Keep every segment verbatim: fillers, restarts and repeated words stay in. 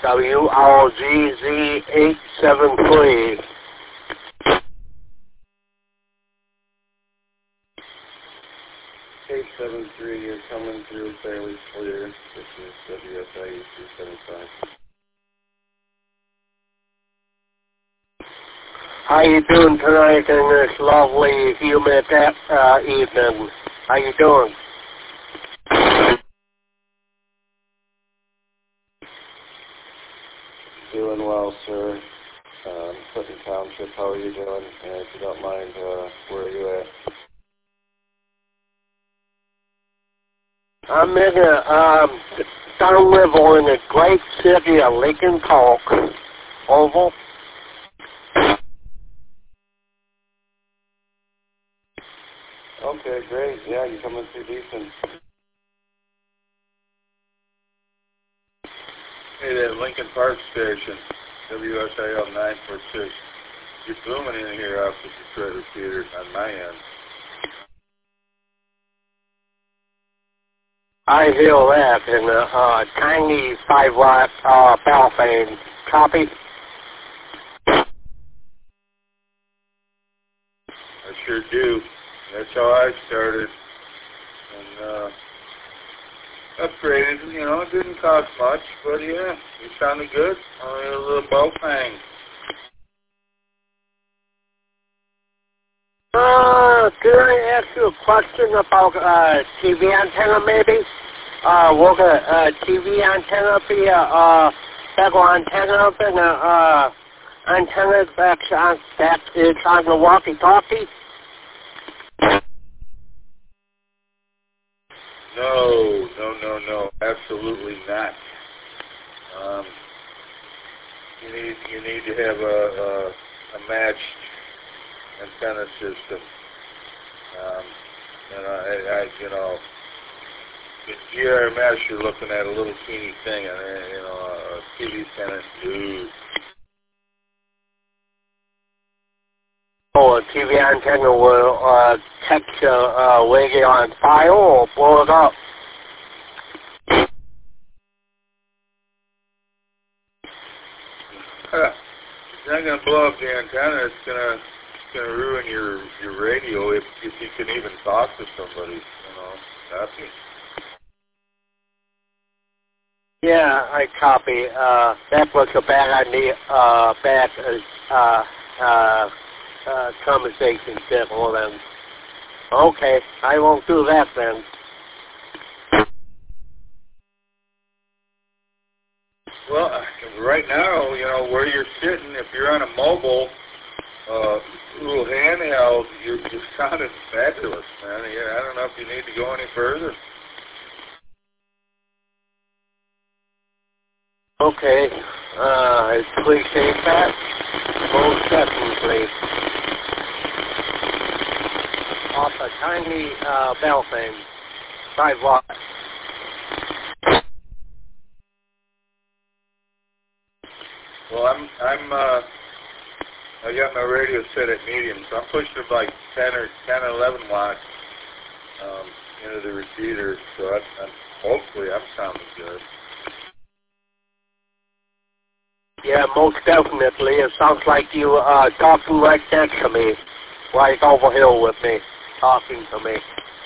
W R Z Z eight seven three. eight seven three, you're coming through fairly clear. This is W S I E two seven five. How you doing tonight in this lovely, humid uh, evening? How you doing? Doing well, sir. Um, Clinton Township, how are you doing? And if you don't mind, uh, where are you at? I'm in a, um, downriver in the great city of Lincoln Park, Oval. Okay, great. Yeah, you're coming through decent. Hey there, Lincoln Park Station, W S I L nine four six. You're booming in here off the Detroit repeater on my end. I hear that in a uh, tiny five watt uh, bell phone. Copy? I sure do. That's how I started. And, uh, upgraded, you know, it didn't cost much, but yeah, it sounded good. Only a little bow hang. Uh, can I ask you a question about uh, T V antenna maybe? Uh, will the uh, T V antenna be a uh, better antenna than a uh, antenna that's on, that is on the walkie-talkie? No, no, no, no, absolutely not. Um, you need you need to have a, a, a matched antenna system. Um, and I, I, you know, the G R M S, you're looking at a little teeny thing, and uh, you know, a T V antenna, dude. Oh, a T V antenna will uh, catch a uh, radio on fire or blow it up? It's not going to blow up the antenna. It's going to it's going to ruin your your radio if if you can even talk to somebody. You know, that's it. Yeah, I copy. Uh, that was a bad idea, uh, bad, uh, uh, uh, conversation tip for them. Okay, I won't do that then. Well, right now, you know, where you're sitting, if you're on a mobile, uh, little handheld, you're, you're sounding fabulous, man. Yeah, I don't know if you need to go any further. Okay, uh, I appreciate that. Most definitely. Off a tiny, uh, bell thing. Five watt. Well, I'm, I'm, uh, I got my radio set at medium, so I'm pushing it like ten or ten or eleven watts um, into the repeater. So I, I'm, hopefully I'm sounding good. Yeah, most definitely. It sounds like you uh talking right next to me, right over here with me, talking to me.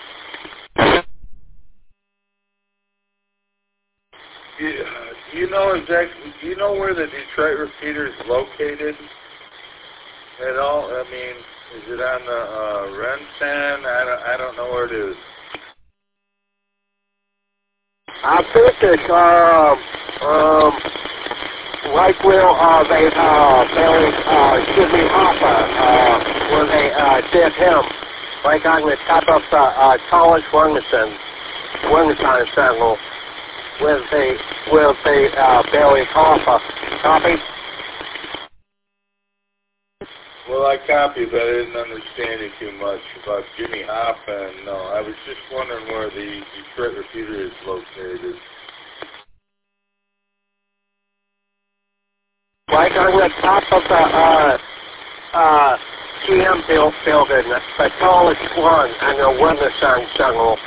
Do you, do you know exactly? Do you know where the Detroit repeater is located at all? I mean, is it on the uh, Renton? I don't. I don't know where it is. I think it's um um right where uh they uh buried uh Jimmy Hoffa uh when they uh did him, right on the top of the uh Thomas Wellington Wellington Center where they where they uh buried Hoffa. Copy? Well, I copied, but I didn't understand it too much about Jimmy Hoffa. And no, I was just wondering where the Detroit repeater is located. Right on the top of the uh uh G M built building, the tallest one on the Wellington Center.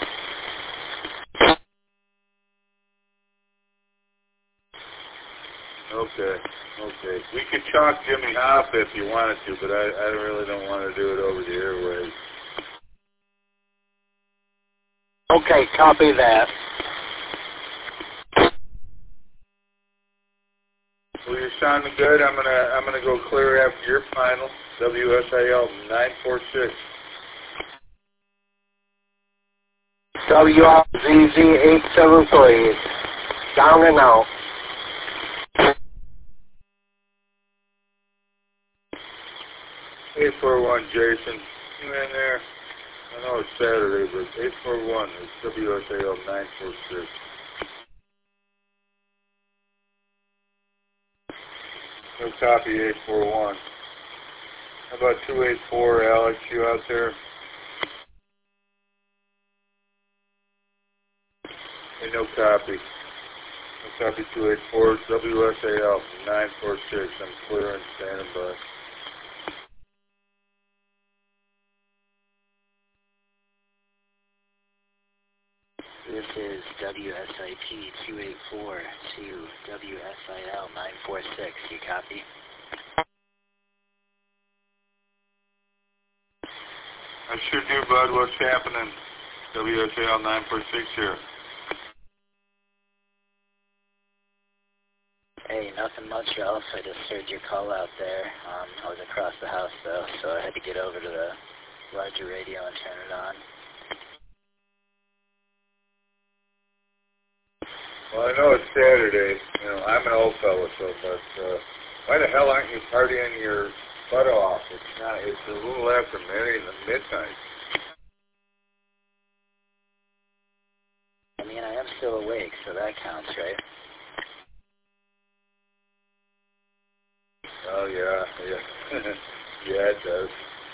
Okay, okay. We could chalk Jimmy Hoffa if you wanted to, but I, I really don't want to do it over the airwaves. Okay, copy that. Well, you're sounding good. I'm gonna I'm gonna go clear after your final. W S I L nine four six. W R Z Z eight seven three. Down and out. eight four one, Jason. You in there? I know it's Saturday, but eight four one is W S A L nine four six. No copy, eight four one. How about two eight four, Alex? You out there? Hey, no copy. No copy, two eight four, W S A L nine four six. I'm clear and standing by. This is W S I P two eight four to W S I L nine four six. You copy? I sure do, bud. What's happening? W S A L nine four six here. Hey, nothing much else. I just heard your call out there. Um, I was across the house, though, so I had to get over to the larger radio and turn it on. Well, I know it's Saturday. You know, I'm an old fellow, so, but uh, why the hell aren't you partying your butt off? It's not. It's a little after midnight. I mean, I am still awake, so that counts, right? Oh yeah, yeah, yeah, it does.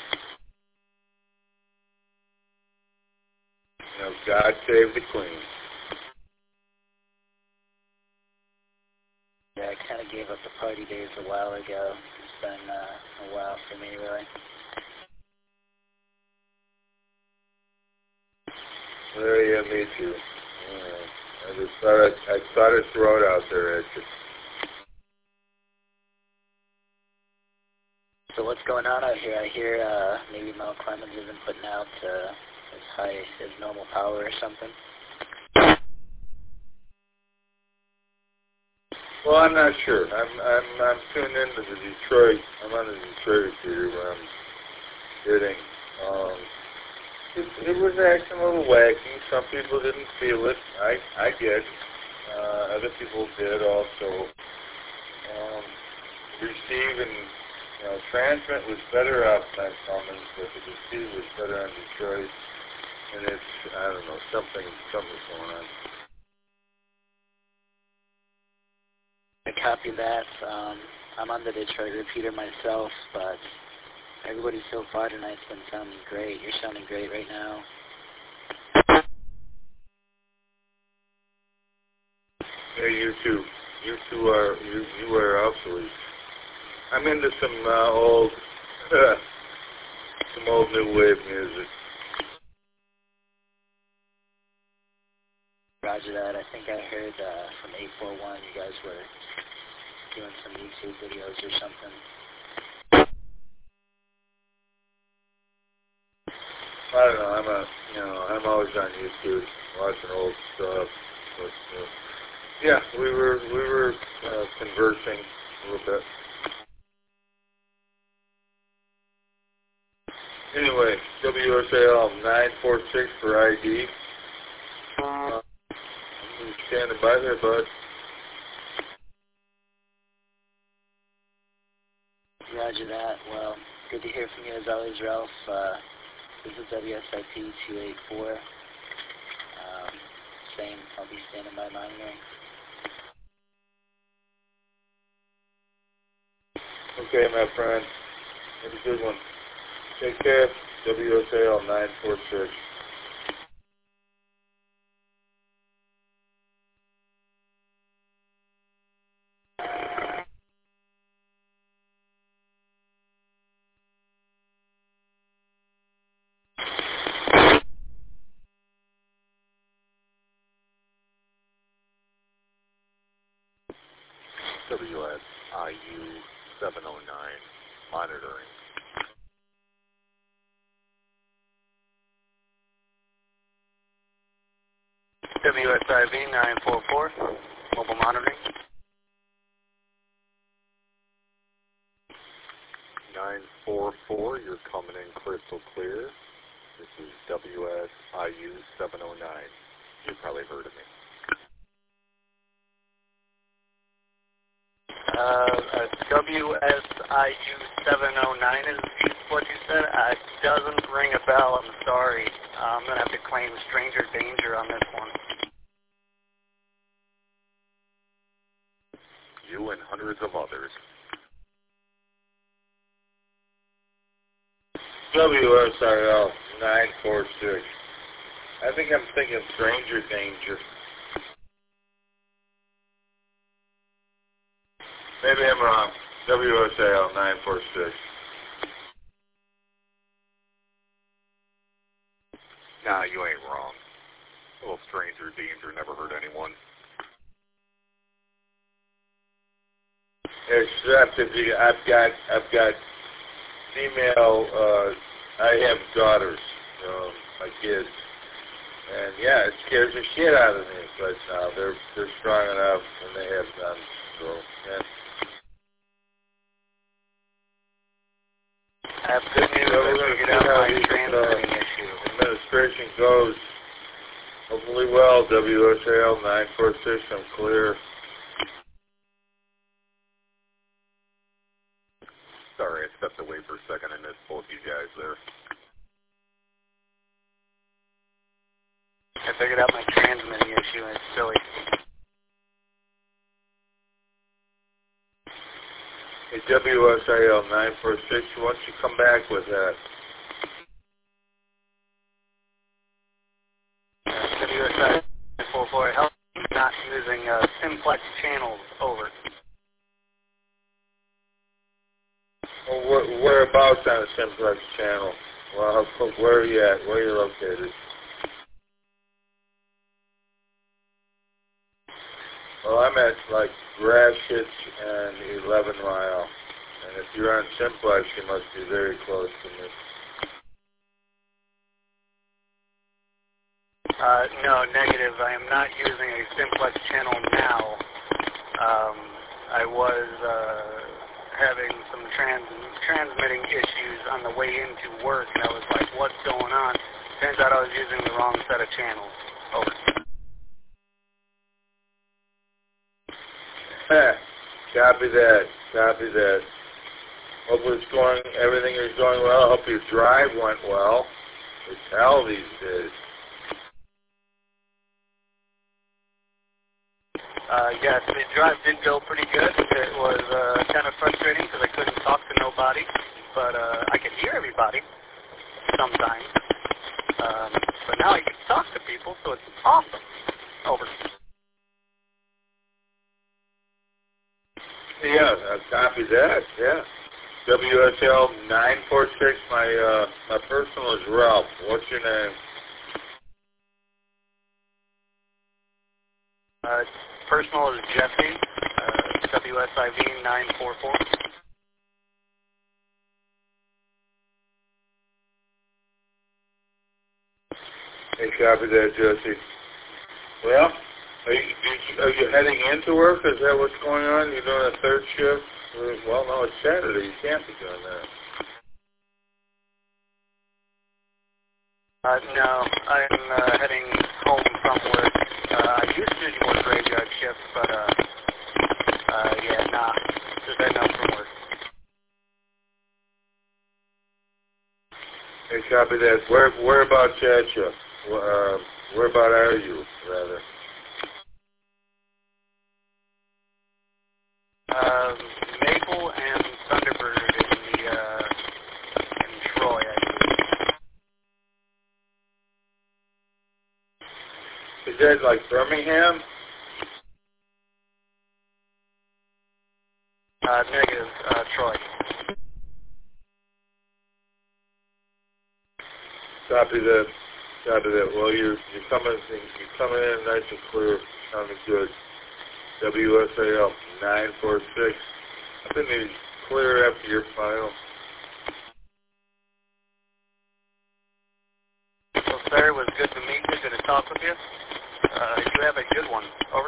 You know, God save the Queen. Yeah, I kind of gave up the party days a while ago. It's been uh, a while for me, really. Well, yeah, me too. Uh, I just thought I'd, I thought I'd throw it out there at you. So what's going on out here? I hear uh, maybe Mel Clemens isn't putting out uh, as high as normal power or something. Well, I'm not sure. I'm I'm I'm tuned into the Detroit. I'm on the Detroit repeater where I'm hitting. Um, it, it was acting a little wacky. Some people didn't feel it. I I did. Uh, other people did also. Um, receive and you know transmit was better off on Cummins, but the receive was better on Detroit. And it's I don't know something something's going on. I copy that. Um, I'm on the Detroit repeater myself, but everybody so far tonight's been sounding great. You're sounding great right now. Yeah, you too. You two are you you are obsolete. I'm into some uh, old some old new wave music. Roger that. I think I heard uh, from eight four one you guys were doing some YouTube videos or something. I don't know. I'm a you know I'm always on YouTube watching old stuff. But uh, yeah, we were we were uh, conversing a little bit. Anyway, W S A L nine four six for I D. Uh, I'm standing by there, bud. Roger that. Well, good to hear from you as always, Ralph. Uh, this is W S I P two eight four. Um, same, I'll be standing by monitoring. Okay, my friend. Have a good one. Take care. W S A L nine four six. W S I U seven oh nine, monitoring. W S I V nine four four, mobile monitoring. nine four four, you're coming in crystal clear. This is W S I U seven oh nine. You've probably heard of me. Uh, uh, W S I U seven oh nine is what you said? Uh, it doesn't ring a bell, I'm sorry. Uh, I'm going to have to claim stranger danger on this one. You and hundreds of others. W S I L nine four six. I think I'm thinking stranger danger. Maybe I'm wrong. W S I L nine four six. Nah, you ain't wrong. A little stranger danger, never hurt anyone. Except if you, I've got, I've got female, uh, I have daughters, um, my kids, and yeah, it scares the shit out of me, but uh, they're, they're strong enough and they have guns, so, yeah. I have good news. So I we're going to figured see out how my the transmitting uh, issue. administration goes. Hopefully well, W S A L nine four six, I'm clear. Sorry, I stepped away for a second and missed both you guys there. I figured out my transmitting issue, and it's silly. Hey, W S A L nine four six, why don't you come back with that? W S I nine four four, help not using uh, simplex channels, over. Well, where, whereabouts on the simplex channel? Well, where are you at? Where are you located? Well, I'm at, like, Gratiot and eleven mile. And if you're on simplex, you must be very close to me. Uh, no, negative. I am not using a simplex channel now. Um, I was uh, having some trans transmitting issues on the way into work, and I was like, what's going on? Turns out I was using the wrong set of channels. Over. Copy that. Copy that. Hope it's going, everything is going well. Hope your drive went well. It's hell these days. Uh, yes, the drive did go pretty good. It was uh, kind of frustrating because I couldn't talk to nobody, but uh, I could hear everybody sometimes. Um, but now I can talk to people, so it's awesome. Over. Yeah, uh, copy that, yeah. W S L nine four six, my, uh, my personal is Ralph. What's your name? Uh, personal is Jesse, uh, W S I V nine four four. Hey, copy that, Jesse. Well, are you, are you heading into work? Is that what's going on? You're doing a third shift? Well, no, it's Saturday. You can't be doing that. Uh, no, I'm uh, heading home from work. Uh, I used to work graveyard shifts, but, uh, uh, yeah, nah, just heading home from work. Hey, copy that. Where, whereabouts at you? Uh, whereabout are you, rather? Um, Maple and Thunderbird in the, uh, in Troy, I believe. Is that like Birmingham? Uh, negative, uh, Troy. Copy that. Copy that. Well, you're you're coming you're coming in nice and clear. Sounding good. W S A L nine four six. I've been to clear after your final. Well, sir, it was good to meet you. Good to talk with you. Uh, you have a good one. Over.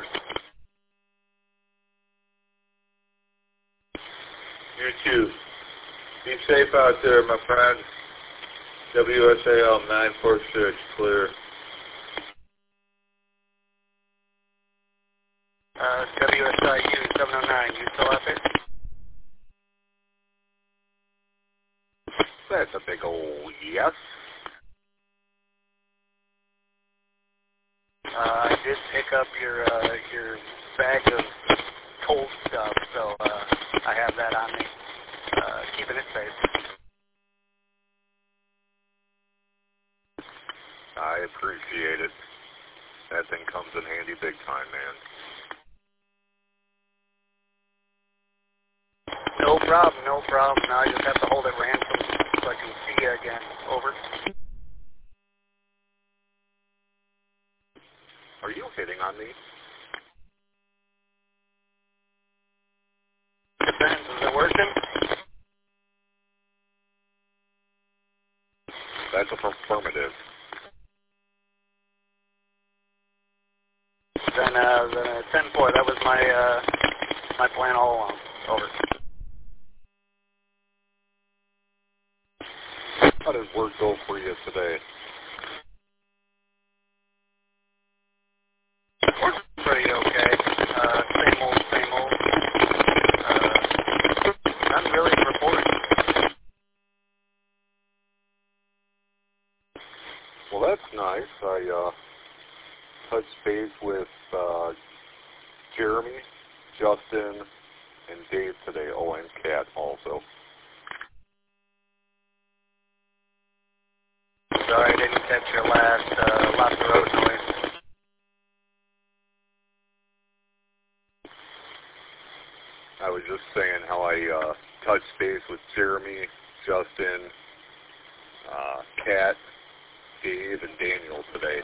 You too. Be safe out there, my friend. W S A L nine four six, clear. Uh, W S I U seven oh nine, you still out there? That's a big old yes. Uh, I did pick up your uh, your bag of cold stuff, so uh, I have that on me, uh, keeping it safe. I appreciate it. That thing comes in handy big time, man. No problem, no problem. Now I just have to hold it ransom so I can see you again. Over. Are you hitting on me? Depends. Is it working? That's affirmative. Then, uh, the ten four, that was my, uh, my plan all along. Over. How does work go for you today? Works pretty okay. Uh, same old, same old. Uh, not really reporting. Well, that's nice. I, uh, touched base with, uh, Jeremy, Justin, and Dave today. Oh, and Kat also. Sorry, I didn't catch your last, uh, lots of road noise. I was just saying how I, uh, touched base with Jeremy, Justin, uh, Kat, Dave, and Daniel today.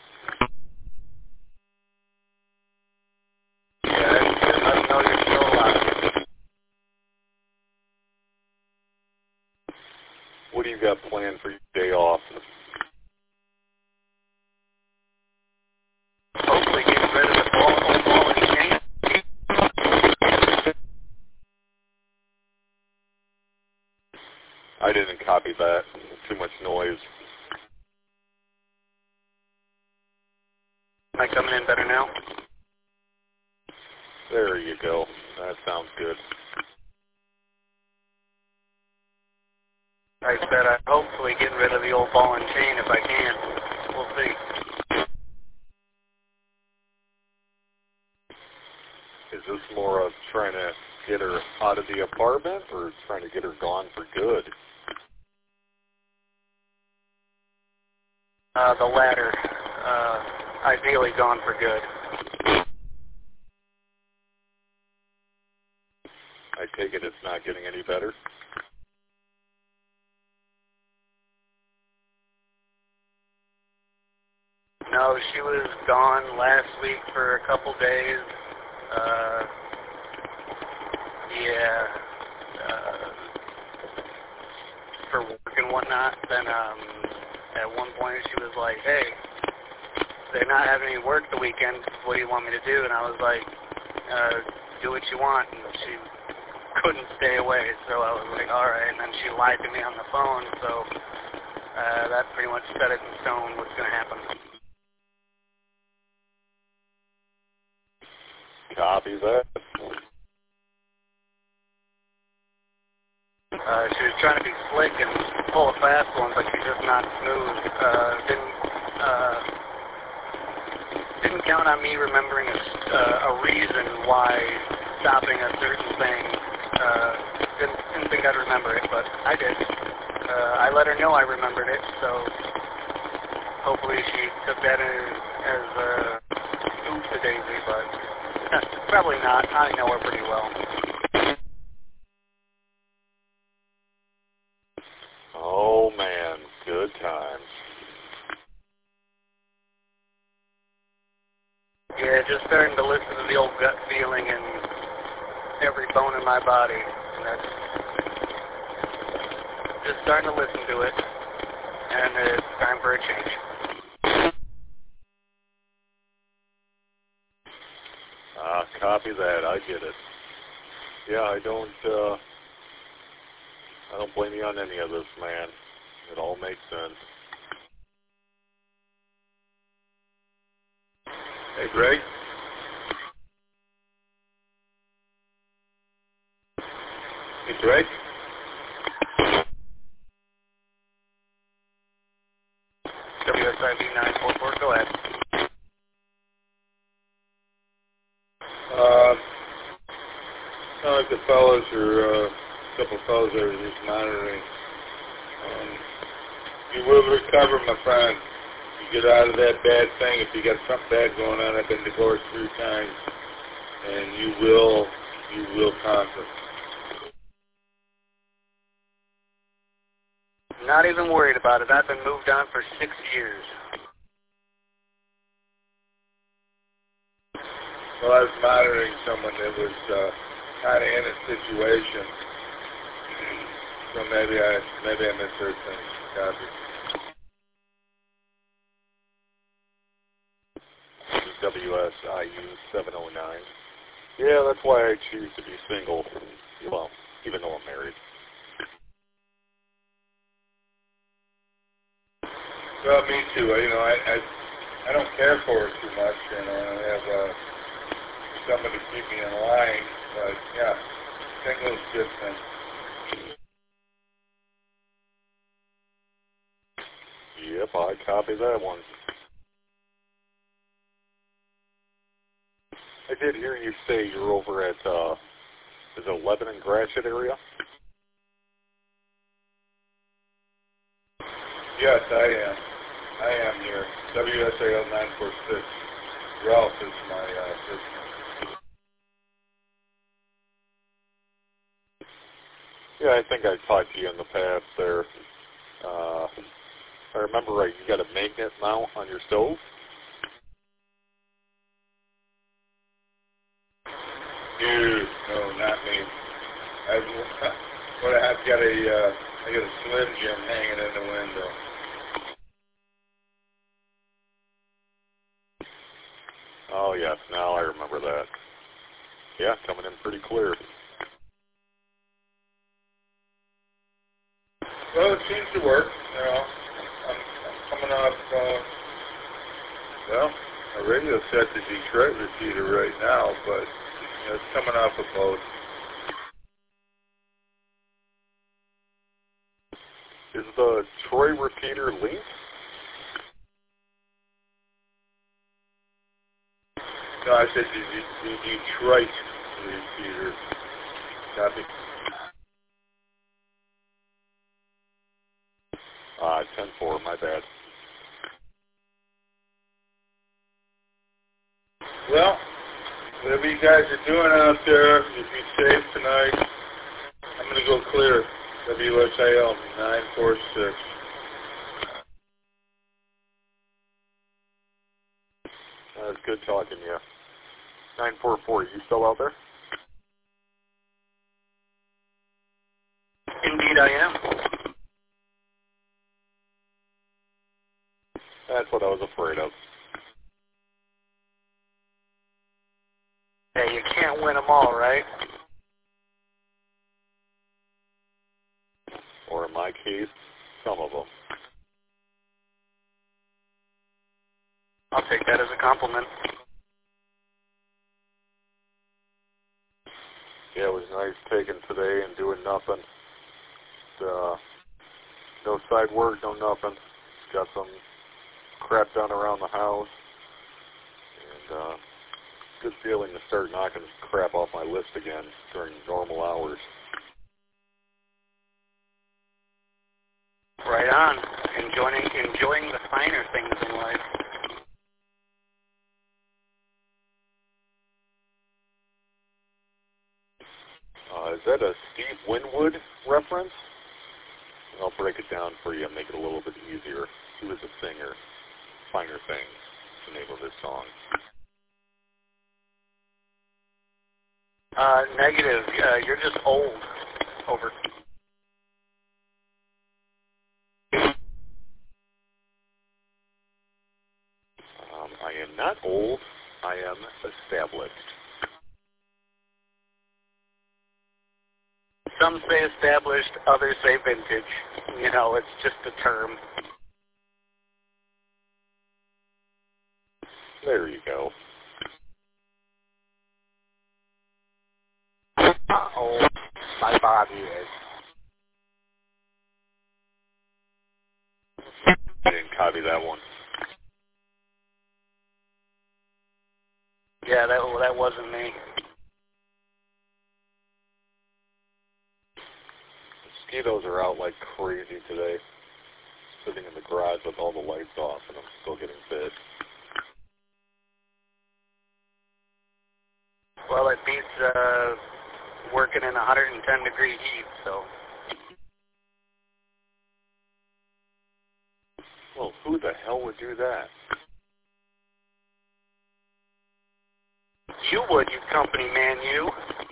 Yeah, that's good. Let them know you're still alive. What do you got planned for your day off? Hopefully getting rid of the ball, old ball and chain. I didn't copy that. Too much noise. Am I coming in better now? There you go. That sounds good. I said I'm hopefully getting rid of the old ball and chain if I can. We'll see. Is this more of trying to get her out of the apartment or trying to get her gone for good? Uh, the latter. Uh, ideally gone for good. I take it it's not getting any better? No, she was gone last week for a couple days. Uh, yeah, uh, for work and whatnot. Then um, at one point she was like, "Hey, they're not having any work the weekend. What do you want me to do?" And I was like, uh, "Do what you want." And she couldn't stay away, so I was like, "All right." And then she lied to me on the phone, so uh, that pretty much set it in stone what's going to happen. Copy that. Uh, she was trying to be slick and pull a fast one, but she's just not smooth. Uh, didn't uh, didn't count on me remembering a, uh, a reason why stopping a certain thing. Uh, didn't, didn't think I'd remember it, but I did. Uh, I let her know I remembered it, so hopefully she took that as, as uh, oops a daisy, but probably not. I know her pretty well. Oh, man. Good times. Yeah, just starting to listen to the old gut feeling and every bone in my body. And that's just starting to listen to it, and it's time for a change. Ah, uh, copy that. I get it. Yeah, I don't, uh, I don't blame you on any of this, man. It all makes sense. Hey, Greg? Hey, Greg? W S I B nine four four, go ahead. Uh, sound like the fellows are, uh, a couple of fellows that are just monitoring. Um, you will recover, my friend. You get out of that bad thing. If you got something bad going on, I've been divorced three times, and you will, you will conquer. Not even worried about it. I've been moved on for six years. Well, I was monitoring someone that was uh, kind of in a situation, so maybe I maybe I misheard things. Copy. W S I U seven oh nine. Yeah, that's why I choose to be single. Well, even though I'm married. Well, me too. You know, I I, I don't care for her too much. You know, I have uh, somebody to keep me in line. But yeah, single's good thing. Yep, I copy that one. I did hear you say you're over at, uh, is it Lebanon Gratiot area? Yes, I am. I am here. W S A L nine four six. Ralph is my uh, business. Yeah, I think I talked to you in the past there. Uh, if I remember right, you got a magnet mount on your stove? Dude, no, not me. I've, what I have got a, uh, I got a Slim Jim hanging in the window. Oh, yes, now I remember that. Yeah, coming in pretty clear. Well, it seems to work, you know. I'm, I'm coming off, uh, well, a radio set to Detroit repeater right now, but you know, it's coming off of both. Is the Troy repeater linked? No, I said the, the, the Detroit repeater. Copy. Uh, ten four, my bad. Well, whatever you guys are doing out there, you be safe tonight. I'm going to go clear. W S A L nine four six. Uh, it's good talking to you. nine four four, you still out there? Indeed I am. That's what I was afraid of. Hey, you can't win them all, right? Or in my case, some of them. I'll take that as a compliment. Yeah, it was nice taking today and doing nothing. Uh, no side work, no nothing. Got some crap done around the house. And uh, good feeling to start knocking crap off my list again during normal hours. Right on. Enjoying enjoying the finer things in life. Uh, is that a Steve Winwood reference? I'll break it down for you and make it a little bit easier. He was a singer. Finer Things, the name of his song. Uh, negative. Uh, you're just old. Over. Um, I am not old. I am established. Some say established, others say vintage. You know, it's just a term. There you go. Uh-oh, my body is. I didn't copy that one. Yeah, that that wasn't me. Mosquitoes are out like crazy today. Sitting in the garage with all the lights off, and I'm still getting bit. Well, it beats uh, working in one hundred ten degree heat, so. Well, who the hell would do that? You would, you company man, you.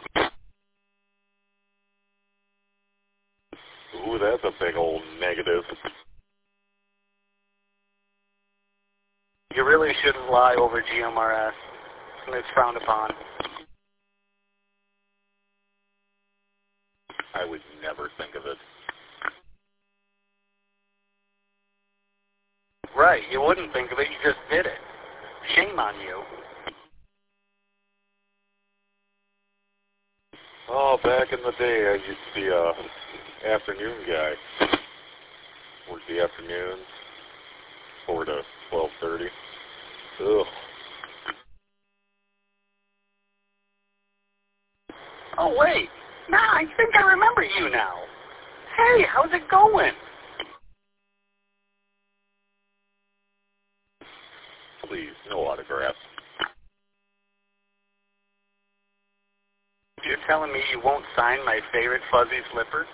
Ooh, that's a big old negative. You really shouldn't lie over G M R S. It's frowned upon. I would never think of it. Right, you wouldn't think of it, you just did it. Shame on you. Oh, back in the day, I used to be a afternoon guy. Worked the afternoons, four to twelve thirty. Ugh. Oh, wait. Nah, I think I remember you now. Hey, how's it going? Please, no autographs. You're telling me you won't sign my favorite fuzzy slipper?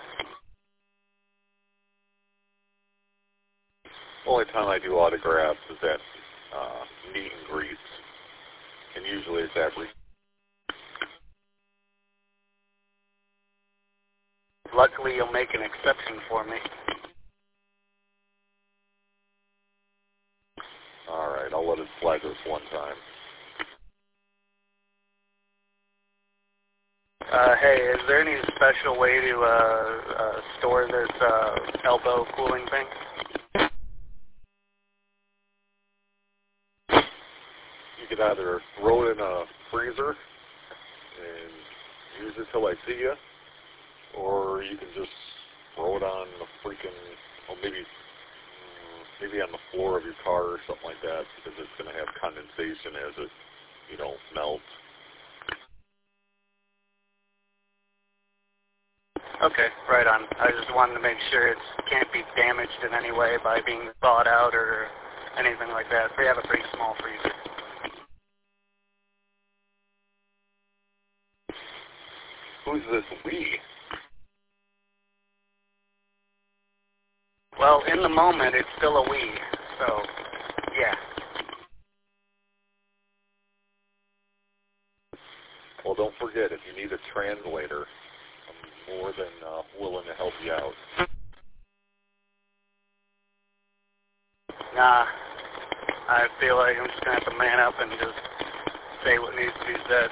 The only time I do autographs is at uh, meet and greets. And usually it's every... Luckily, you'll make an exception for me. All right, I'll let it slide this one time. Uh, hey, is there any special way to uh, uh, store this uh, elbow cooling thing? You could either throw it in a freezer and use it till I see you, or you can just throw it on the freaking, well, maybe, maybe on the floor of your car or something like that, because it's going to have condensation as it, you know, melts. Okay, right on. I just wanted to make sure it can't be damaged in any way by being thawed out or anything like that. We have a pretty small freezer. Who's this we? Well, in the moment, it's still a we, so, yeah. Well, don't forget, if you need a translator, I'm more than uh, willing to help you out. Nah, I feel like I'm just going to have to man up and just say what needs to be said.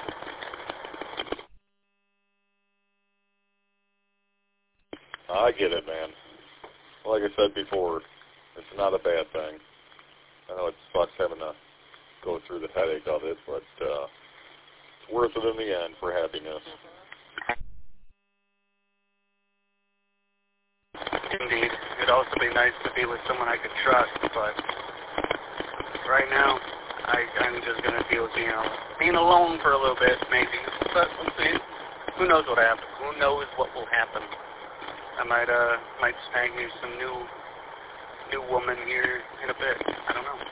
I get it, man. Like I said before, it's not a bad thing. I know it sucks having to go through the headache of it, but uh, it's worth it in the end for happiness. Indeed. It'd also be nice to be with someone I could trust, but right now, I, I'm just going to deal with being, being alone for a little bit, maybe. But we'll see. Who knows what happens? Who knows what will happen? I might, uh, might snag me some new, new woman here in a bit. I don't know.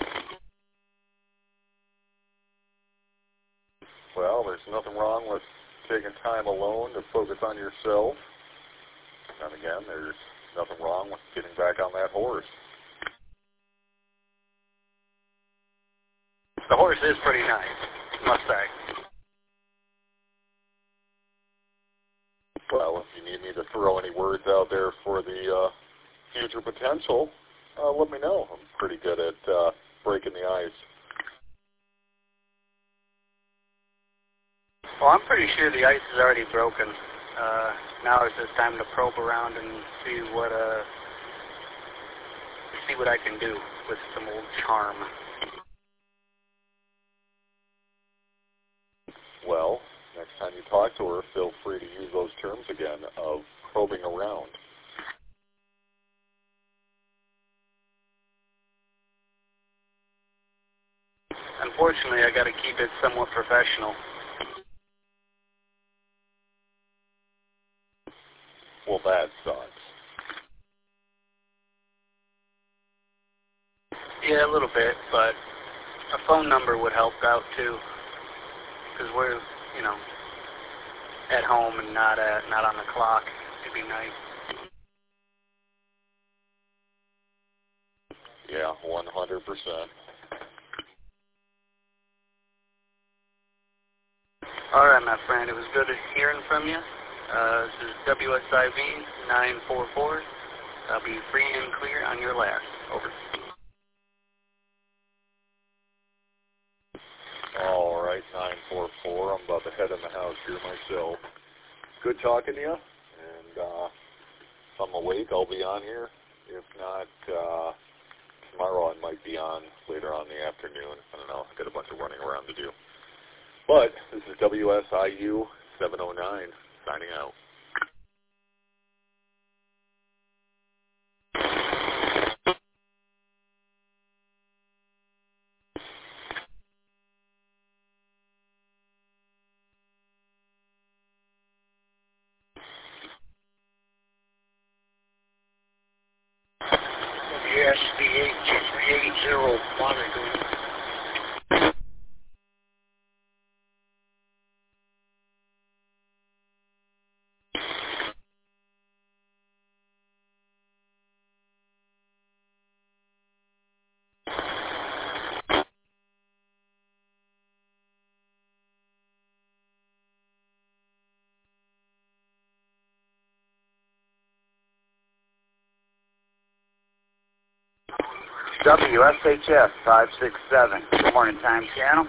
Well, there's nothing wrong with taking time alone to focus on yourself. And again, there's nothing wrong with getting back on that horse. The horse is pretty nice, must say. Well, if you need me to throw any words out there for the uh, future potential, uh, let me know. I'm pretty good at uh, breaking the ice. Well, I'm pretty sure the ice is already broken. Uh, now it's just time to probe around and see what uh, see what I can do with some old charm. Well, next time you talk to her, feel free to use those terms again of probing around. Unfortunately, I got to keep it somewhat professional. Well, that sucks. Yeah, a little bit, but a phone number would help out too, because we're, you know, at home and not at not on the clock. It'd be nice. Yeah, one hundred percent. All right, my friend. It was good hearing from you. Uh, this is W S I V nine four four. I'll be free and clear on your last. Over. All right, nine four four. I'm about to head in the house here myself. Good talking to you. And uh, if I'm awake, I'll be on here. If not, uh, tomorrow I might be on later on in the afternoon. I don't know. I've got a bunch of running around to do. But this is W S I U seven oh nine signing out. W S B H three eight zero monitoring. W S H F five six seven. Good morning, time channel.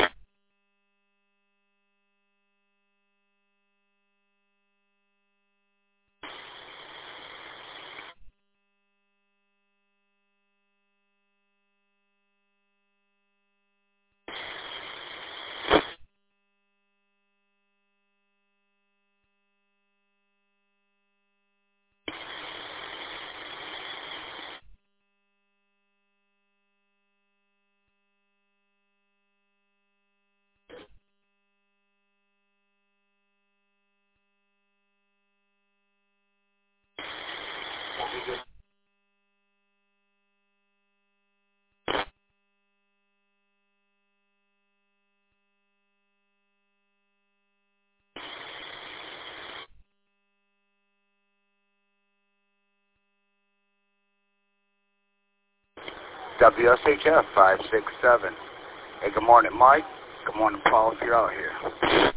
W S H F five six seven. Hey, good morning, Mike. Good morning, Paul, if you're out here.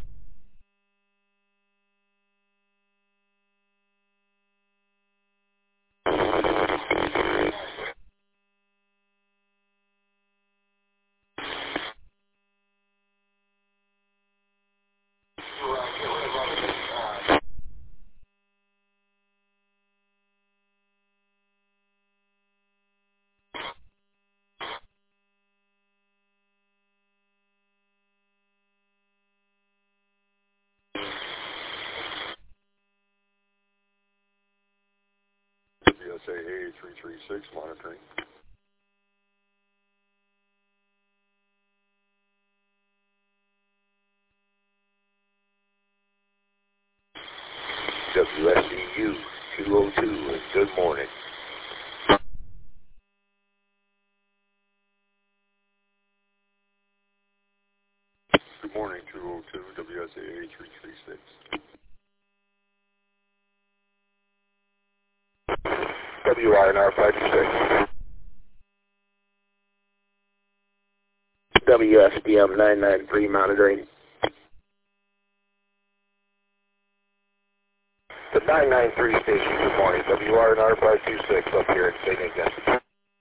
W S A A three three six monitoring. W S E U two oh two, good morning. Good morning, two oh two, W S A A three three six. W I N R five six. W S D M nine nine three monitoring. The nine nine three station, good morning. W R and R five two six up here in Saint Ignace.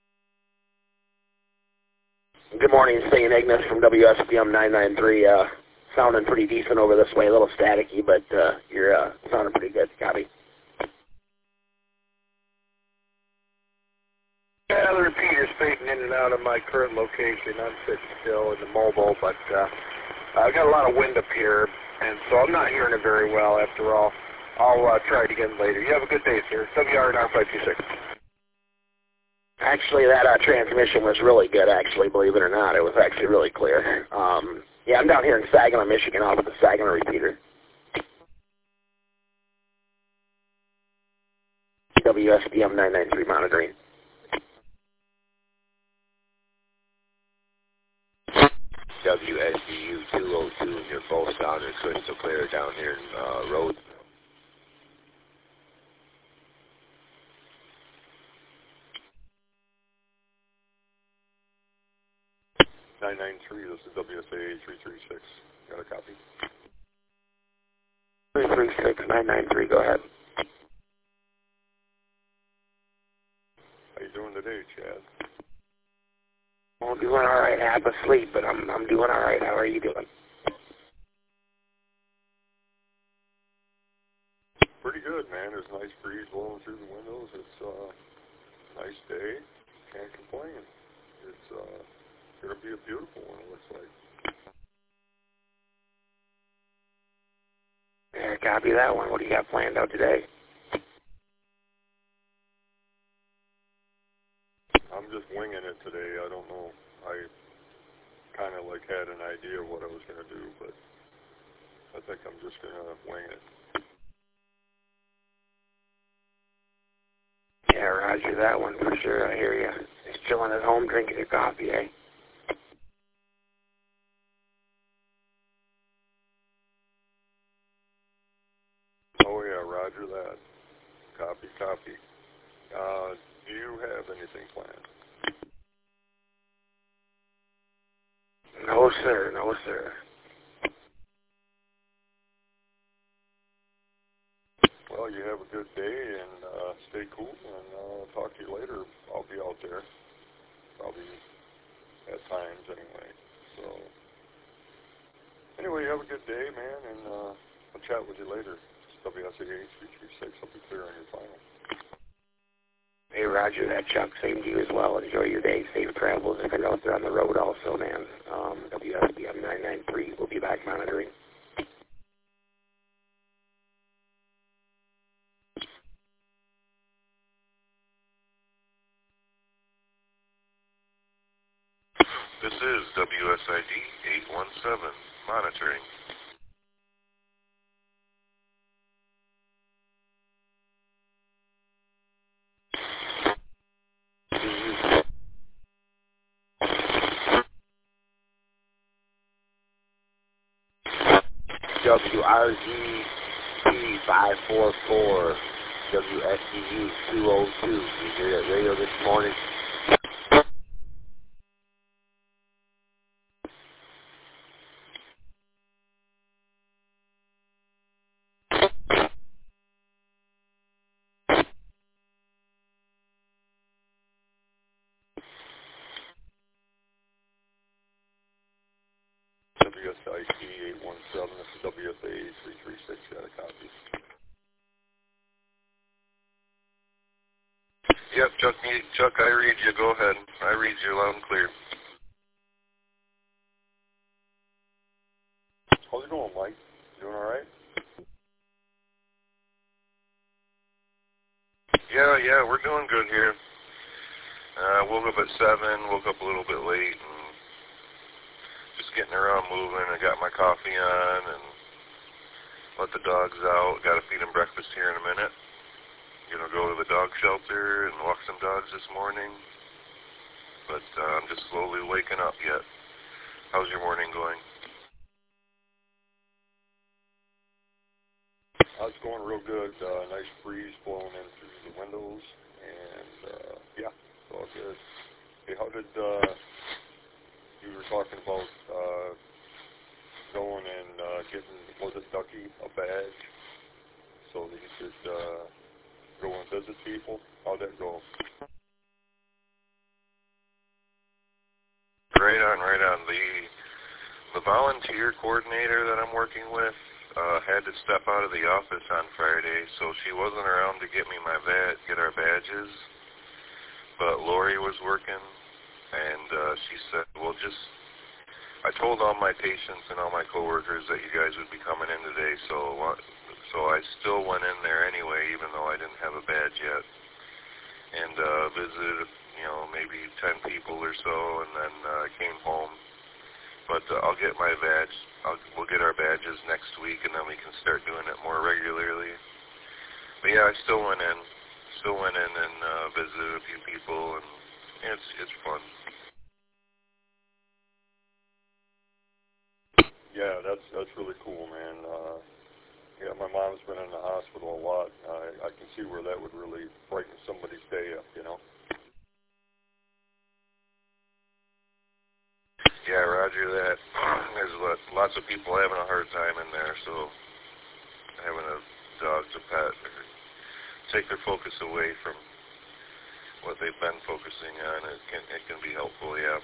Good morning, Saint Ignace from W S B M nine nine three. Uh, sounding pretty decent over this way, a little staticky, but uh, you're uh, sounding pretty good. Copy. Yeah, the repeater's fading in and out of my current location. I'm sitting still in the mobile, but uh, I've got a lot of wind up here, and so I'm not hearing it very well after all. I'll uh, try it again later. You have a good day, sir. W R and R five two six. Actually, that uh, transmission was really good, actually, believe it or not. It was actually really clear. Um, yeah, I'm down here in Saginaw, Michigan, off of the Saginaw repeater. W S B M nine nine three monitoring. W S B U two oh two, you're both sounding crystal clear down here in uh, Rhodes. nine nine three, this is W S A three three six. Got a copy? three three six nine nine three, go ahead. How you doing today, Chad? I'm doing all right. Half asleep, but I'm I'm doing all right. How are you doing? Pretty good, man. There's a nice breeze blowing through the windows. It's uh, a nice day. Can't complain. It's uh, going to be a beautiful one, it looks like. Yeah, copy that one. What do you got planned out today? I'm just winging it today. I don't know. I kind of like had an idea of what I was going to do, but I think I'm just going to wing it. Yeah, roger that one for sure. I hear you. Just chilling at home drinking your coffee, eh? Oh, yeah, roger that. Copy, copy. Uh, do you have anything planned? No, sir. No, sir. Well, you have a good day, and uh, stay cool, and I'll uh, talk to you later. I'll be out there, probably at times anyway. So, anyway, you have a good day, man, and uh, I'll chat with you later. It's W S A three three six. I'll be clear on your final. Hey, roger that, Chuck. Same to you as well. Enjoy your day. Safe travels. If you're out there on the road also, man. Um, W S B M nine nine three. We'll be back monitoring. This is W S I D eight one seven, monitoring. W R Z P five four four, W S B U two oh two. You hear that radio this morning? W S I T eight one seven. This is W S A three three six. Got a copy? Yep, Chuck, Chuck, I read you. Go ahead. I read you loud and clear. How's it going, Mike? Doing all right? Yeah, yeah, we're doing good here. Uh, woke up at seven, woke up a little bit late, and just getting around moving. I got my coffee on and let the dogs out. Got to feed them breakfast here in a minute. Gonna go to the dog shelter and walk some dogs this morning. But uh, I'm just slowly waking up yet. How's your morning going? Uh, it's going real good. Uh, nice breeze blowing in through the windows, and uh, yeah, it's all good. Hey, how did uh, you were talking about uh, going and uh, getting, was it Ducky, a badge so that you could visit people? How'd that go? Right on, right on. The the volunteer coordinator that I'm working with uh, had to step out of the office on Friday, so she wasn't around to get me my badge, get our badges. But Lori was working, and uh, she said, "Well, just." I told all my patients and all my coworkers that you guys would be coming in today, so uh, so I still went in there anyway, even though I didn't have a badge yet, and uh, visited, you know, maybe ten people or so, and then uh, came home. But uh, I'll get my badge. I'll, we'll get our badges next week, and then we can start doing it more regularly. But yeah, I still went in, still went in and uh, visited a few people, and it's it's fun. Yeah, that's that's really cool, man. Uh, yeah, my mom's been in the hospital a lot. I, I can see where that would really brighten somebody's day up, you know. Yeah, roger that. There's lots of people having a hard time in there, so having a dog to pet or take their focus away from what they've been focusing on, it can it can be helpful, yeah.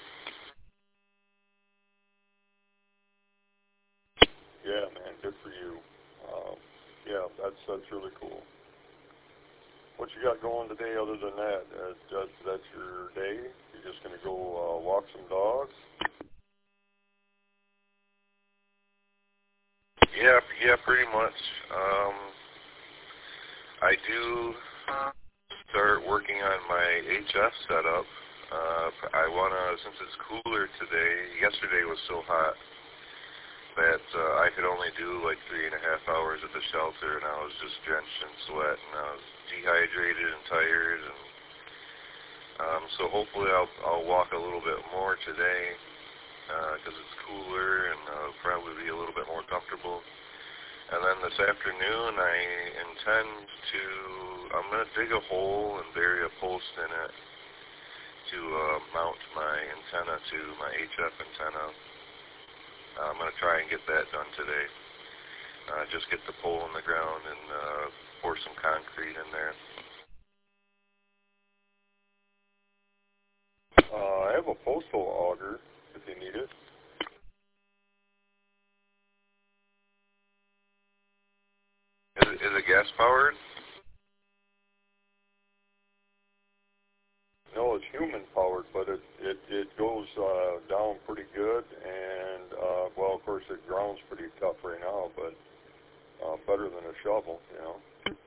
Yeah, man, good for you. Um, yeah, that's that's really cool. What you got going today other than that? Uh, that's, that's your day? You're just going to go uh, walk some dogs? Yeah, yeah, pretty much. Um, I do start working on my H F setup. Uh, I want to, since it's cooler today, yesterday was so hot that uh, I could only do like three and a half hours at the shelter, and I was just drenched in sweat, and I was dehydrated and tired, and um, so hopefully I'll, I'll walk a little bit more today because uh, it's cooler and uh, probably be a little bit more comfortable. And then this afternoon I intend to, I'm going to dig a hole and bury a post in it to uh, mount my antenna to my H F antenna. I'm going to try and get that done today. Uh, just get the pole in the ground and uh, pour some concrete in there. Uh, I have a postal auger if you need it. Is it, is it gas powered? No, it's human powered, but it it, it goes uh, down pretty good, and uh, well, of course, it grounds pretty tough right now, but uh, better than a shovel, you know.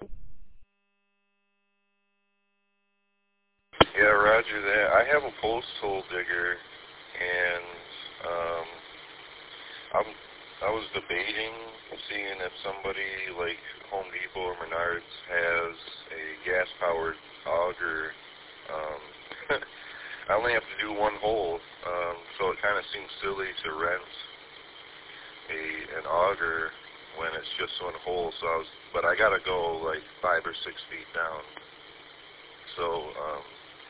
Yeah, roger that. I have a post hole digger, and um, I'm I was debating seeing if somebody like Home Depot or Menards has a gas powered auger. Um, I only have to do one hole, um, so it kind of seems silly to rent a an auger when it's just one hole. So I was, but I gotta go like five or six feet down. So, um,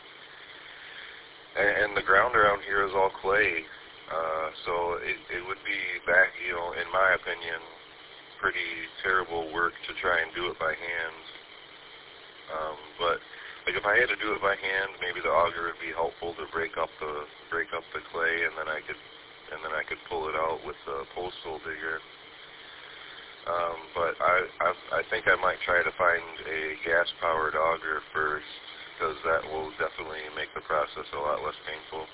and, and the ground around here is all clay, uh, so it it would be back, you know, in my opinion, pretty terrible work to try and do it by hand. Um, but like if I had to do it by hand, maybe the auger would be helpful to break up the break up the clay, and then I could and then I could pull it out with the post hole digger. Um, but I, I I think I might try to find a gas powered auger first, because that will definitely make the process a lot less painful.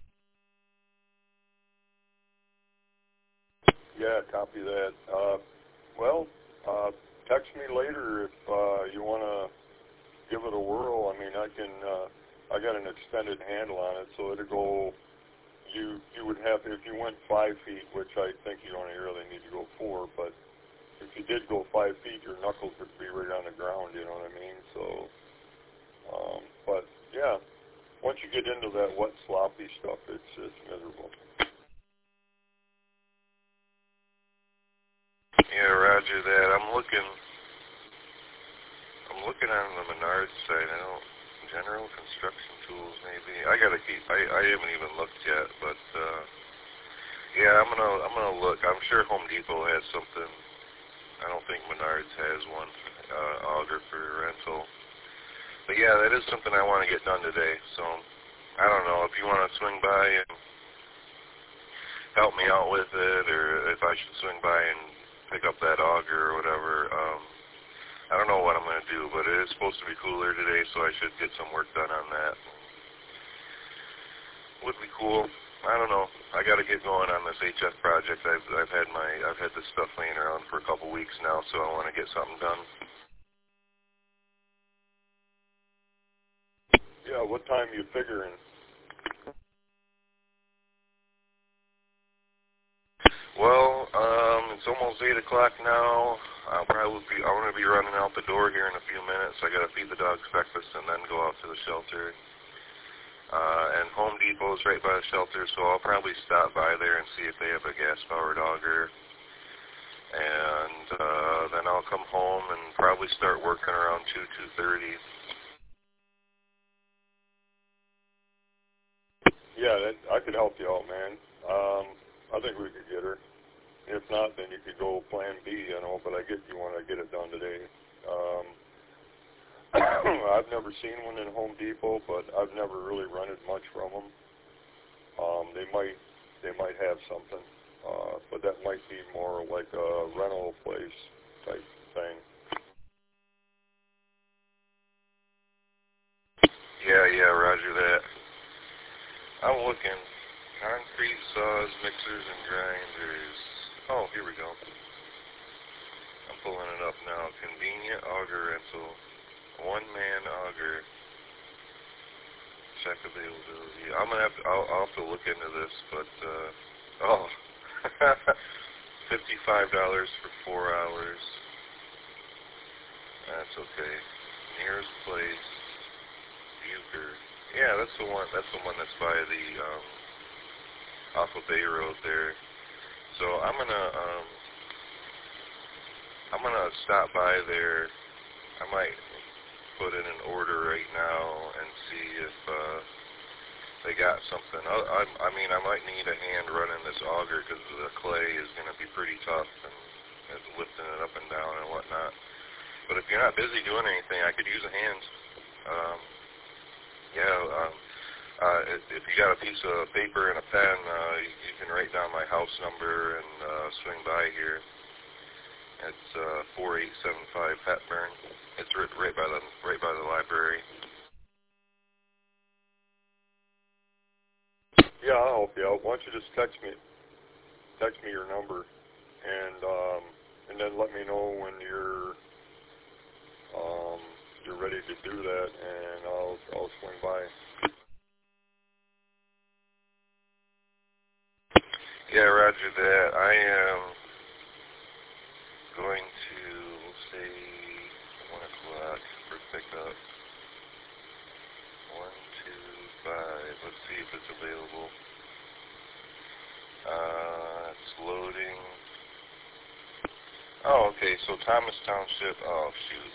Yeah, copy that. Uh, well, uh, text me later if uh, you want to give it a whirl. I mean, I can. Uh, I got an extended handle on it, so it'll go. You you would have if you went five feet, which I think you only really need to go four. But if you did go five feet, your knuckles would be right on the ground. You know what I mean? So, um, but yeah, once you get into that wet, sloppy stuff, it's it's miserable. Yeah, roger that. I'm looking. I'm looking on the Menards site. I don't. General construction tools, maybe. I gotta keep. I, I haven't even looked yet, but uh, yeah, I'm gonna. I'm gonna look. I'm sure Home Depot has something. I don't think Menards has one. Uh, auger for rental. yeah, that is something I want to get done today. So I don't know if you want to swing by and help me out with it, or if I should swing by and pick up that auger or whatever. Um, I don't know what I'm going to do, but it is supposed to be cooler today, so I should get some work done on that. Would be cool. I don't know. I got to get going on this H F project. I've I've had my I've had this stuff laying around for a couple weeks now, so I want to get something done. Yeah, what time you figuring? Well, um, it's almost eight o'clock now. I'll probably be I'm going to be running out the door here in a few minutes. I got to feed the dogs breakfast and then go out to the shelter. Uh, and Home Depot is right by the shelter, so I'll probably stop by there and see if they have a gas-powered auger. And uh, then I'll come home and probably start working around two, two thirty. Yeah, that, I could help you out, man. Um, I think we could get her. If not, then you could go plan B, you know, but I get you want to get it done today. Um, I've never seen one in Home Depot, but I've never really rented much from them. Um, they might they might have something, uh, but that might be more like a rental place type thing. Yeah, yeah, roger that. I'm looking. Concrete saws, mixers, and grinders. Oh, here we go. I'm pulling it up now. Convenient auger rental. One-man auger. Check availability. I'm gonna have to. I'll, I'll have to look into this, but uh, oh, fifty-five dollars for four hours. That's okay. Nearest place. Bucher. Yeah, that's the one. That's the one that's by the um, off of Bay Road there. So I'm gonna um, I'm gonna stop by there. I might put in an order right now and see if uh, they got something. I, I, I mean, I might need a hand running this auger because the clay is going to be pretty tough and, and lifting it up and down and whatnot. But if you're not busy doing anything, I could use a hand. Um, yeah, um, uh, if, if you got a piece of paper and a pen, uh, you, you can write down my house number and uh, swing by here. It's uh, four eight seven five Hepburn. It's right, right by the right by the library. Yeah, I'll help you out. Why don't you just text me, text me your number, and um, and then let me know when you're um, you're ready to do that, and I'll I'll swing by. Yeah, roger that. I am going to, we'll say, one o'clock for pickup. One, two, five. Let's see if it's available. Uh, it's loading. Oh, okay, so Thomas Township, oh, shoot.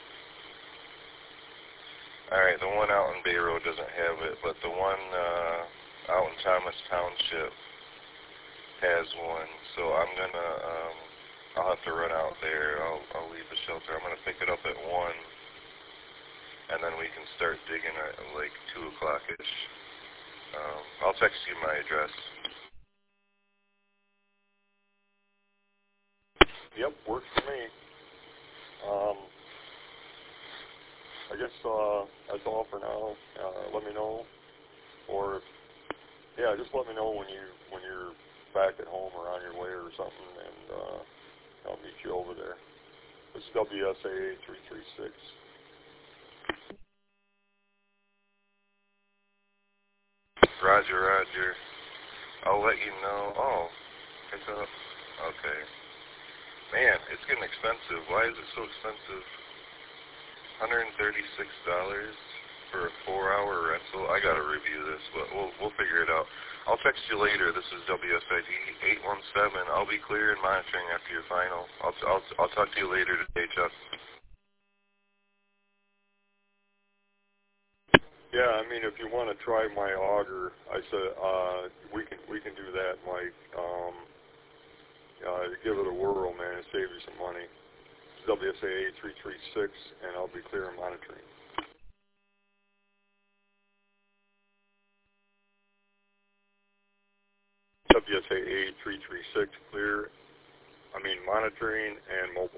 Alright, the one out in Bay Road doesn't have it, but the one uh, out in Thomas Township has one, so I'm gonna, um, I'll have to run out there. I'll, I'll leave the shelter. I'm going to pick it up at one, and then we can start digging at like two o'clock-ish. Um, I'll text you my address. Yep, works for me. Um, I guess uh, that's all for now. Uh, let me know, or yeah, just let me know when you when you're back at home or on your way or something, and uh, I'll meet you over there. This is W S A A three three six. Roger, Roger. I'll let you know. Oh, pick up. Okay. Man, it's getting expensive. Why is it so expensive? one hundred thirty-six dollars for a four-hour rental. I gotta review this, but we'll we'll figure it out. I'll text you later. This is W S I D eight one seven. I'll be clear and monitoring after your final. I'll I'll I'll talk to you later today, Chuck. Yeah, I mean, if you want to try my auger, I said uh, we can we can do that, Mike. Um, uh, give it a whirl, man. Save you some money. W S A A three three six, and I'll be clear and monitoring. W S A A three three six, clear, I mean monitoring and mobile.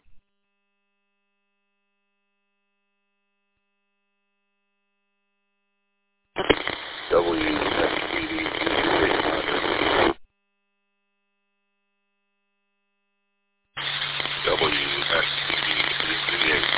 W S P D two three six. W S P D two three eight.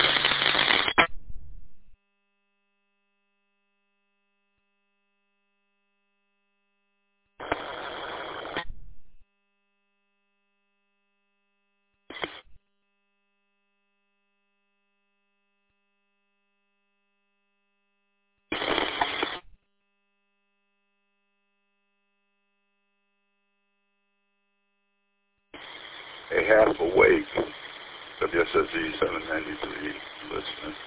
A half awake. W S S E seven ninety-three, listening.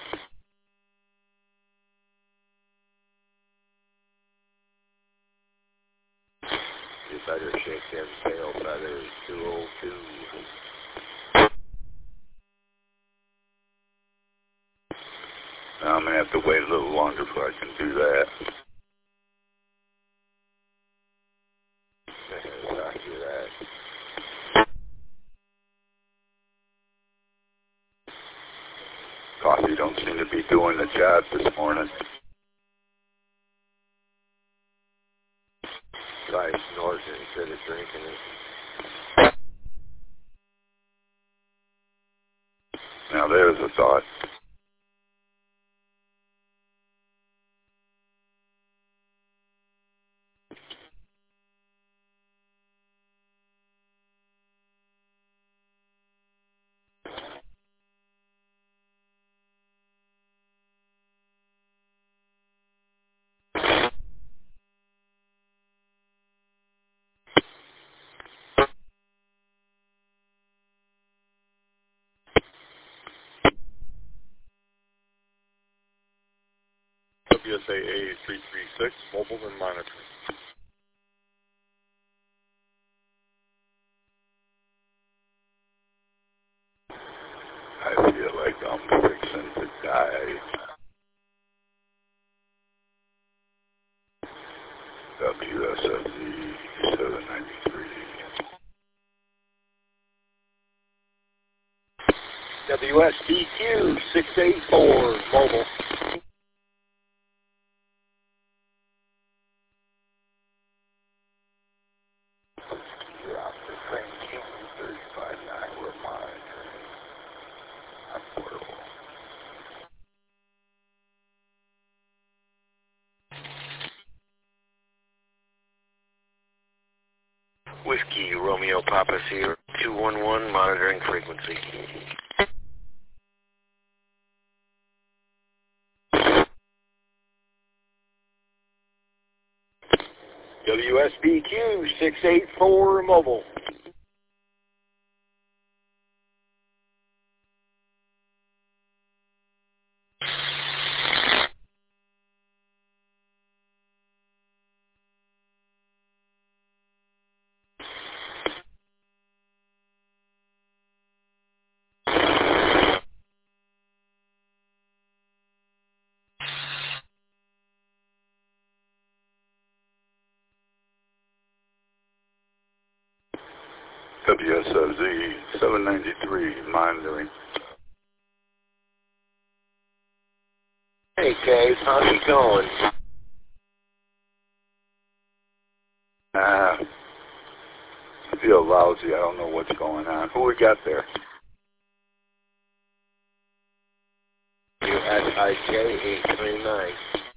You better shake them tail feathers, two oh two. Now I'm going to have to wait a little longer before I can do that. Roger that. Coffee don't seem to be doing the job this morning. Try snorting instead of drinking it. Now there's a thought. W S A A three three six, mobile and monitoring. I feel like I'm fixing to die. W S S E seven ninety-three. W S B Q six eight four, mobile. Drop the train king thirty-five nine, we're monitoring. I'm portable. Whiskey Romeo Papa Sierra two one one, monitoring frequency. W S B Q six eight four, mobile. W S S E seven ninety-three, monitoring. Hey, Case, how's it going? Ah, I feel lousy. I don't know what's going on. Who we got there? U S I J eight three nine.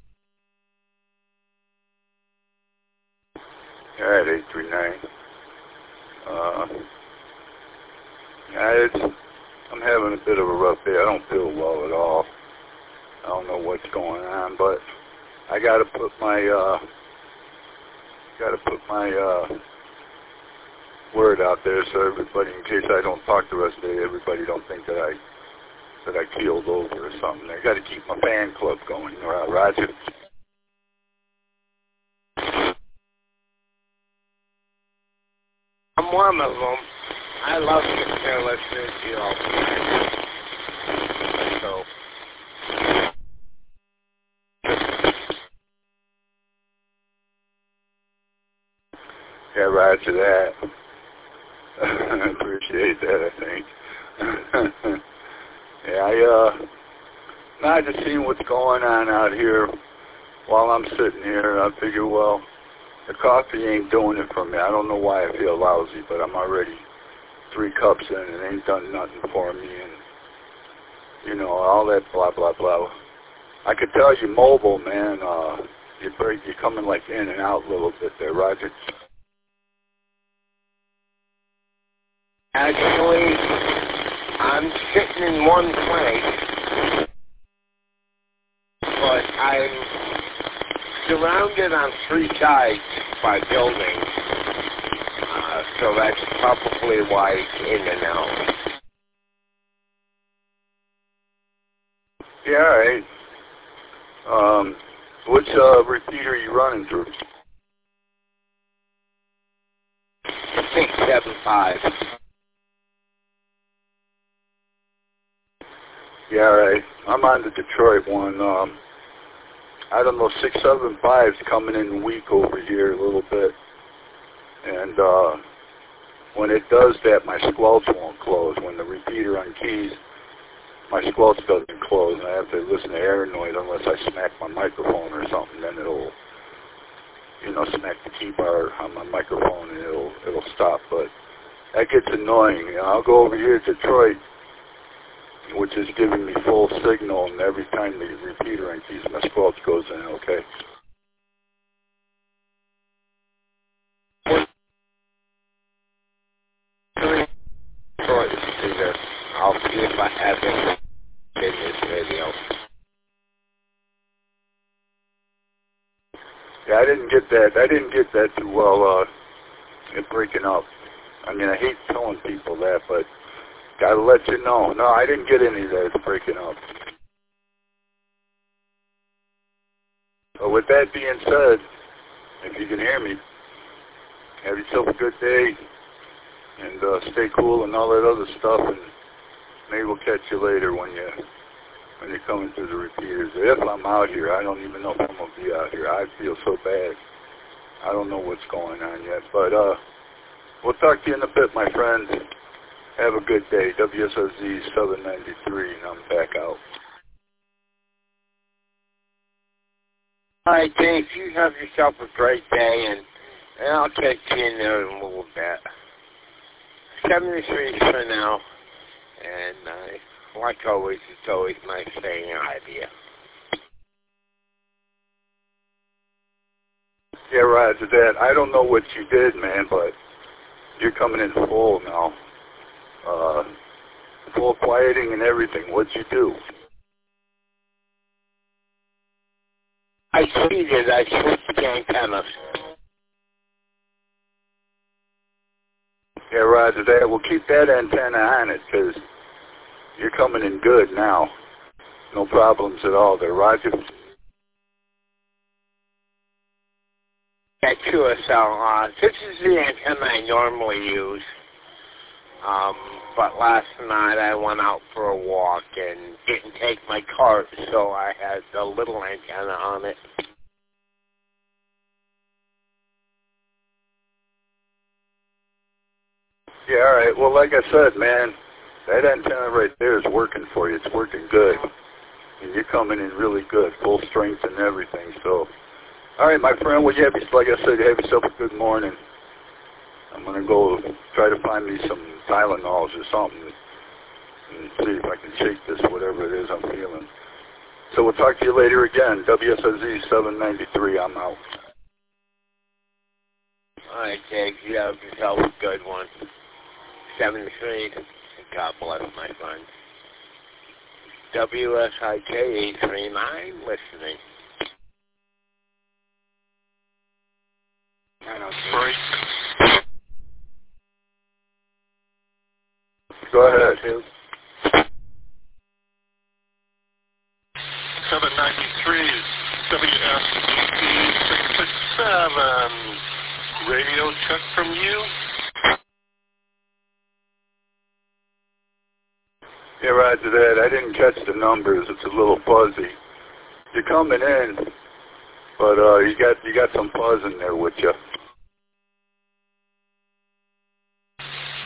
All right, eight three nine. Uh, yeah, it's, I'm having a bit of a rough day. I don't feel well at all. I don't know what's going on, but I got to put my uh, got to put my uh, word out there so everybody, in case I don't talk the rest of the day, everybody don't think that I that I keeled over or something. I got to keep my fan club going. Uh, Roger. I'm one of them. I love guitar listening to you all the time. So, Roger that. I appreciate that, I think. yeah, I, uh, nah, I just seen what's going on out here while I'm sitting here. I figure, well, the coffee ain't doing it for me. I don't know why I feel lousy, but I'm already three cups in and it ain't done nothing for me, and, you know, all that blah, blah, blah. I could tell you mobile, man, uh, you're, very, you're coming like in and out a little bit there, Roger. Actually, I'm sitting in one place, but I'm surrounded on three sides by buildings, uh, so that's probably why it's in and out. Yeah, all right. Um, which uh, repeater are you running through? six seven five. Yeah, all right. I'm on the Detroit one. Um, I don't know, six seven five's coming in weak over here a little bit. And uh, when it does that, my squelch won't close. When the repeater on keys, my squelch doesn't close, and I have to listen to air noise unless I smack my microphone or something. Then it'll, you know, smack the key bar on my microphone, and it'll it'll stop. But that gets annoying. You know, I'll go over here to Detroit, which is giving me full signal, and every time the repeater on keys, my squelch goes in. Okay. I'll see if I have it in this video. Yeah, I didn't get that. I didn't get that too well. Uh, it breaking up. I mean, I hate telling people that, but gotta let you know. No, I didn't get any of that. It's breaking up. But with that being said, if you can hear me, have yourself a good day, and uh, stay cool and all that other stuff, and maybe we'll catch you later when you when you're coming through the repeaters. If I'm out here, I don't even know if I'm gonna be out here. I feel so bad. I don't know what's going on yet, but uh, we'll talk to you in a bit, my friends. Have a good day. W S O Z seven ninety-three, and I'm back out. All right, Dave, you have yourself a great day, and, and I'll catch you in there in a little bit. seventy-three for now, and uh, like always, it's always nice saying hi to you. Yeah, Roger that. I don't know what you did, man, but you're coming in full now. Uh, full quieting and everything. What'd you do? I cheated. I switched the antennas. Yeah, Roger that. We'll keep that antenna on it, because you're coming in good now. No problems at all there, Roger. Yeah, sure. So uh, this is the antenna I normally use. Um, but last night I went out for a walk and didn't take my cart, so I had a little antenna on it. Yeah, all right. Well, like I said, man, that antenna right there is working for you. It's working good. And you're coming in really good, full strength and everything. So, all right, my friend, well, you have, like I said, have yourself a good morning. I'm going to go try to find me some Tylenols or something and see if I can shake this, whatever it is I'm feeling. So we'll talk to you later again. W S O Z seven ninety-three, I'm out. All right, Jake, you have yourself a good one. seventy-three, God bless, my friend. W S I K eight three nine, listening. Break. Go ahead. seven ninety-three is W S B P six six seven. Radio check from you. Yeah, Roger that. I didn't catch the numbers. It's a little fuzzy. You're coming in, but uh, you got you got some fuzz in there with you.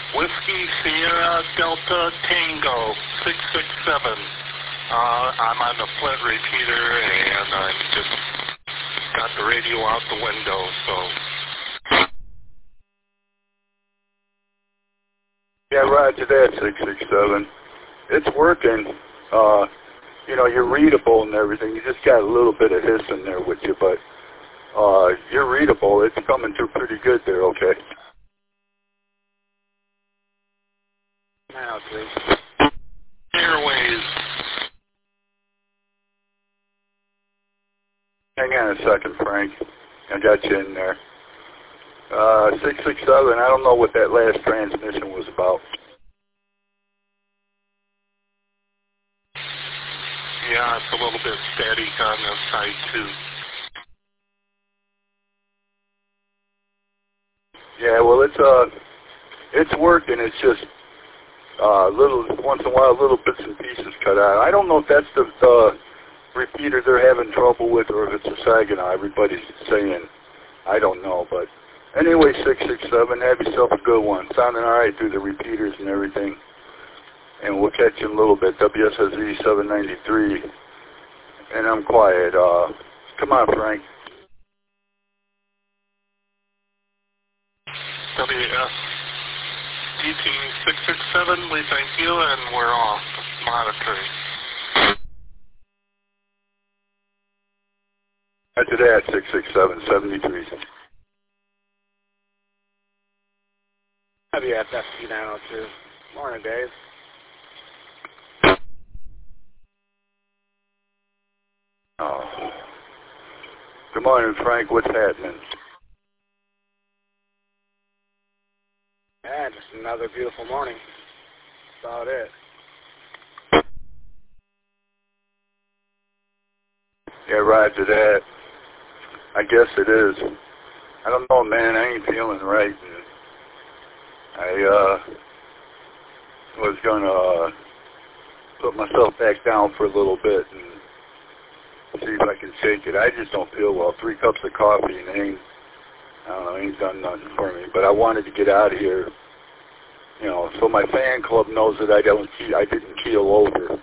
Whiskey Sierra Delta Tango six six seven. Uh, I'm on the Flint repeater, and I'm just got the radio out the window, so... Yeah, roger that, six six seven. It's working. Uh, you know, you're readable and everything. You just got a little bit of hiss in there with you, but uh, you're readable. It's coming through pretty good there, okay? Now, please. Airways. Hang on a second, Frank. I got you in there. Uh, six six seven, I don't know what that last transmission was about. Yeah, it's a little bit static on this side, too. Yeah, well, it's uh, it's working. It's just uh, little once in a while, little bits and pieces cut out. I don't know if that's the uh, repeater they're having trouble with, or if it's a Saginaw. Everybody's saying, I don't know, but anyway, six six seven, have yourself a good one. Sounding all right through the repeaters and everything. And we'll catch you in a little bit. W S S E seven ninety-three. And I'm quiet. Uh, come on, Frank. W S D T six six seven, we thank you, and we're off monitoring. After that, six six seven, seventy-three. W S S T nine oh two. Morning, Dave. Oh. Good morning, Frank. What's happening? Yeah, just another beautiful morning. That's about it. Yeah, roger that. I guess it is. I don't know, man. I ain't feeling right. And I uh, was going to uh, put myself back down for a little bit and see if I can shake it. I just don't feel well. Three cups of coffee and it ain't, I don't know, ain't done nothing for me. But I wanted to get out of here, you know, so my fan club knows that I don't, I didn't keel over.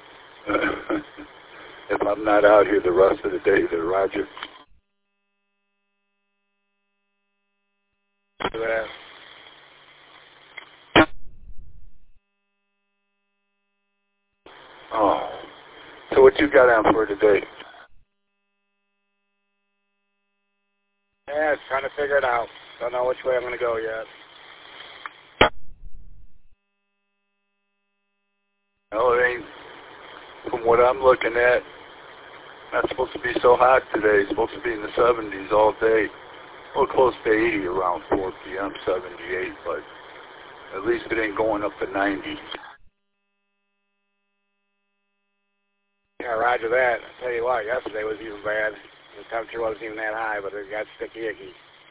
If I'm not out here the rest of the day, there, Roger. Yeah. Oh, so what you got on for today? Yeah, just trying to figure it out. Don't know which way I'm going to go yet. Well, it ain't, from what I'm looking at, not supposed to be so hot today. It's supposed to be in the seventies all day. Well, close to eighty around four p m, seventy-eight, but at least it ain't going up to ninety. Yeah, roger that. I tell you what, yesterday was even bad. The temperature wasn't even that high, but it got sticky icky.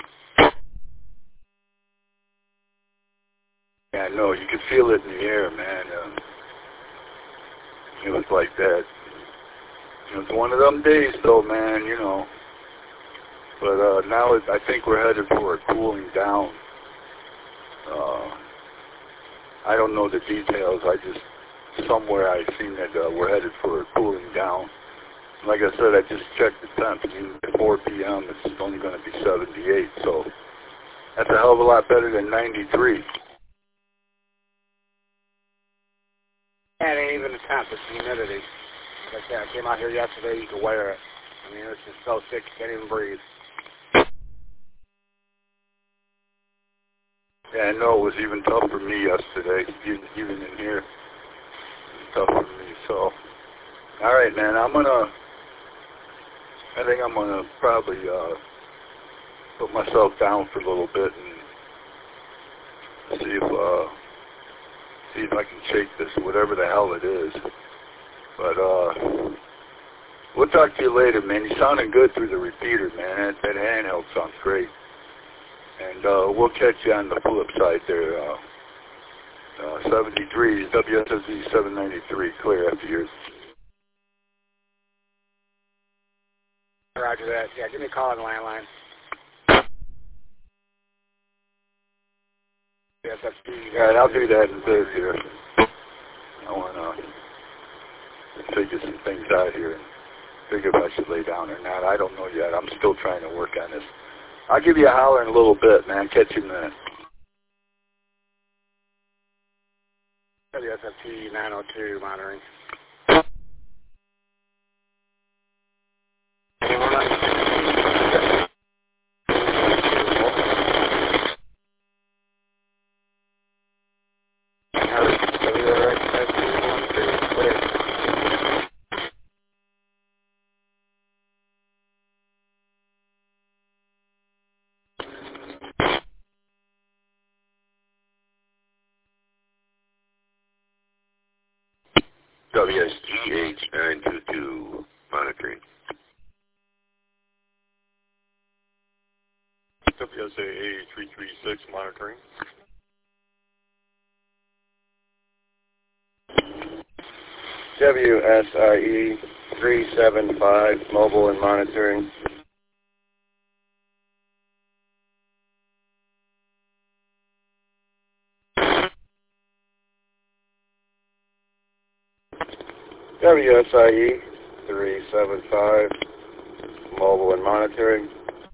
Yeah, no, you could feel it in the air, man. Um, it was like that. It was one of them days, though, man, you know. But uh, now it, I think we're headed for a cooling down. Uh, I don't know the details. I just, somewhere I've seen that uh, we're headed for a cooling down. Like I said, I just checked the temps. Even at four p m, it's only going to be seventy-eight, so that's a hell of a lot better than ninety-three. Yeah, it ain't even the temp, it's the humidity. Like I said, I came out here yesterday, you could wear it. I mean, it's just so thick, you can't even breathe. Yeah, I know it was even tough for me yesterday, even, even in here. It's tough for me, so. All right, man, I'm going to, I think I'm going to probably uh, put myself down for a little bit and see if, uh, see if I can shake this, whatever the hell it is. But uh, we'll talk to you later, man. You're sounding good through the repeater, man. That, that handheld sounds great. And uh, we'll catch you on the flip side there. Uh, uh, seventy-three, W S S E seven ninety-three, clear after yours. Roger that. Yeah, give me a call on the landline. All right, I'll do that in a bit here. I want to figure some things out here and figure if I should lay down or not. I don't know yet. I'm still trying to work on this. I'll give you a holler in a little bit, man. Catch you in a minute. W S F T nine oh two monitoring. W S G H nine two two monitoring. W S A A three three six monitoring. W S I E three seven five mobile and monitoring. W S I E three seven five mobile and monitoring.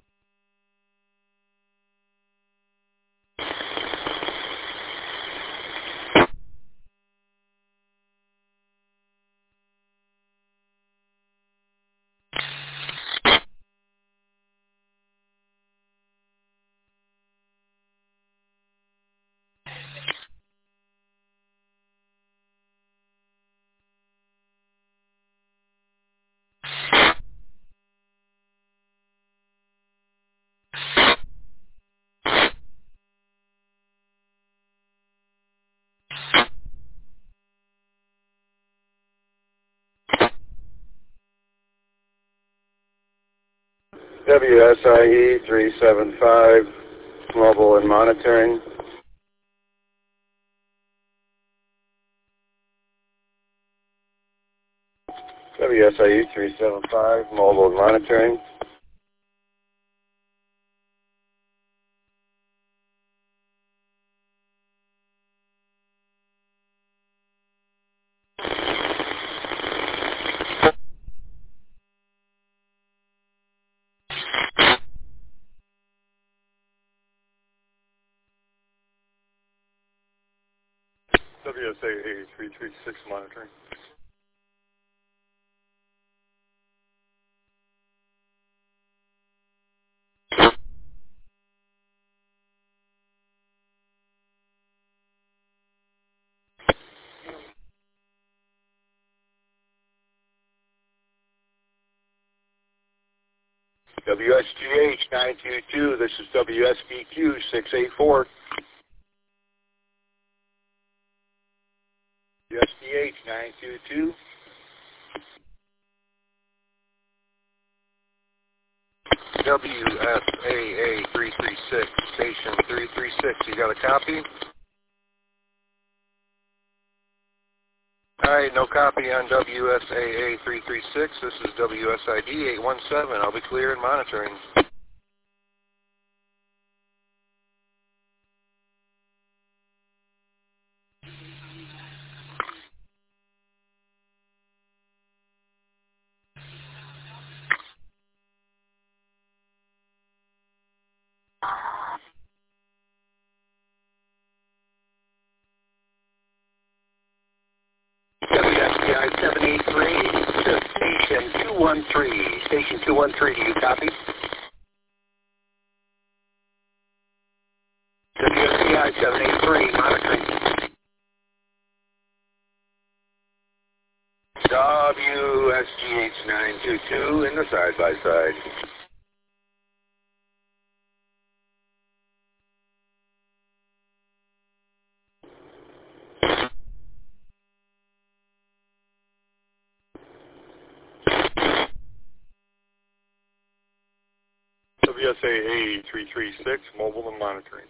W S I E three seven five mobile and monitoring. W S I E three seven five mobile and monitoring. W S A A three three six monitoring. W S G H nine two two, this is W S B Q six eight four. W S G H nine two two. W S A A three three six, station three three six, you got a copy? Alright, no copy on W S A A three three six, this is W S I D eight one seven, I'll be clear and monitoring. W S T I seven eight three to station two one three. Station two one three, do you copy? W S T I seven eight three, monitoring. W S G H nine two two in the side-by-side. W S A A three three six mobile and monitoring.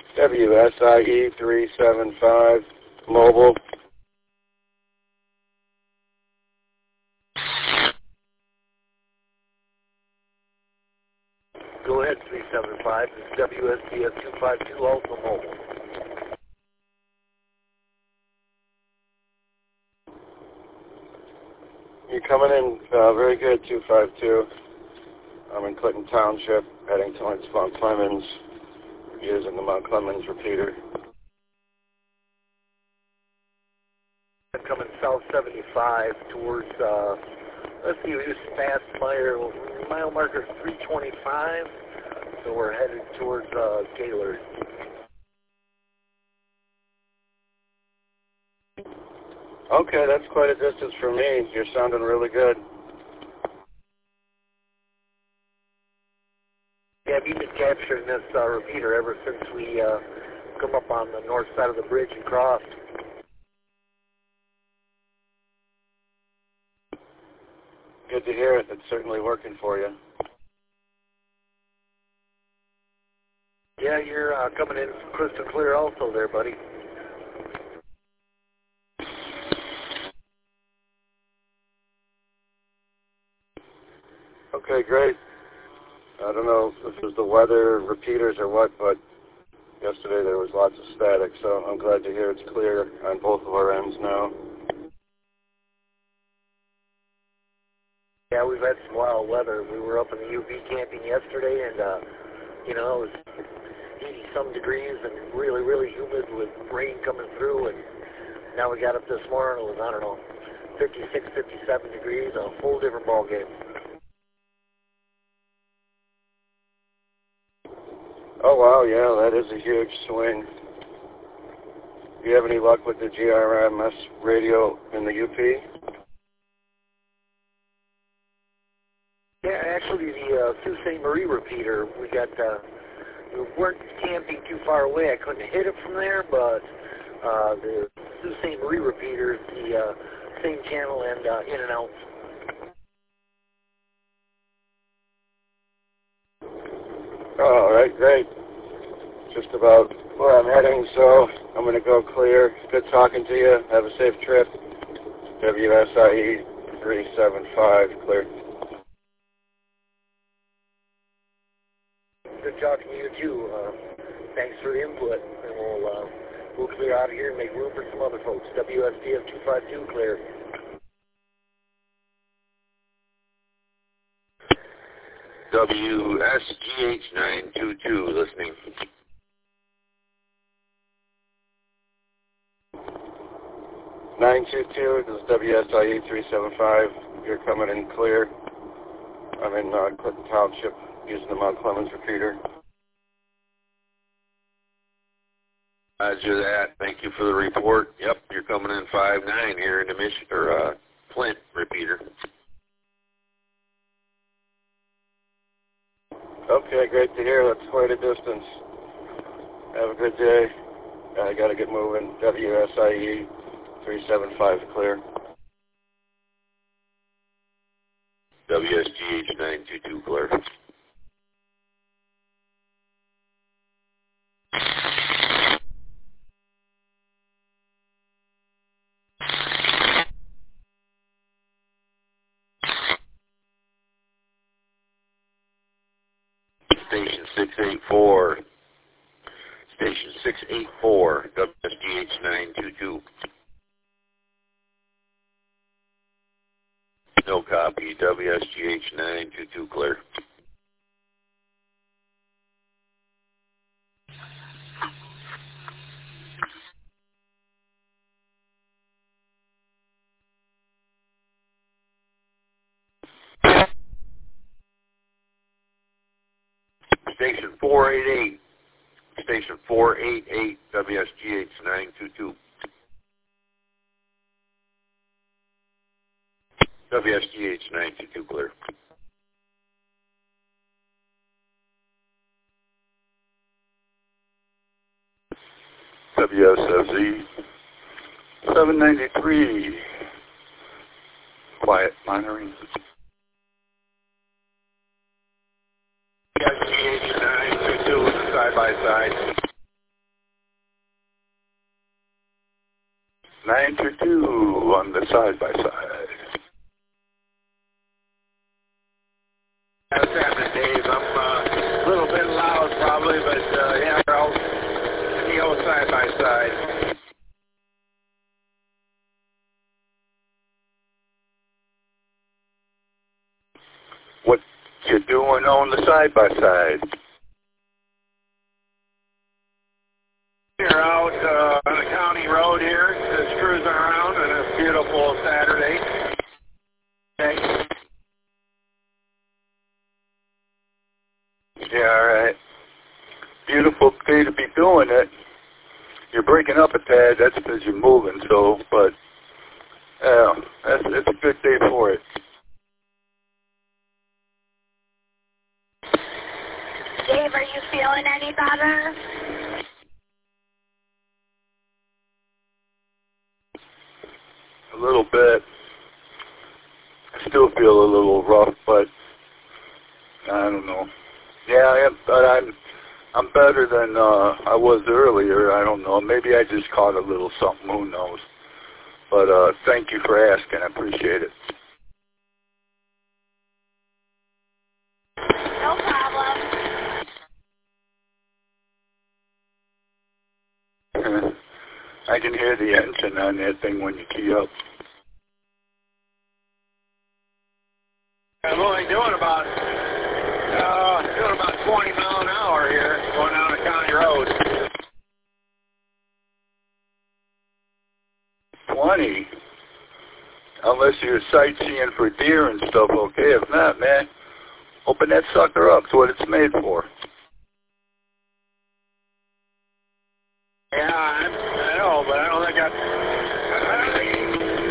W S I E three seven five, mobile. Go ahead, three seven five. This is W S D F two five two, also mobile. You're coming in uh, very good, two five two. I'm in Clinton Township, heading towards Mount Clemens, using the Mount Clemens repeater. I'm coming south seventy-five towards, uh, let's see, we just passed mile, mile marker three twenty-five, so we're headed towards uh, Gaylord. Okay, that's quite a distance for me. You're sounding really good. Yeah, we've been capturing this uh, repeater ever since we uh, come up on the north side of the bridge and crossed. Good to hear it. It's certainly working for you. Yeah, you're uh, coming in crystal clear also there, buddy. Okay, great. I don't know if it was the weather, repeaters, or what, but yesterday there was lots of static, so I'm glad to hear it's clear on both of our ends now. Yeah, we've had some wild weather. We were up in the U V camping yesterday, and, uh, you know, it was eighty-some degrees and really, really humid with rain coming through, and now we got up this morning, it was, I don't know, fifty-six, fifty-seven degrees, a whole different ball game. Oh, wow, yeah, that is a huge swing. Do you have any luck with the G R M S radio in the U P? Yeah, actually, the uh, Sault Ste. Marie repeater, we got, uh, we weren't camping too far away. I couldn't hit it from there, but uh, the Sault Ste. Marie repeater is the uh, same channel and uh, in and out. Oh, all right, great. Just about where I'm heading, so I'm going to go clear. Good talking to you. Have a safe trip. W S I E three seven five, clear. Good talking to you, too. Uh, thanks for the input, and we'll, uh, we'll clear out of here and make room for some other folks. W S D F two five two, clear. W S G H nine two two, listening. nine two two, this is W S I E three seven five. You're coming in clear. I'm in uh, Clinton Township using the Mount Clemens repeater. Roger that. Thank you for the report. Yep, you're coming in five nine here in the Mission, or uh, Flint repeater. Okay, great to hear. That's quite a distance. Have a good day. I got to get moving. W S I E three seven five, clear. W S G H nine two two, clear. Station six eight four. Station six eight four, W S G H nine two two. No copy. W S G H nine two two, clear. Station four eight eight. Station four eight eight, W S G H nine two two. W S G H nine two two, clear. W S F Z seven ninety-three. Quiet monitoring. W S G H nine two two, side by side. nine two two on the side-by-side. What's happening, Dave? I'm uh, a little bit loud probably, but uh, yeah, we're out in the old side-by-side. What you doing on the side-by-side? We're out uh, on a county road here, just cruising around on a beautiful Saturday. Okay. Yeah, all right. Beautiful day to be doing it. You're breaking up a tad, that's because you're moving, so, but, yeah, that's, it's a good day for it. Dave, are you feeling any better? A little bit. I still feel a little rough, but I don't know. Yeah, I am, but I'm I'm better than uh, I was earlier. I don't know. Maybe I just caught a little something. Who knows? But uh, thank you for asking. I appreciate it. No problem. I can hear the engine on that thing when you key up. I'm only doing about uh, doing about twenty mile an hour here, going down a county road. twenty? Unless you're sightseeing for deer and stuff, okay. If not, man, open that sucker up. It's what it's made for. Yeah, I, I know, but I don't think I... I don't think...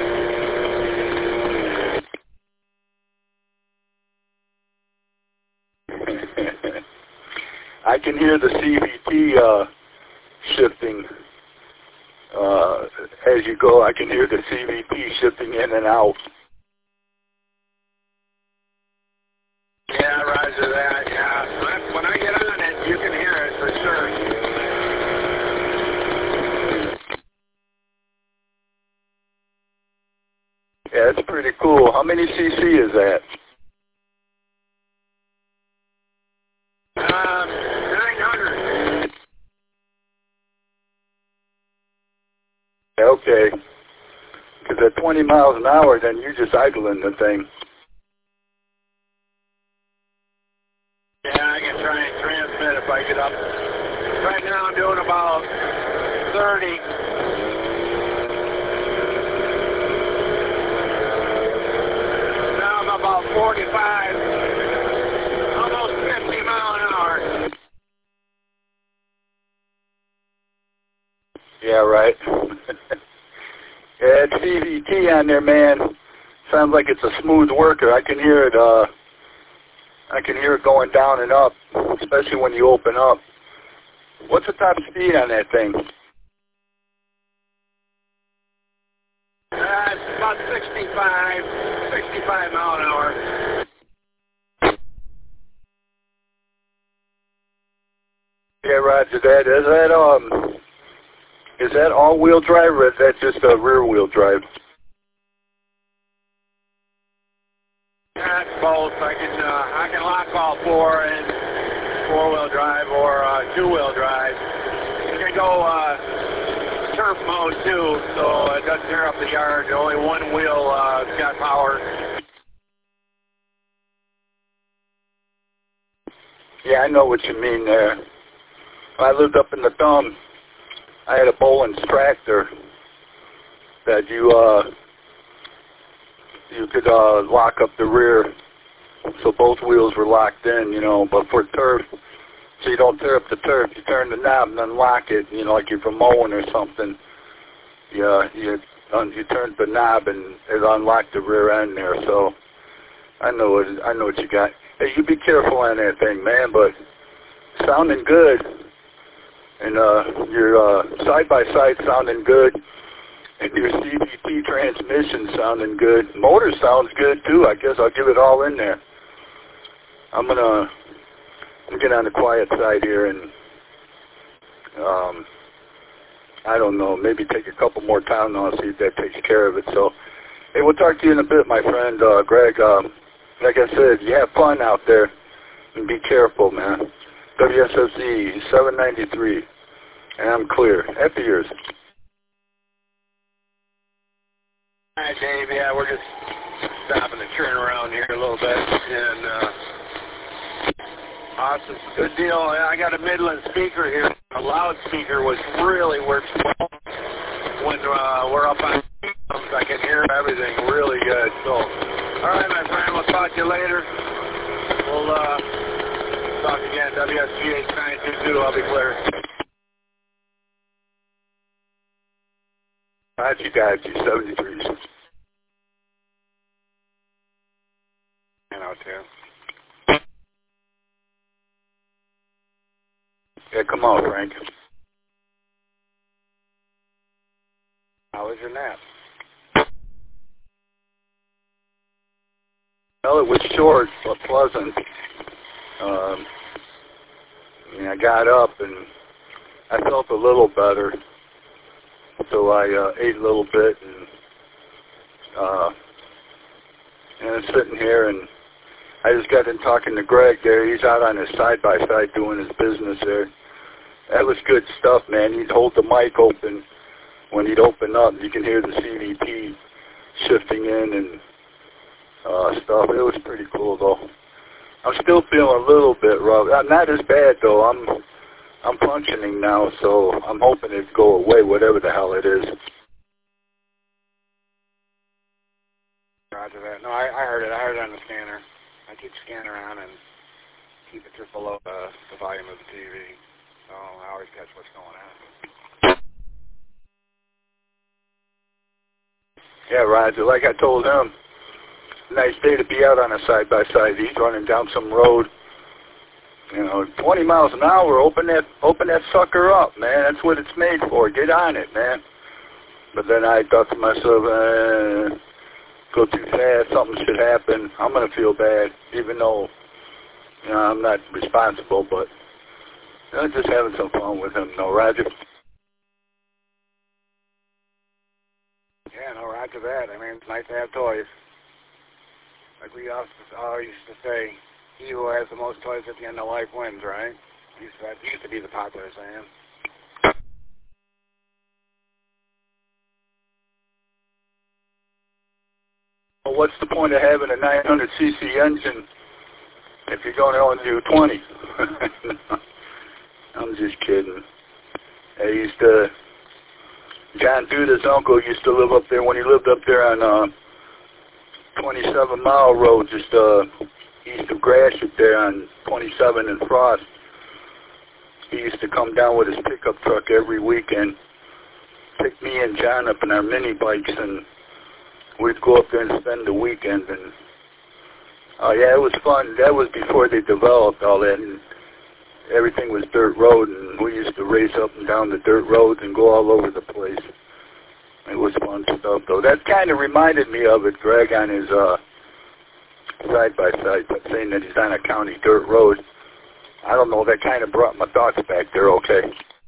I can hear the C V T uh, shifting uh, as you go. I can hear the C V T shifting in and out. Yeah, roger that, yeah. When I, when I get on it, you can hear it for sure. Yeah, it's pretty cool. How many C C is that? Um, nine hundred. Okay. Because at twenty miles an hour, then you're just idling the thing. Yeah, I can try and transmit if I get up. Right now I'm doing about thirty. Now I'm about forty-five. Almost fifty mile an hour. Yeah, right. Yeah, it's C V T on there, man. Sounds like it's a smooth worker. I can hear it, uh, I can hear it going down and up, especially when you open up. What's the top speed on that thing? Uh, it's about sixty-five, sixty-five mile an hour. Yeah, roger that. Is that, um, is that all-wheel drive or is that just a rear-wheel drive? That's both. I can, uh, I can lock all four in four-wheel drive or uh, two-wheel drive. You can go uh, turf mode too, so it doesn't tear up the yard. Only one wheel uh, got power. Yeah, I know what you mean there. When I lived up in the Thumb, I had a Boland's tractor that you uh, you could uh, lock up the rear, so both wheels were locked in, you know. But for turf, so you don't tear up the turf, you turn the knob and unlock it, you know, like you're from mowing or something. Yeah, you um, you turned the knob and it unlocked the rear end there. So I know what I know what you got. Hey, you be careful on that thing, man. But sounding good. And uh, your uh, side-by-side sounding good, and your C V T transmission sounding good. Motor sounds good too. I guess I'll give it all in there. I'm gonna get on the quiet side here and um, I don't know, maybe take a couple more Tylenol, see if that takes care of it. So, hey, we'll talk to you in a bit, my friend, uh, Greg. Um, like I said, you have fun out there, and be careful, man. W S S E seven ninety-three, and I'm clear. Happy years. Hi, Dave. Yeah, we're just stopping and turning around here a little bit, and uh, awesome, good deal. I got a Midland speaker here, a loudspeaker, which really works well when uh, we're up on. I can hear everything really good. So, all right, my friend, we'll talk to you later. We'll uh, talk again. W S G H nine two two. I'll be clear. How'd you guys do seventy-three? I know, too. Yeah, come on, Frank. How was your nap? Well, it was short but pleasant. Um, I mean, I got up and I felt a little better. So I uh, ate a little bit and uh, and I'm sitting here and I just got in talking to Greg there. He's out on his side-by-side doing his business there. That was good stuff, man. He'd hold the mic open. When he'd open up, you can hear the C V T shifting in and uh, stuff. It was pretty cool, though. I'm still feeling a little bit rough. I'm not as bad, though. I'm I'm functioning now, so I'm hoping it'd go away, whatever the hell it is. Roger that. No, I, I heard it. I heard it on the scanner. I keep scanning around and keep it just below uh, the volume of the T V. So I always catch what's going on. Yeah, Roger. Like I told him, nice day to be out on a side-by-side. He's running down some road. You know, twenty miles an hour, open that open that sucker up, man. That's what it's made for. Get on it, man. But then I thought to myself, uh, go too fast, something should happen. I'm going to feel bad, even though, you know, I'm not responsible, but you know, just having some fun with him. No, Roger? Yeah, no, roger that. I mean, it's nice to have toys. Like we always used to say, he who has the most toys at the end of life wins, right? Used to, that used to be the popular saying. Well, what's the point of having a nine hundred c c engine if you're going to only do twenty? I'm just kidding. I used to, John Duda's uncle used to live up there when he lived up there on uh, twenty-seven mile road, just uh, east of Gratiot there on twenty-seven and Frost. He used to come down with his pickup truck every weekend, pick me and John up in our mini bikes, and we'd go up there and spend the weekend. And oh yeah, it was fun. That was before they developed all that, and everything was dirt road, and we used to race up and down the dirt roads and go all over the place. It was fun stuff, though. That kind of reminded me of it, Greg, on his uh, side-by-side, but saying that he's on a county dirt road. I don't know, that kind of brought my thoughts back there, okay?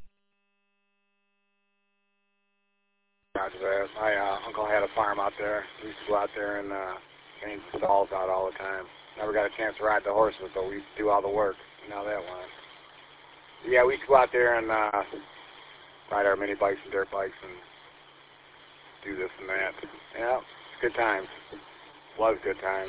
Roger that. My uh, uncle had a farm out there. We used to go out there and uh, change the stalls out all the time. Never got a chance to ride the horses, but we used to do all the work. You know that one. Yeah, we used to go out there and uh, ride our mini bikes and dirt bikes and do this and that. Yeah, good times. Was good times.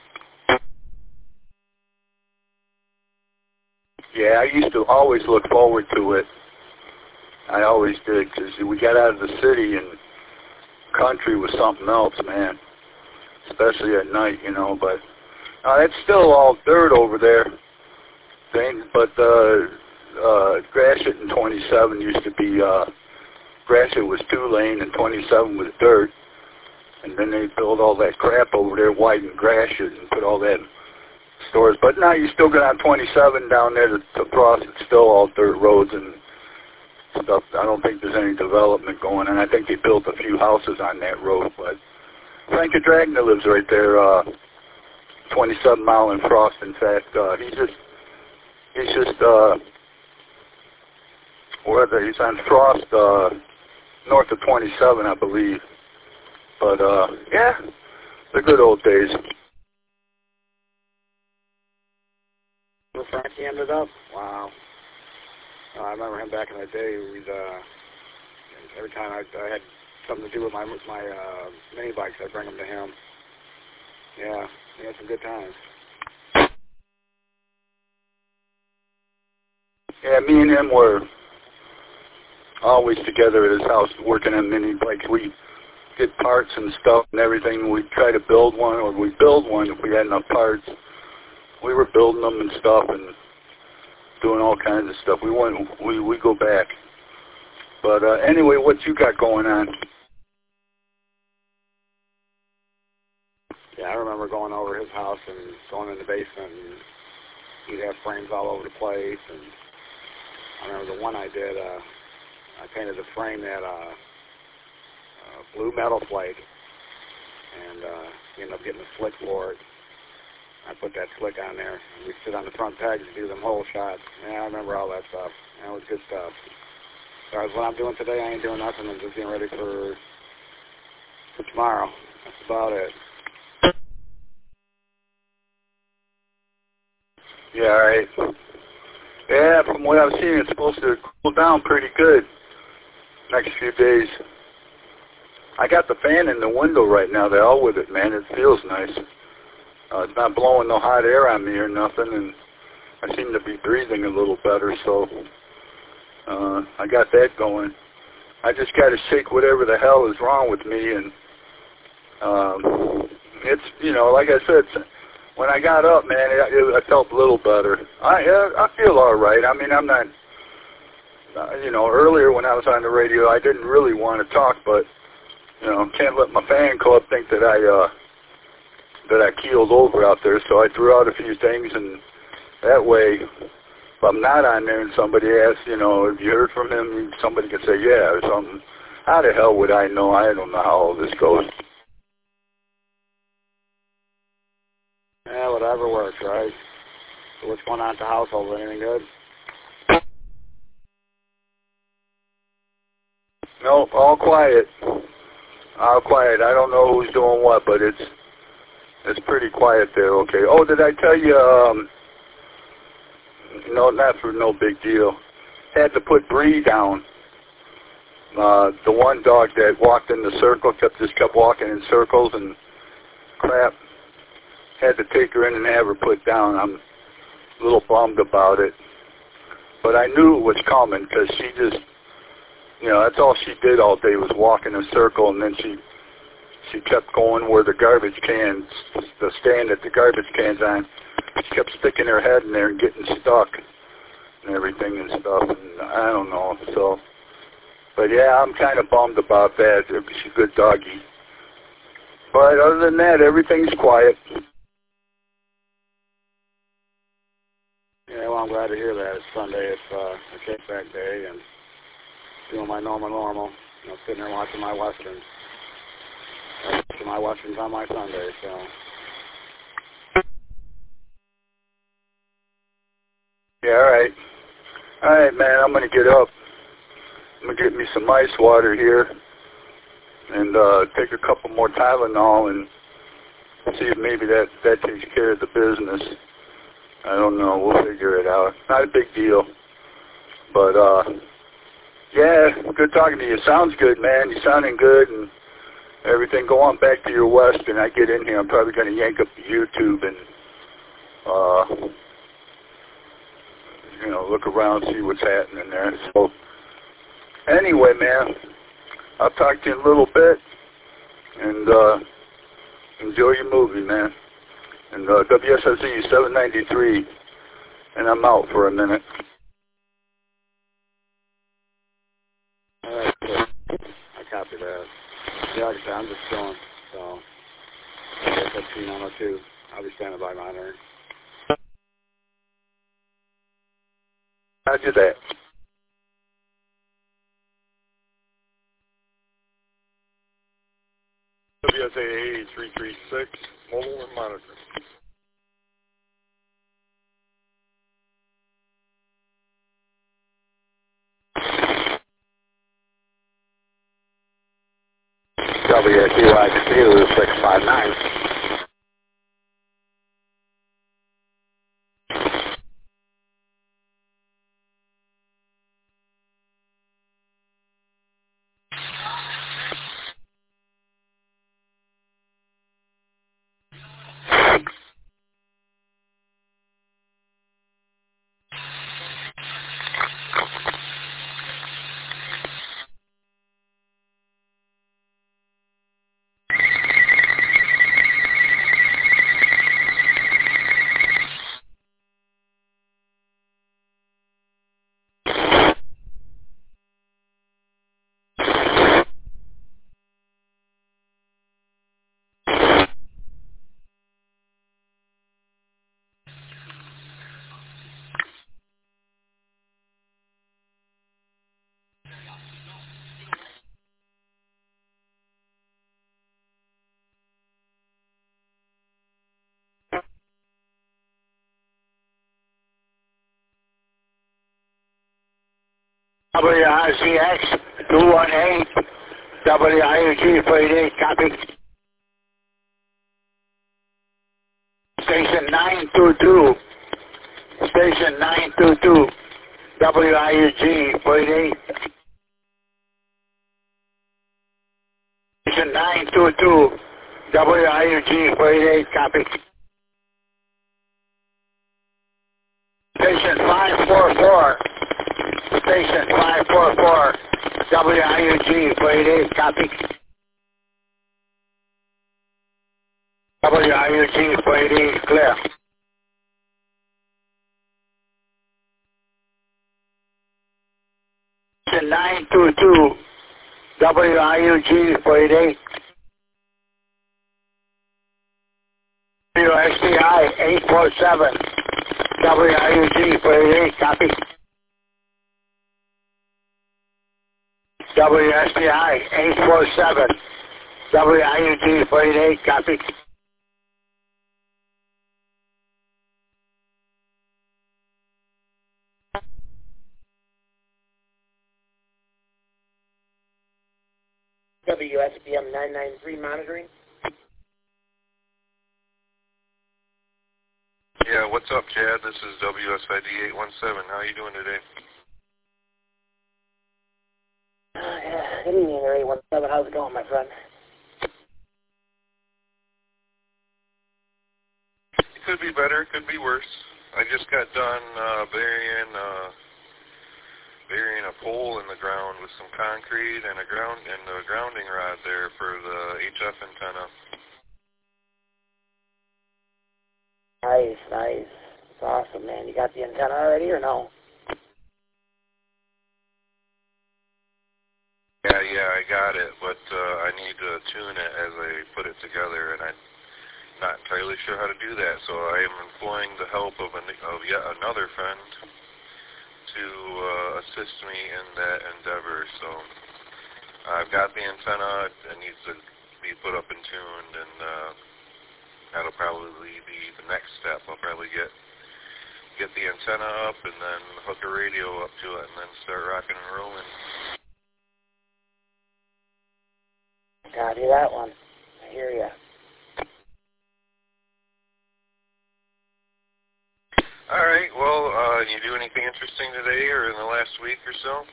Yeah, I used to always look forward to it. I always did, because we got out of the city and country was something else, man. Especially at night, you know. But uh, it's still all dirt over there. Thing, but uh, uh, Gratiot and twenty-seven used to be, uh, Gratiot was two-lane and twenty-seven was dirt. And then they built all that crap over there, widened Gratiot and put all that stores. But now you still get on twenty-seven down there to, to Frost. It's still all dirt roads and stuff. I don't think there's any development going on. I think they built a few houses on that road. But Frank Dragna lives right there, uh, twenty-seven mile in Frost. In fact, uh, he's just he's just uh, where the, he's on Frost, uh, north of twenty-seven, I believe. But, uh, yeah, the good old days. Where Frankie ended up? Wow. Uh, I remember him back in the day. We'd, uh, every time I, I had something to do with my my uh, mini bikes, I'd bring them to him. Yeah, he had some good times. Yeah, me and him were always together at his house working on mini bikes. We get parts and stuff and everything. We'd try to build one, or we'd build one if we had enough parts. We were building them and stuff and doing all kinds of stuff. We went, we, we go back. But uh, anyway, what you got going on? Yeah, I remember going over his house and going in the basement, and he'd have frames all over the place. And I remember the one I did, uh, I painted a frame that uh, uh, blue metal flake, and uh, he ended up getting a slick for it. I put that slick on there, and we'd sit on the front pegs and do them whole shots. Yeah, I remember all that stuff. That was good stuff. As far as what I'm doing today, I ain't doing nothing. I'm just getting ready for, for tomorrow. That's about it. Yeah, all right. Yeah, from what I've seen, it's supposed to cool down pretty good next few days. I got the fan in the window right now. They're all with it, man. It feels nice. Uh, it's not blowing no hot air on me or nothing, and I seem to be breathing a little better, so uh, I got that going. I just got to shake whatever the hell is wrong with me, and um, it's, you know, like I said, when I got up, man, it, it, I felt a little better. I uh, I feel all right. I mean, I'm not, uh, you know, earlier when I was on the radio, I didn't really want to talk, but, you know, can't let my fan club think that I, uh, that I keeled over out there, so I threw out a few things, and that way, if I'm not on there and somebody asks, you know, have you heard from him, somebody can say, yeah, or something. How the hell would I know? I don't know how all this goes. Yeah, whatever works, right? So what's going on at the household? Anything good? No, all quiet. All quiet. I don't know who's doing what, but it's it's pretty quiet there, okay. Oh, did I tell you, um, no, not for no big deal. Had to put Bree down. Uh, the one dog that walked in the circle, kept just kept walking in circles and crap. Had to take her in and have her put down. I'm a little bummed about it. But I knew it was coming because she just, you know, that's all she did all day was walk in a circle, and then she she kept going where the garbage cans, the stand that the garbage can's on. She kept sticking her head in there and getting stuck and everything and stuff. And I don't know. So, but yeah, I'm kind of bummed about that. She's a good doggy. But other than that, everything's quiet. Yeah, well, I'm glad to hear that. It's Sunday. It's uh, a kickback day, and doing my normal normal. You know, sitting there watching my westerns. Watching my westerns on my Sunday, so. Yeah, all right. All right, man, I'm going to get up. I'm going to get me some ice water here and uh, take a couple more Tylenol and see if maybe that, that takes care of the business. I don't know. We'll figure it out. Not a big deal. But, uh, yeah, good talking to you. Sounds good, man. You're sounding good and everything. Go on back to your west, and I get in here. I'm probably going to yank up the YouTube and, uh, you know, look around, see what's happening there. So, anyway, man, I'll talk to you in a little bit, and uh, enjoy your movie, man. And uh, W S S E seven ninety-three, and I'm out for a minute. All right, cool. I copy that. Yeah, like I said, I'm just going, so. W S S E nine oh two. I'll be standing by monitoring. Roger that. W S A A three three six, mobile and monitoring. W S U I computer six five nine. W I C X two one eight, W I U G four eight eight, copy. Station nine two two, Station nine two two, W I U G four eight eight. Station nine two two, W I U G four eight eight, copy. Station five four four, Station five four four, W I U G four eight eight, copy. W I U G four eight eight, clear. Station nine two two, W I U G four eight eight. W S T I eight four seven, W I U G four eight eight, copy. W S T I eight four seven, W I U G four eight eight, copy. W S B M nine nine three monitoring. Yeah, what's up, Chad? This is W S I D eight one seven. How are you doing today? Uh, yeah. Good evening, eight one seven. How's it going, my friend? It could be better, could be worse. I just got done uh, burying, uh, burying a pole in the ground with some concrete and a ground and a grounding rod there for the H F antenna. Nice, nice. It's awesome, man. You got the antenna already or no? Yeah, yeah, I got it, but uh, I need to tune it as I put it together, and I'm not entirely sure how to do that, so I am employing the help of, an, of yet another friend to uh, assist me in that endeavor. So I've got the antenna. It needs to be put up and tuned, and uh, that'll probably be the next step. I'll probably get get the antenna up and then hook a radio up to it and then start rocking and rolling. Copy that one. I hear ya. All right. Well, uh, you do anything interesting today or in the last week or so?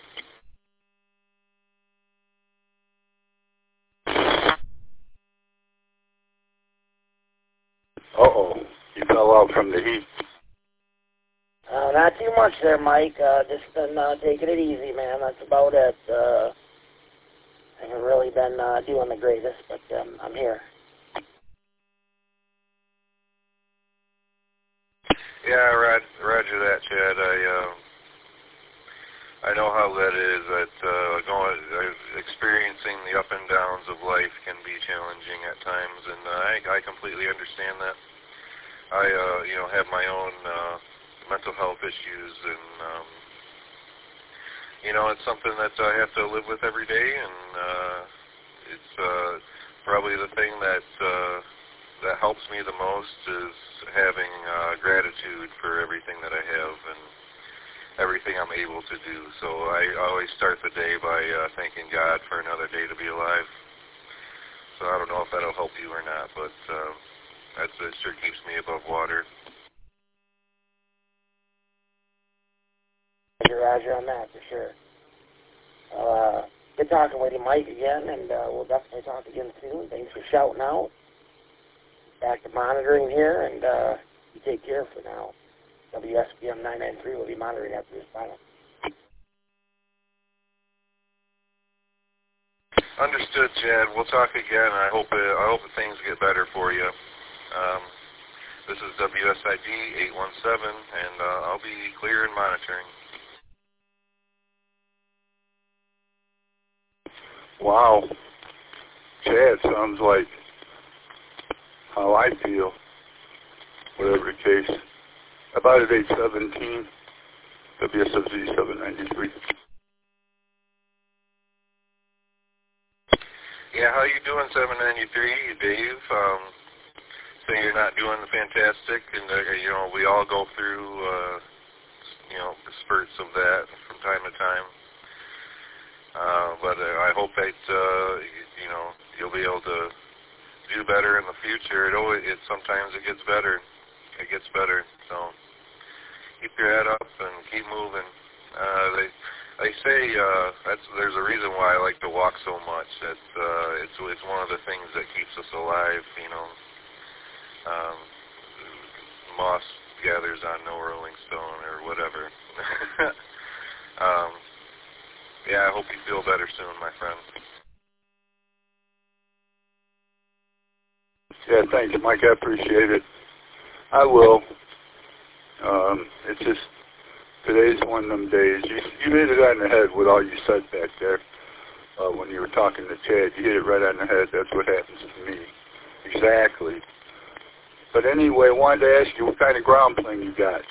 Uh-oh. You fell out from the heat. Uh, not too much there, Mike. Uh, just been uh, taking it easy, man. That's about it. Uh, I haven't really been uh, doing the greatest, but um, I'm here. Yeah, rog, roger that, Chad. I uh, I know how that is. That uh, going uh, experiencing the up and downs of life can be challenging at times, and uh, I I completely understand that. I uh, you know have my own uh, mental health issues, and um, you know it's something that I have to live with every day, and uh, it's uh, probably the thing that. Uh, that helps me the most is having uh, gratitude for everything that I have and everything I'm able to do. So I always start the day by uh, thanking God for another day to be alive. so I don't know if that'll help you or not, but uh, that's, it sure keeps me above water. Roger, Roger on that for sure. Uh, good talking with you, Mike, again, and uh, we'll definitely talk again soon. Thanks for shouting out. Back to monitoring here, and uh, you take care for now. W S B M nine nine three will be monitoring after this final. Understood, Chad. We'll talk again. I hope it, I hope things get better for you. Um, this is W S I D eight one seven, and uh, I'll be clear and monitoring. Wow. Chad, sounds like how I feel, whatever the case. About at eight seventeen, W S F Z seven ninety-three. Yeah, how you doing, seven ninety-three, Dave? Um, so you're not doing fantastic, and uh, you know we all go through uh, you know spurts of that from time to time. Uh, but uh, I hope that uh, you, you know you'll be able to do better in the future. It always, it sometimes it gets better. It gets better. So keep your head up and keep moving. Uh, they they say uh, that's there's a reason why I like to walk so much. That uh, it's it's one of the things that keeps us alive. You know, um, moss gathers on no rolling stone or whatever. um, yeah, I hope you feel better soon, my friend. Yeah, thanks, Mike. I appreciate it. I will. Um, it's just, today's one of them days. You, you hit it on the head with all you said back there uh, when you were talking to Chad. You hit it right on the head. That's what happens to me. Exactly. But anyway, I wanted to ask you what kind of ground plane you got.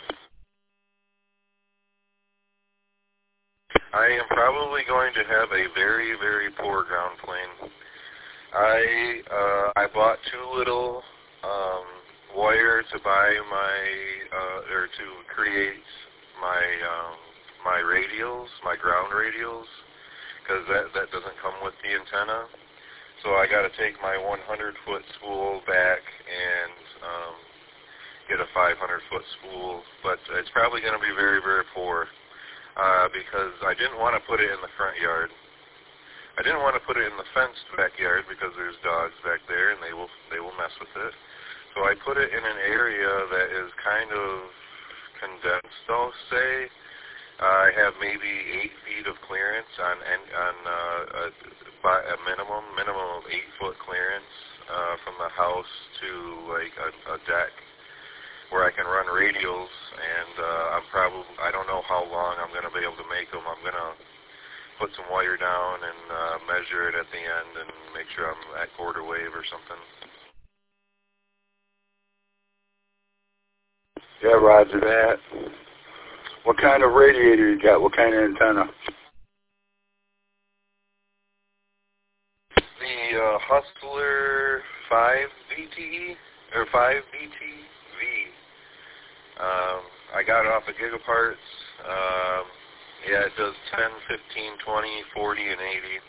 I am probably going to have a very, very poor ground plane. I uh, I bought too little um, wire to buy my uh, or to create my um, my radials, my ground radials, because that that doesn't come with the antenna. So I got to take my one hundred foot spool back and um, get a five hundred foot spool, but it's probably going to be very, very poor uh, because I didn't want to put it in the front yard. I didn't want to put it in the fenced backyard because there's dogs back there and they will they will mess with it. So I put it in an area that is kind of condensed, I'll say. Uh, I have maybe eight feet of clearance on on uh, a, by a minimum minimum of eight foot clearance uh, from the house to like a, a deck where I can run radials, and uh, I'm probably I don't know how long I'm going to be able to make them. I'm going to put some wire down and uh, measure it at the end and make sure I'm at quarter wave or something. Yeah, roger that. What kind of radiator you got? What kind of antenna? The uh, Hustler five B T E, or five B T V. Um, I got it off of Gigaparts. Um, yeah, it does ten, fifteen, twenty, forty, and eighty.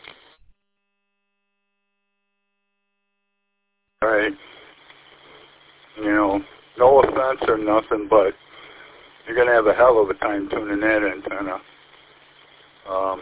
All right. You know, no offense or nothing, but you're going to have a hell of a time tuning that antenna. Um,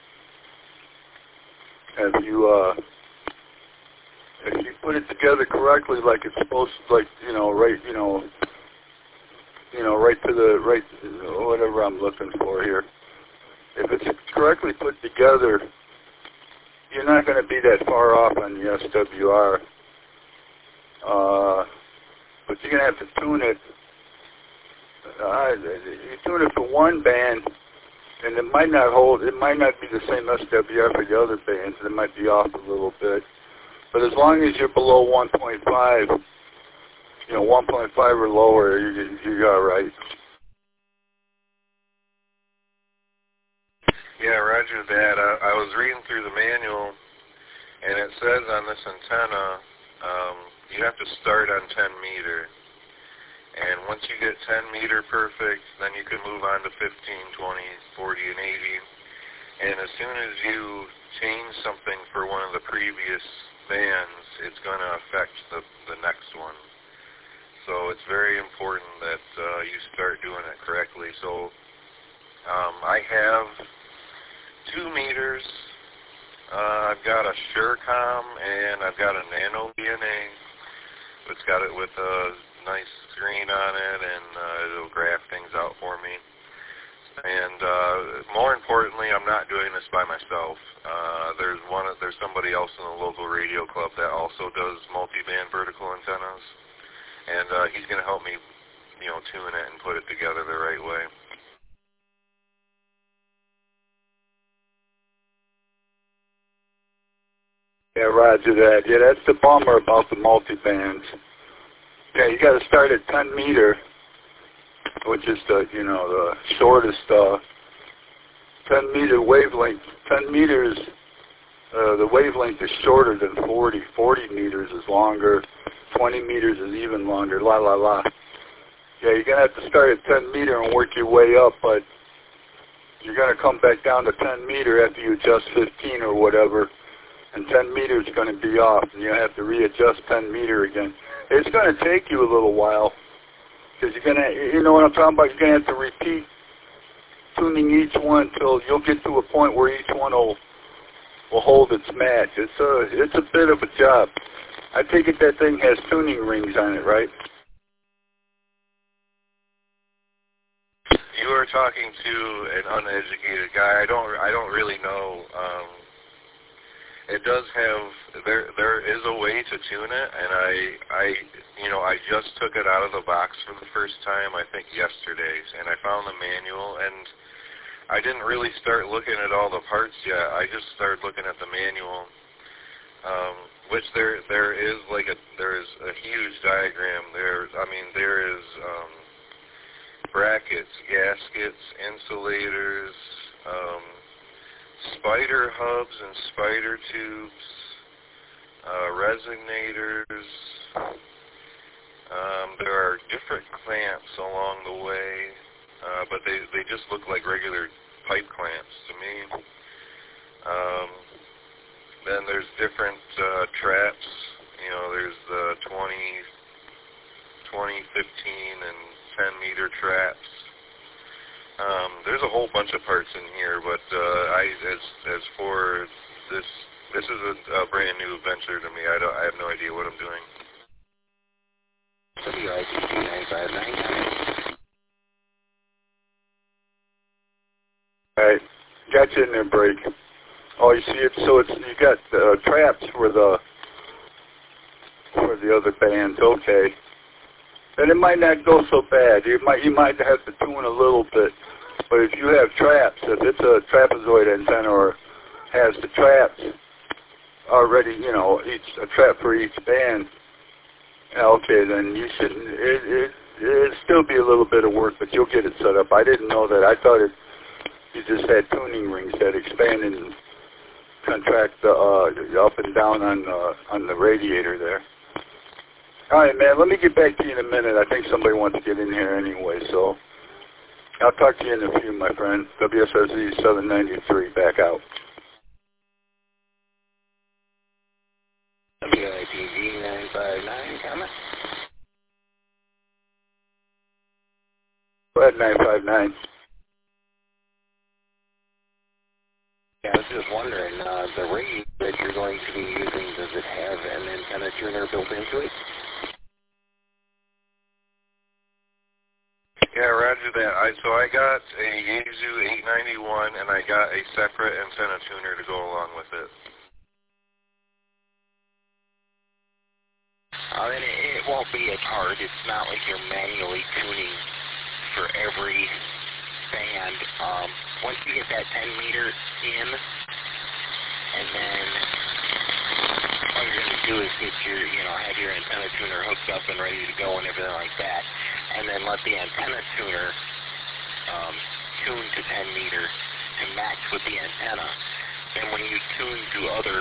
if you, uh, if you put it together correctly, like it's supposed to, like, you know, right, you know, you know, right to the, right, whatever I'm looking for here. If it's correctly put together, you're not going to be that far off on the S W R. Uh, but you're going to have to tune it. Uh, you tune it for one band, and it might not hold, it might not be the same S W R for the other bands. It might be off a little bit. But as long as you're below one point five, you know, one point five or lower, you, you're all right. Yeah, roger that. I, I was reading through the manual, and it says on this antenna, um, you have to start on ten meter. And once you get ten meter perfect, then you can move on to fifteen, twenty, forty, and eighty. And as soon as you change something for one of the previous bands, it's going to affect the, the next one. So it's very important that uh, you start doing it correctly. So um, I have two meters. Uh, I've got a SureCom and I've got a Nano D N A. It's got it with a nice screen on it, and uh, it'll graph things out for me. And uh, more importantly, I'm not doing this by myself. Uh, there's one. There's somebody else in the local radio club that also does multi-band vertical antennas, and uh, he's going to help me, you know, tune it and put it together the right way. Yeah, roger that. Yeah, that's the bummer about the multi-bands. Yeah, you got to start at ten meter, which is the, you know, the shortest, uh, ten meter wavelength. ten meters, uh, the wavelength is shorter than forty. forty meters is longer. twenty meters is even longer. La, la, la. Yeah, you're going to have to start at ten meter and work your way up, but you're going to come back down to ten meter after you adjust fifteen or whatever. And ten meters is going to be off, and you have to readjust ten meter again. It's going to take you a little while, because you're going to, you know what I'm talking about, you're going to have to repeat tuning each one until you'll get to a point where each one will, will hold its match. It's a, it's a bit of a job. I take it that thing has tuning rings on it, right? You are talking to an uneducated guy. I don't, I don't really know. Um, It does have, there there is a way to tune it, and I, I, you know, I just took it out of the box for the first time, I think yesterday, and I found the manual, and I didn't really start looking at all the parts yet. I just started looking at the manual, um, which there there is like a, there is a huge diagram there. I mean, there is um, brackets, gaskets, insulators, um, spider hubs and spider tubes, uh, resonators. Um, there are different clamps along the way, uh, but they, they just look like regular pipe clamps to me. Um, then there's different uh, traps. You know, there's the twenty, twenty, fifteen, and ten meter traps. Um, there's a whole bunch of parts in here, but uh, I, as as for this, this is a, a brand new venture to me. I don't, I have no idea what I'm doing. W I T G nine five nine. All right, got you in there, break. Oh, you see it. So it's you got uh, traps for the for the other bands. Okay. And it might not go so bad. You might you might have to tune a little bit. But if you have traps, if it's a trapezoid antenna or has the traps already, you know, each a trap for each band, okay, then you shouldn't. It it it'd still be a little bit of work, but you'll get it set up. I didn't know that. I thought it you just had tuning rings that expand and contract the uh, up and down on uh, on the radiator there. All right, man, let me get back to you in a minute. I think somebody wants to get in here anyway, so I'll talk to you in a few, my friend. W S S Z seven ninety-three, back out. W I T G nine five nine, comment? Go ahead, nine five nine. Yeah, I was just wondering, uh, the radio that you're going to be using, does it have an antenna tuner built into it? Yeah, roger that. I, so I got a Yaesu eight ninety-one, and I got a separate antenna tuner to go along with it. Uh, and it, it won't be as hard. It's not like you're manually tuning for every band. Um, once you get that ten meter in, and then all you're going to do is get your, you know, have your antenna tuner hooked up and ready to go and everything like that, and then let the antenna tuner um, tune to ten meter to match with the antenna. Then when you tune to other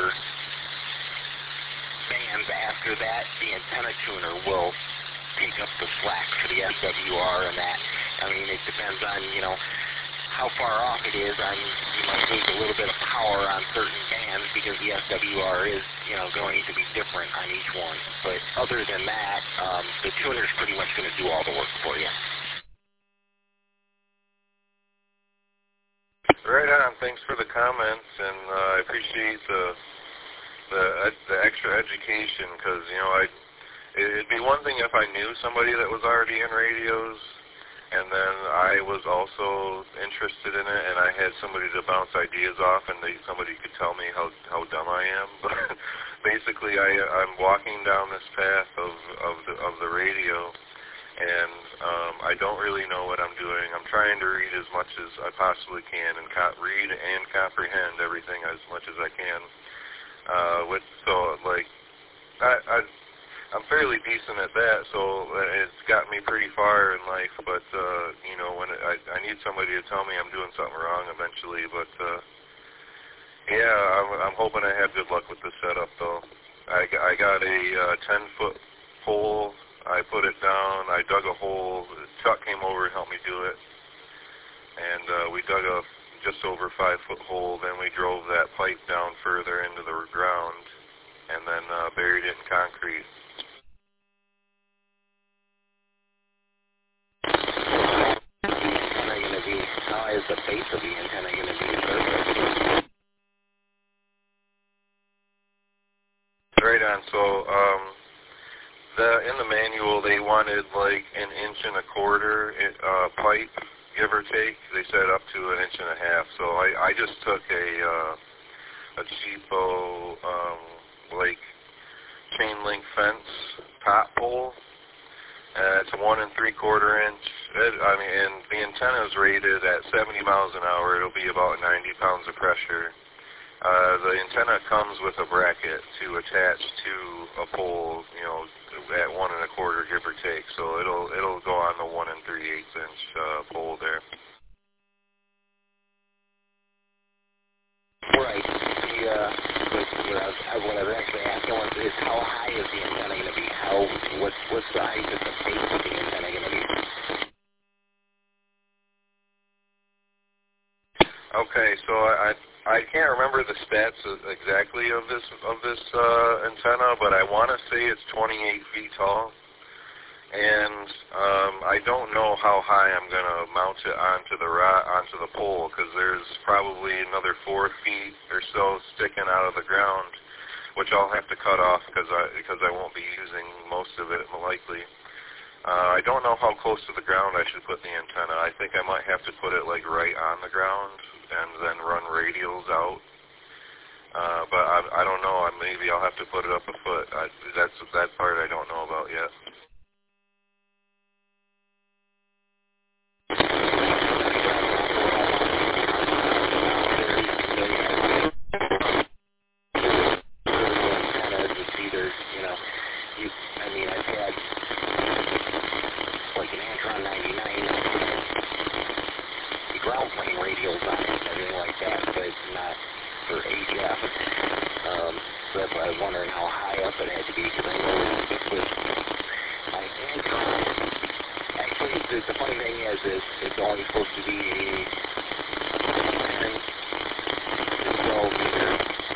bands after that, the antenna tuner will pick up the slack for the S W R and that. I mean, it depends on, you know, how far off it is. I mean, you might lose a little bit of power on certain bands because the S W R is, you know, going to be different on each one. But other than that, um, the tuner's pretty much going to do all the work for you. Right on. Thanks for the comments, and uh, I appreciate the the the extra education because you know I it'd be one thing if I knew somebody that was already in radios, and then I was also interested in it, and I had somebody to bounce ideas off, and they, somebody could tell me how how dumb I am. But basically, I I'm walking down this path of of the of the radio. And um, I don't really know what I'm doing. I'm trying to read as much as I possibly can and co- read and comprehend everything as much as I can. Uh, with so like, I, I I'm fairly decent at that, so it's got me pretty far in life. But uh, you know, when it, I I need somebody to tell me I'm doing something wrong eventually. But uh, yeah, I'm, I'm hoping I have good luck with this setup though. I I got a uh, ten foot pole. I put it down, I dug a hole, Chuck came over and helped me do it, and uh, we dug a just over five foot hole, then we drove that pipe down further into the ground, and then uh, buried it in concrete. Antenna going to be, how is the base of the antenna going to be? Right on, so, um, The, in the manual, they wanted like an inch and a quarter uh, pipe, give or take. They said up to an inch and a half. So I, I just took a uh, a cheapo um, like chain link fence top pole. Uh, it's a one and three quarter inch. It, I mean, and the antenna is rated at seventy miles an hour. It'll be about ninety pounds of pressure. Uh, the antenna comes with a bracket to attach to a pole, you know, at one and a quarter, give or take. So it'll it'll go on the one and three eighths inch uh, pole there. Right. The, uh, what, what, I was, what I was actually asking was, is how high is the antenna going to be? How what's what's the height of the base of the antenna going to be? Okay, so I. I I can't remember the stats exactly of this of this uh, antenna, but I want to say it's twenty-eight feet tall, and um, I don't know how high I'm going to mount it onto the rod, onto the pole, because there's probably another four feet or so sticking out of the ground, which I'll have to cut off because I because I won't be using most of it likely. Uh, I don't know how close to the ground I should put the antenna. I think I might have to put it like right on the ground and then run radials out. Uh, but I, I don't know. Maybe I'll have to put it up a foot. I, that's that part I don't know about yet. It's either, you know, you, I mean, I've had like an Antron ninety-nine, the ground plane radials on it and everything like that, but not for H F. Um, so that's why I was wondering how high up it had to be, because I know this was my Antron. Actually, the, the funny thing is, is it's only supposed to be a ten to twelve meter.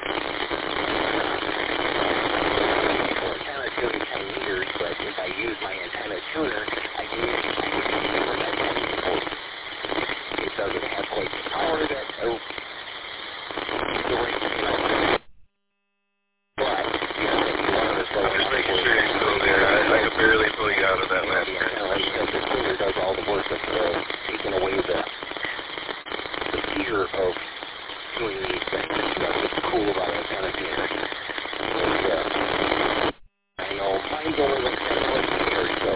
Antenna tuner ten meters, but if I use my antenna tuner, I can use that ten meters. It doesn't have quite the power that oh, the way, you know, but you know, if you want to slow I'm just making sure you're still there. I, I could barely pull you out of that last yeah, you know, because the tuner does all the work of uh, taking away the the fear of doing these things. That's what's cool about antenna tuner. Is, uh, I know mine's only like ten meters, so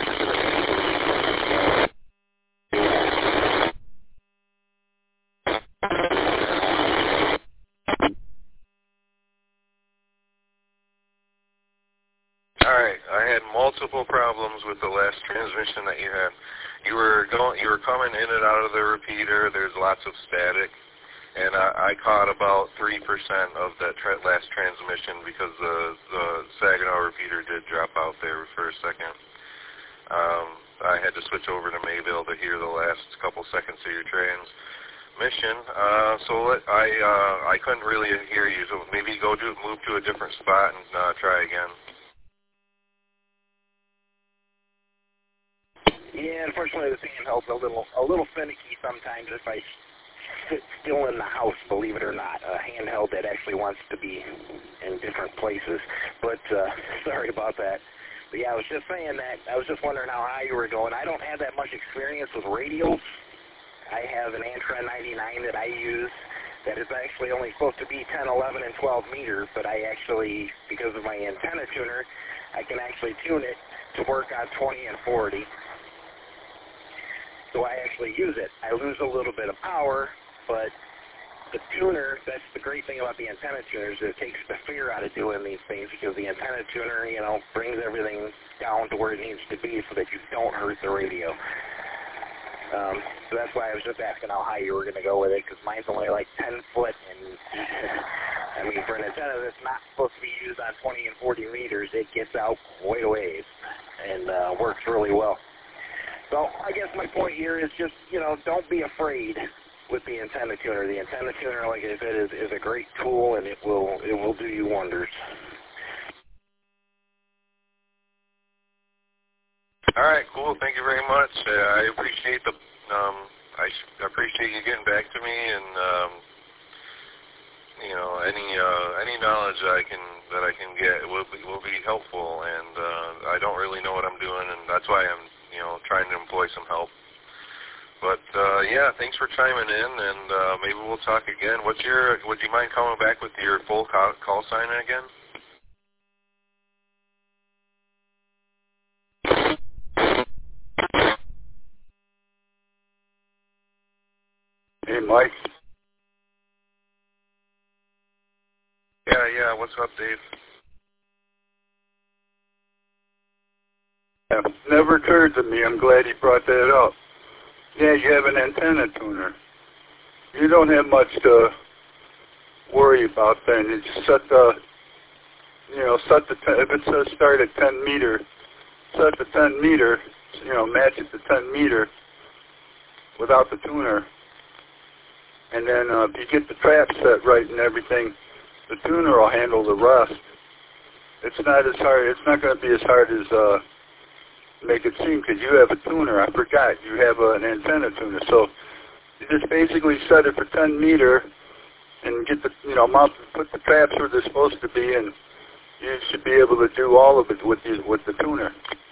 Alright, I had multiple problems with the last transmission that you had. You were going, you were coming in and out of the repeater, there's lots of static, and I, I caught about three percent of that tra- last transmission because the, the Saginaw repeater did drop out there for a second. Um, I had to switch over to Mayville to hear the last couple seconds of your trans. mission. Uh, so let, I uh, I couldn't really hear you. So maybe go to move to a different spot and uh, try again. Yeah, unfortunately, this handheld's a little a little finicky sometimes if I sit still in the house, believe it or not. A handheld that actually wants to be in different places. But uh, sorry about that. But yeah, I was just saying that. I was just wondering how high you were going. I don't have that much experience with radios. I have an Antron ninety-nine that I use that is actually only supposed to be ten, eleven, and twelve meters, but I actually, because of my antenna tuner, I can actually tune it to work on twenty and forty. So I actually use it. I lose a little bit of power, but the tuner, that's the great thing about the antenna tuners, is it takes the fear out of doing these things, because the antenna tuner, you know, brings everything down to where it needs to be so that you don't hurt the radio. Um, so that's why I was just asking how high you were going to go with it, because mine's only like ten foot, and I mean, for an antenna that's not supposed to be used on twenty and forty meters, it gets out quite a ways and uh, works really well. So I guess my point here is just, you know, don't be afraid with the antenna tuner. The antenna tuner, like I said, is, is a great tool, and it will it will do you wonders. All right, cool. Thank you very much. Uh, I appreciate the um, I appreciate you getting back to me, and um, you know, any uh, any knowledge I can that I can get will be will be helpful. And uh, I don't really know what I'm doing, and that's why I'm you know trying to employ some help. But uh, yeah, thanks for chiming in, and uh, maybe we'll talk again. What's your? Would you mind coming back with your full call, call sign again? Hey, Mike. Yeah, yeah. What's up, Dave? It never occurred to me. I'm glad you brought that up. Yeah, you have an antenna tuner. You don't have much to worry about then. You just set the, you know, set the, if it says start at ten meter, set the ten meter, you know, match it to ten meter without the tuner. And then uh, if you get the trap set right and everything, the tuner will handle the rest. It's not as hard, it's not going to be as hard as uh, make it seem, because you have a tuner. I forgot, you have uh, an antenna tuner. So you just basically set it for ten meter and get the, you know, mount, put the traps where they're supposed to be, and you should be able to do all of it with the, with the tuner.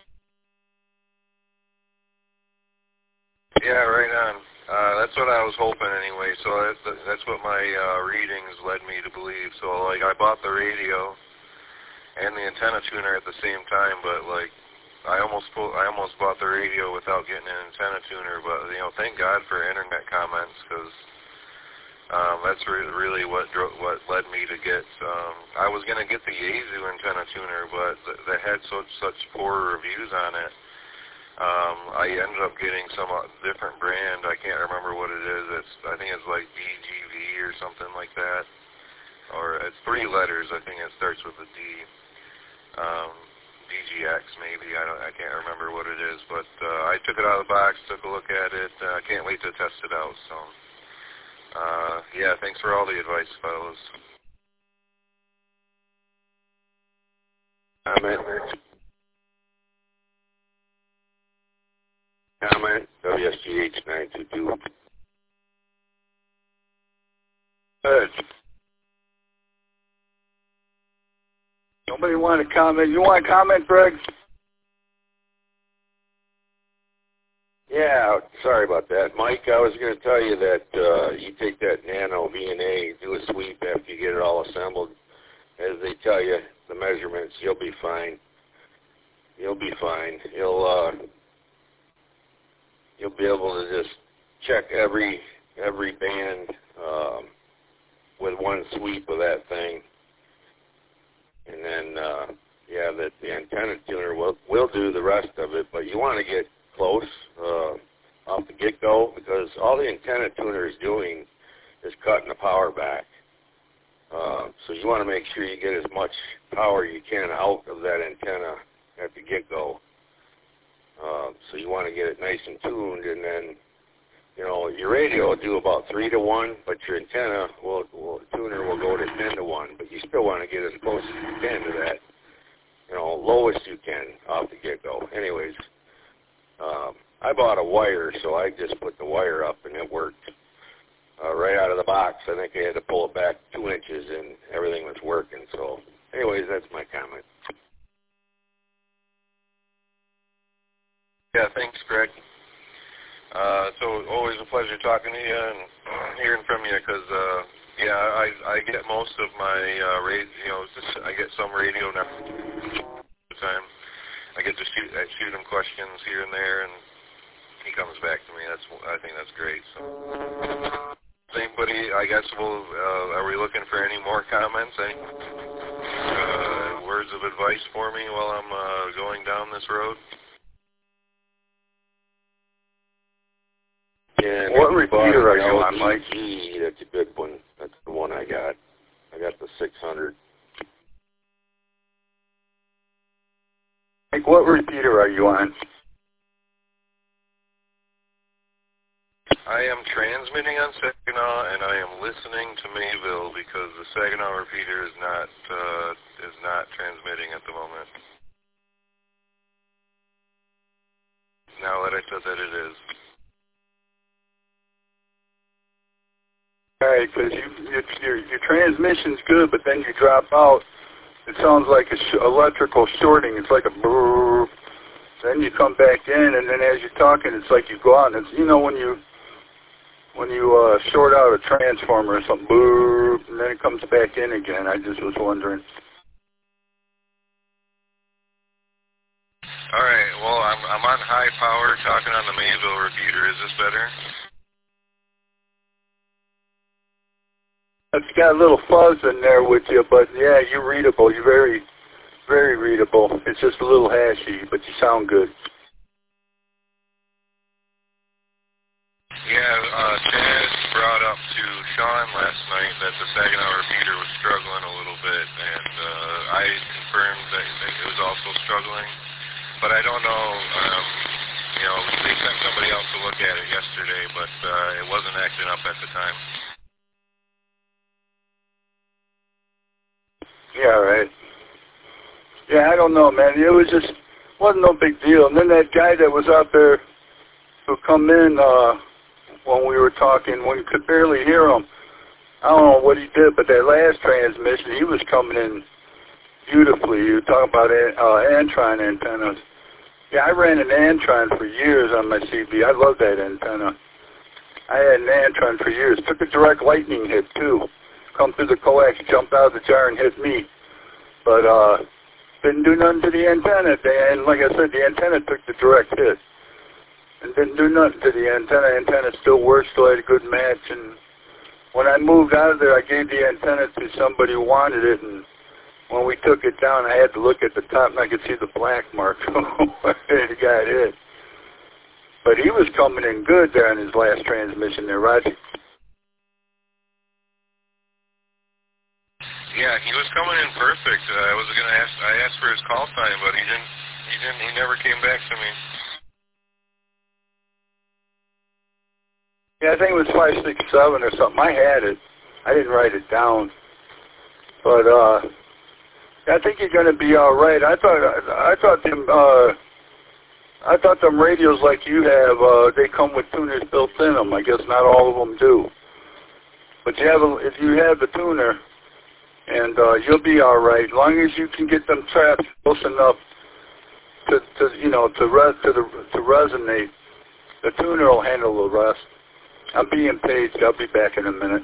Yeah, right on. Uh, that's what I was hoping anyway. So that's, that's what my uh, readings led me to believe. So like I bought the radio and the antenna tuner at the same time, but like I almost po- I almost bought the radio without getting an antenna tuner. But you know, thank God for internet comments, because um, that's re- really what dro- what led me to get. Um, I was gonna get the Yaesu antenna tuner, but th- they had such such poor reviews on it. Um, I ended up getting some uh, different brand. I can't remember what it is. It's I think it's like B G V or something like that, or it's three letters. I think it starts with a D. Um, D G X maybe. I don't. I can't remember what it is. But uh, I took it out of the box, took a look at it. I uh, can't wait to test it out. So uh, yeah, thanks for all the advice, fellas. Comment. Comment, W S G H nine two two. Good. Nobody want to comment? You want to comment, Greg? Yeah, sorry about that. Mike, I was going to tell you that uh, you take that Nano V N A, do a sweep after you get it all assembled. As they tell you, the measurements, you'll be fine. You'll be fine. You'll... Uh, You'll be able to just check every every band um, with one sweep of that thing, and then uh, yeah, that the antenna tuner will will do the rest of it. But you want to get close uh, off the get-go, because all the antenna tuner is doing is cutting the power back. Uh, so you want to make sure you get as much power you can out of that antenna at the get-go. Uh, so you want to get it nice and tuned, and then, you know, your radio will do about three to one, but your antenna will, will tuner will go to ten to one. But you still want to get as close as you can to that, you know, lowest you can off the get-go. Anyways, um, I bought a wire, so I just put the wire up, and it worked uh, right out of the box. I think I had to pull it back two inches, and everything was working. So, anyways, that's my comment. Yeah, thanks, Greg. Uh, so always a pleasure talking to you and hearing from you because, uh, yeah, I, I get most of my uh, radio, you know, just, I get some radio now all the time. I get to shoot, I shoot him questions here and there, and he comes back to me. That's, I think that's great. So, anybody, I guess, will, uh, are we looking for any more comments? Any uh, words of advice for me while I'm uh, going down this road? Yeah, what repeater are you on, Mike? G, that's a good one. That's the one I got. I got the six hundred. Mike, what repeater are you on? I am transmitting on Saginaw, and I am listening to Mayville because the Saginaw repeater is not uh, is not transmitting at the moment. Now that I said that it is. All right, because you, you, your, your transmission's good, but then you drop out. It sounds like a sh- electrical shorting. It's like a brrrr. Then you come back in, and then as you're talking, it's like you go out. And it's, you know, when you when you uh, short out a transformer or something, brrrr, and then it comes back in again. I just was wondering. All right. Well, I'm I'm on high power talking on the Mayville repeater. Is this better? It's got a little fuzz in there with you, but yeah, you're readable. You're very, very readable. It's just a little hashy, but you sound good. Yeah, uh, Chad brought up to Sean last night that the Saginaw repeater was struggling a little bit, and uh, I confirmed that it was also struggling. But I don't know, um, you know, they sent somebody else to look at it yesterday, but uh, it wasn't acting up at the time. Yeah, right. Yeah, I don't know, man. It was just, wasn't no big deal. And then that guy that was out there who come in uh, when we were talking, when you could barely hear him, I don't know what he did, but that last transmission, he was coming in beautifully. You were talking about uh, Antron antennas. Yeah, I ran an Antron for years on my C B. I love that antenna. I had an Antron for years. Took a direct lightning hit, too. Come through the coax, jumped out of the jar and hit me. But uh, didn't do nothing to the antenna. And like I said, the antenna took the direct hit. And didn't do nothing to the antenna. Antenna still worked, still had a good match. And when I moved out of there, I gave the antenna to somebody who wanted it. And when we took it down, I had to look at the top, and I could see the black mark where the guy hit. But he was coming in good there on his last transmission there, Roger. Yeah, he was coming in perfect. Uh, I was gonna ask. I asked for his call time, but he didn't. He didn't. He never came back to me. Yeah, I think it was five six seven or something. I had it. I didn't write it down, but uh, I think you're gonna be all right. I thought. I, I thought them. Uh, I thought them radios like you have. Uh, they come with tuners built in them. I guess not all of them do, but you have. A, if you have the tuner. And uh, you'll be all right, as long as you can get them traps close enough to, to you know, to res to the to resonate. The tuner will handle the rest. I'm being paged. I'll be back in a minute.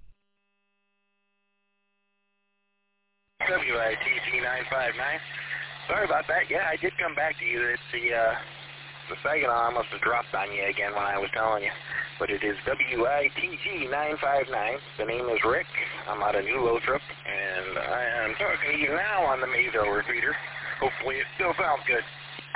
W I T G nine five nine. Sorry about that. Yeah, I did come back to you. It's the uh, the Saginaw must have dropped on you again when I was telling you. But it is W I T G nine five nine. The name is Rick. I'm out of New Lothrop, and I am talking to you now on the Mayville repeater. Hopefully it still sounds good.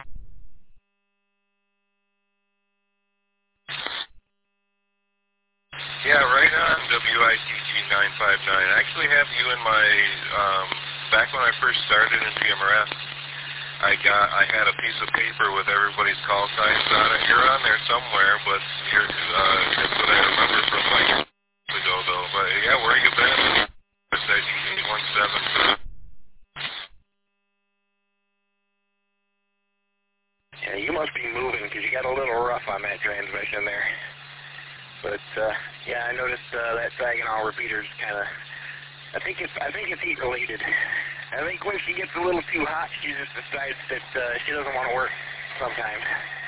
Yeah, right on W I T G nine five nine. I actually have you in my, um, back when I first started in G M R S, I got, I had a piece of paper with everybody's call signs on it. You're on there somewhere, but you're, uh, that's what I But uh, yeah, I noticed uh, that Saginaw repeater's kind of. I think it's. I think it's heat related. I think when she gets a little too hot, she just decides that uh, she doesn't want to work sometimes.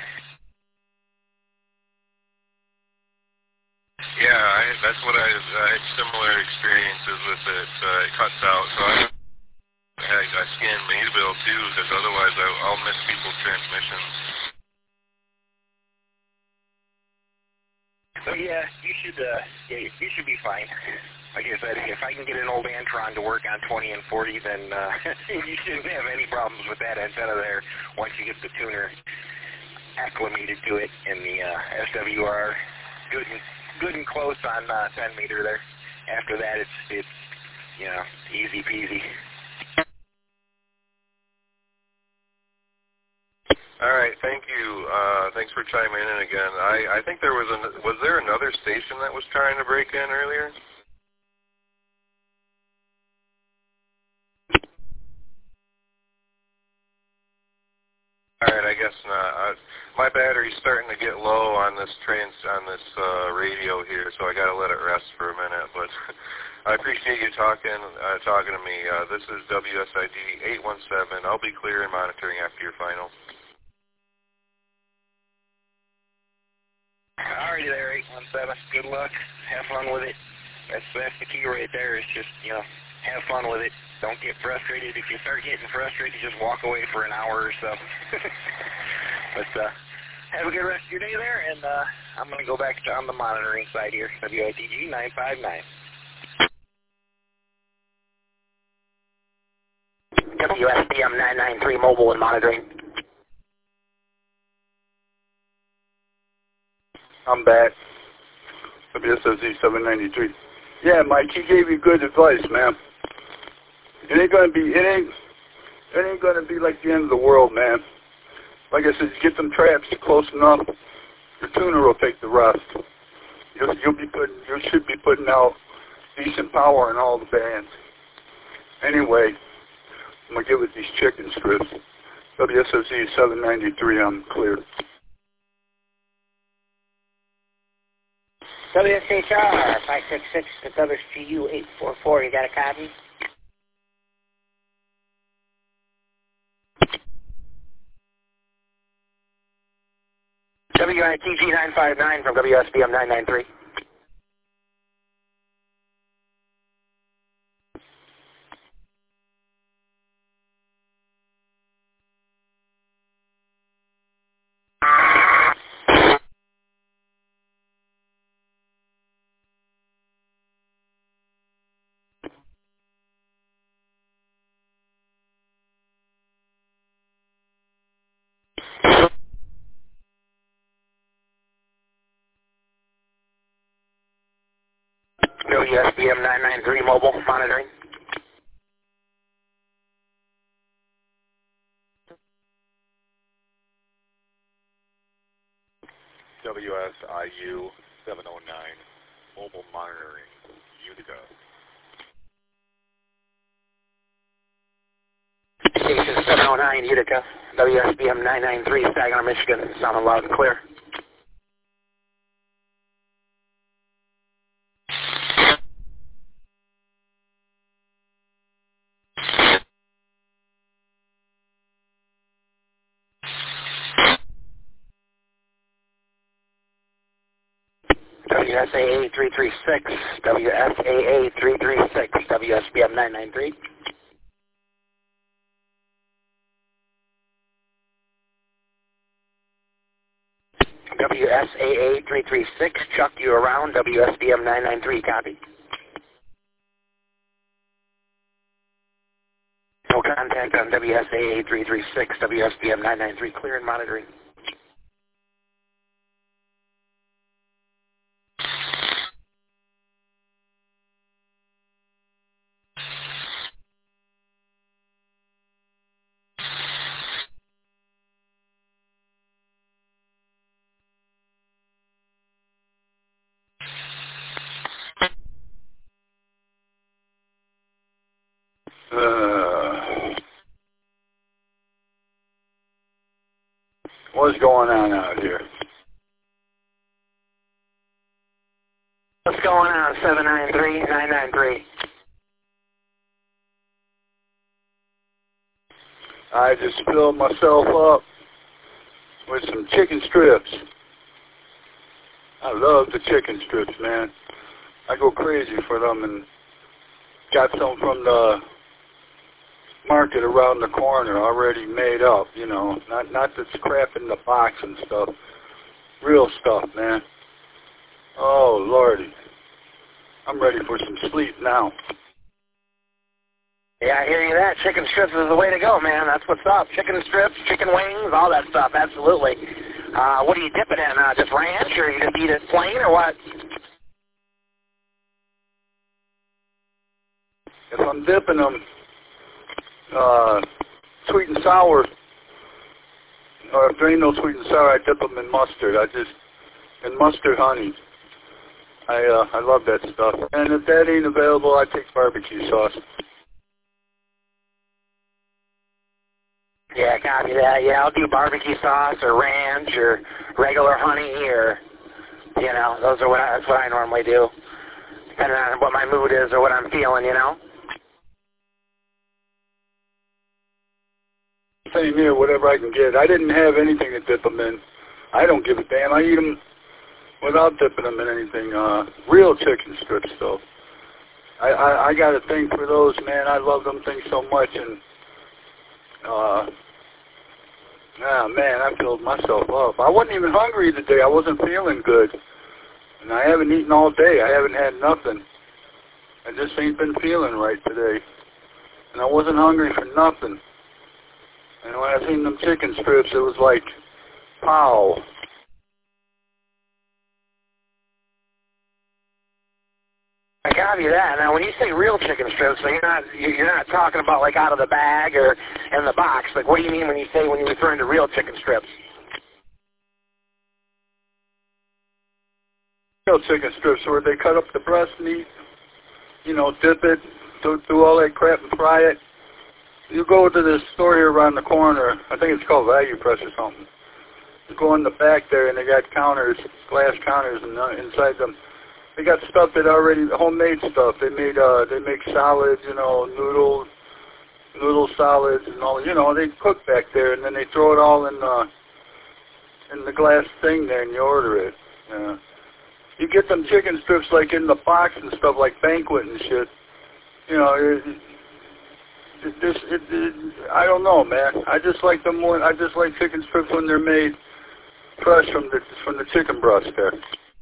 Yeah, I, that's what I, I had similar experiences with it. Uh, it cuts out, so I, I, I scan Mayville too, because otherwise I, I'll miss people's transmissions. So yeah, you should. Uh, yeah, you should be fine. Like I said, if I can get an old Antron to work on twenty and forty, then uh, you shouldn't have any problems with that antenna there once you get the tuner acclimated to it and the uh, S W R good and good and close on uh, ten meter there. After that, it's it's you know easy peasy. All right, thank you. Uh, thanks for chiming in again. I, I think there was an, was there another station that was trying to break in earlier? All right, I guess not. I, my battery's starting to get low on this trans on this uh, radio here, so I got to let it rest for a minute. But I appreciate you talking uh, talking to me. Uh, this is W S I D eight one seven. I'll be clear and monitoring after your final. Alrighty there, eight one seven. Good luck. Have fun with it. That's that's the key right there. Is just you know have fun with it. Don't get frustrated. If you start getting frustrated, just walk away for an hour or so. But uh, have a good rest of your day there, and uh, I'm going to go back to on the monitoring side here, W I T G nine five nine. W S B M nine nine three mobile and monitoring. I'm back. W S S Z seven ninety-three. Yeah, Mike, he gave you good advice, man. It ain't gonna be. It ain't. It ain't gonna be like the end of the world, man. Like I said, you get them traps close enough, your tuner will take the rest. You'll, you'll be putting. You should be putting out decent power in all the bands. Anyway, I'm gonna give it these chicken strips. W S S Z seven ninety-three. I'm clear. W S H R five six six to W S G U eight four four. You got a copy? W I T G nine five nine from W S B M nine nine three. W S B M nine nine three mobile monitoring. W S I U seven oh nine mobile monitoring Utica. Station seven oh nine Utica. W S B M nine nine three Saginaw, Michigan. Sounding loud and clear. W S A A three three six, W S A A three three six, W S B M nine nine three. W S A A three three six, Chuck, you around, W S B M nine nine three, copy. No contact on W S A A three three six, W S B M nine nine three, clear and monitoring. Uh, what's going on out here? What's going on, seven nine three nine nine three? I just filled myself up with some chicken strips. I love the chicken strips, man. I go crazy for them, and got some from the market around the corner already made up, you know, not not this crap in the box and stuff. Real stuff, man. Oh, Lordy. I'm ready for some sleep now. Yeah, I hear you that. Chicken strips is the way to go, man. That's what's up. Chicken strips, chicken wings, all that stuff, absolutely. Uh, what do you dip it in? Uh, just ranch, or you just eat it plain, or what? If I'm dipping them, uh, sweet and sour, or if there ain't no sweet and sour, I dip them in mustard. I just, in mustard honey. I, uh, I love that stuff. And if that ain't available, I take barbecue sauce. Yeah, copy that. Yeah, I'll do barbecue sauce or ranch or regular honey or, you know, those are what I, that's what I normally do, depending on what my mood is or what I'm feeling, you know. Same here, whatever I can get. I didn't have anything to dip them in. I don't give a damn. I eat them without dipping them in anything. Uh, real chicken strips, though. I, I, I got a thing for those, man. I love them things so much, and uh, ah, man, I filled myself up. I wasn't even hungry today. I wasn't feeling good, and I haven't eaten all day. I haven't had nothing. I just ain't been feeling right today, and I wasn't hungry for nothing. And when I seen them chicken strips, it was like, pow. I copy that. Now, when you say real chicken strips, so you're not you're not talking about like out of the bag or in the box. Like, what do you mean when you say when you're referring to real chicken strips? Real chicken strips where they cut up the breast meat, you know, dip it, do, do all that crap and fry it. You go to this store here around the corner, I think it's called Value Press or something. You go in the back there and they got counters, glass counters, and uh, inside them, they got stuff that already, homemade stuff. They made, uh, they make salads, you know, noodles, noodle salads and all, you know, they cook back there and then they throw it all in the, in the glass thing there and you order it. Yeah. You get them chicken strips like in the box and stuff like Banquet and shit. You know, it, it, it, it, it, I don't know, man. I just like them more. I just like chicken strips when they're made fresh from the from the chicken breast there.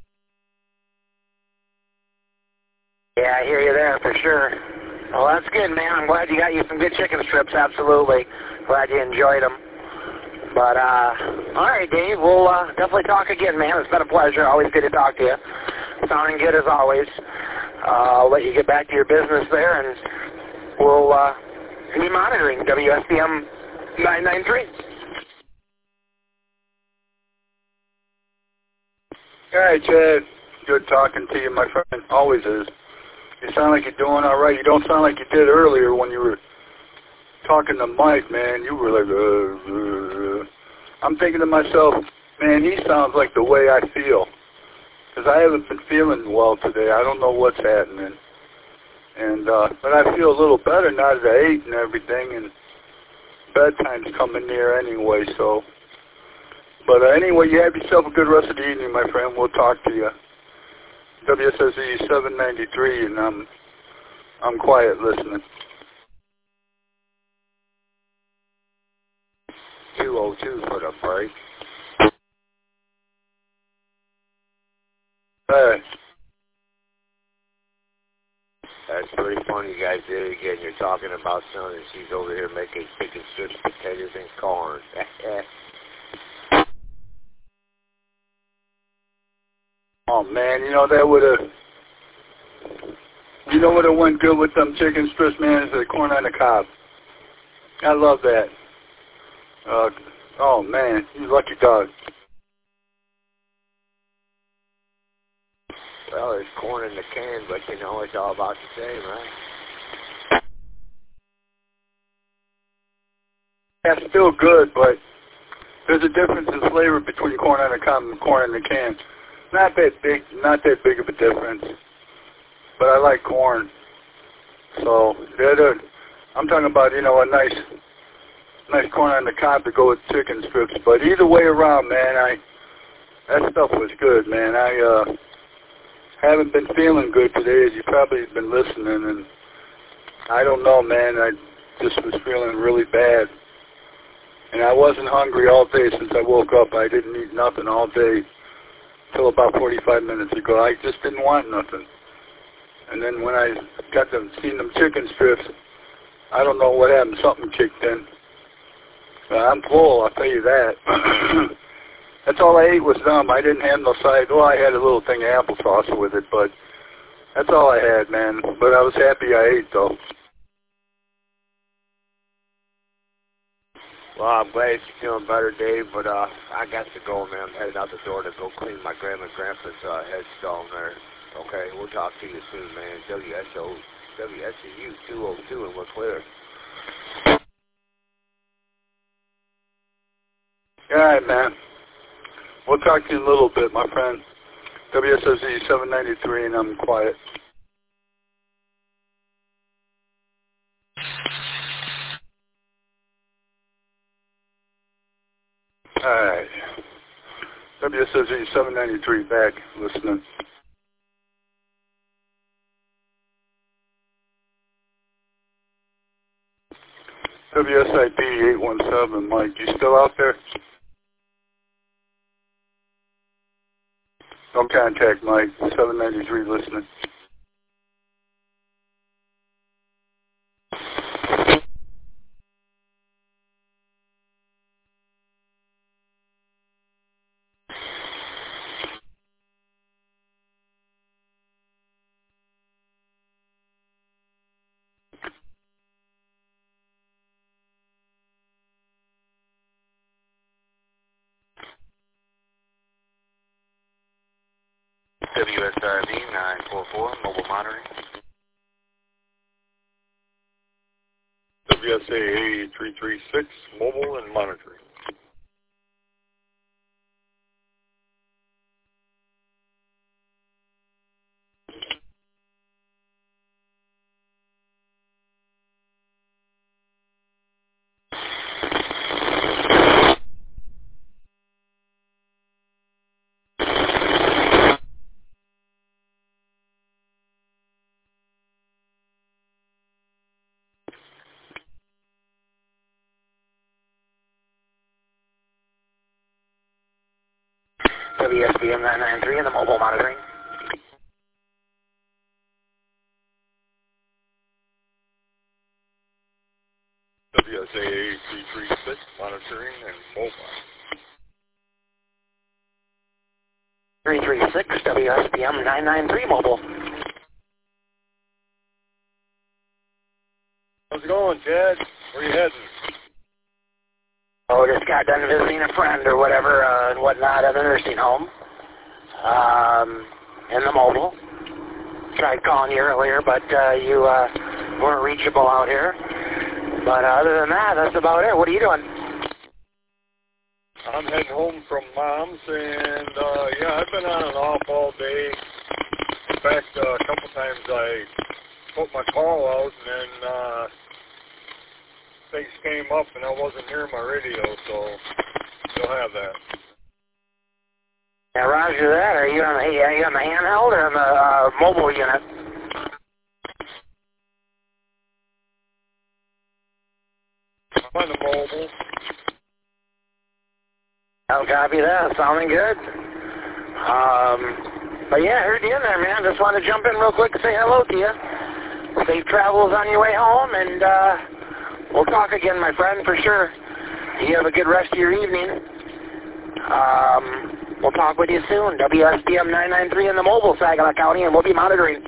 Yeah, I hear you there for sure. Well, that's good, man. I'm glad you got you some good chicken strips. Absolutely. Glad you enjoyed them. But, uh, all right, Dave, we'll uh, definitely talk again, man. It's been a pleasure. Always good to talk to you. Sounding good as always. Uh, I'll let you get back to your business there, and we'll uh, be monitoring W S B M nine nine three. All right, Chad. Good talking to you, my friend. Always is. You sound like you're doing all right. You don't sound like you did earlier when you were talking to Mike, man. You were like, uh, uh. I'm thinking to myself, man, he sounds like the way I feel. Because I haven't been feeling well today. I don't know what's happening. And, uh, but I feel a little better now that I ate and everything, and bedtime's coming near anyway, so. But uh, anyway, you have yourself a good rest of the evening, my friend. We'll talk to you. W S S E seven ninety-three, and I'm, I'm quiet listening. two oh two for the break. Hey. That's pretty funny you guys did it again. You're talking about son and she's over here making chicken strips, potatoes, and corn. Oh, man, you know, that would have, you know what have went good with them chicken strips, man, is the corn on the cob. I love that. Uh, oh, man, you lucky dog. Well, there's corn in the can, but you know, it's all about the same, right? That's still good, but there's a difference in flavor between corn on the cob and corn in the can. Not that big, not that big of a difference. but I like corn. So the other, I'm talking about, you know, a nice, nice corn on the cob to go with chicken strips. But either way around, man, I that stuff was good, man. I uh, haven't been feeling good today, as you probably have been listening, and I don't know, man. I just was feeling really bad, and I wasn't hungry all day since I woke up. I didn't eat nothing all day till about forty-five minutes ago. I just didn't want nothing. And then when I got to see them chicken strips, I don't know what happened. Something kicked in. Uh, I'm full, I'll tell you that. That's all I ate was them. I didn't have no side. Well, I had a little thing of applesauce with it, but that's all I had, man. But I was happy I ate, though. Well, I'm glad you're feeling better, Dave, but uh, I got to go, man. I'm heading out the door to go clean my grandma and grandpa's uh, headstone there. Okay, we'll talk to you soon, man. W S O, W S E U two oh two, and we're clear. All right, man. We'll talk to you in a little bit, my friend. W S O Z seven ninety-three, and I'm quiet. All right. W S O Z seven ninety-three back listening. W S I P eight one seven, Mike, you still out there? No contact, Mike. seven ninety-three listening. W S I V nine four four, mobile monitoring. W S A A three three six, mobile and monitoring. W S B M nine nine three in the mobile monitoring. W S A A three three six, monitoring and mobile. three three six, W S B M nine nine three mobile. How's it going, Chad? Where you heading? Oh, just got done visiting a friend or whatever uh, and whatnot at a nursing home. Um, in the mobile. Tried calling you earlier, but uh, you uh, weren't reachable out here. But uh, other than that, that's about it. What are you doing? I'm heading home from Mom's, and uh, yeah, I've been on and off all day. In fact, uh, a couple times I put my call out, and then uh, things came up, and I wasn't hearing my radio, so you'll have that. Yeah, roger that. Are you on the, are you on the handheld or on the uh, mobile unit? I'm on the mobile. I'll copy that. Sounding good. Um, but yeah, I heard you in there, man. Just wanted to jump in real quick and say hello to you. Safe travels on your way home, and uh, we'll talk again, my friend, for sure. You have a good rest of your evening. Um, we'll talk with you soon. W S B M nine nine three in the mobile, Saginaw County, and we'll be monitoring.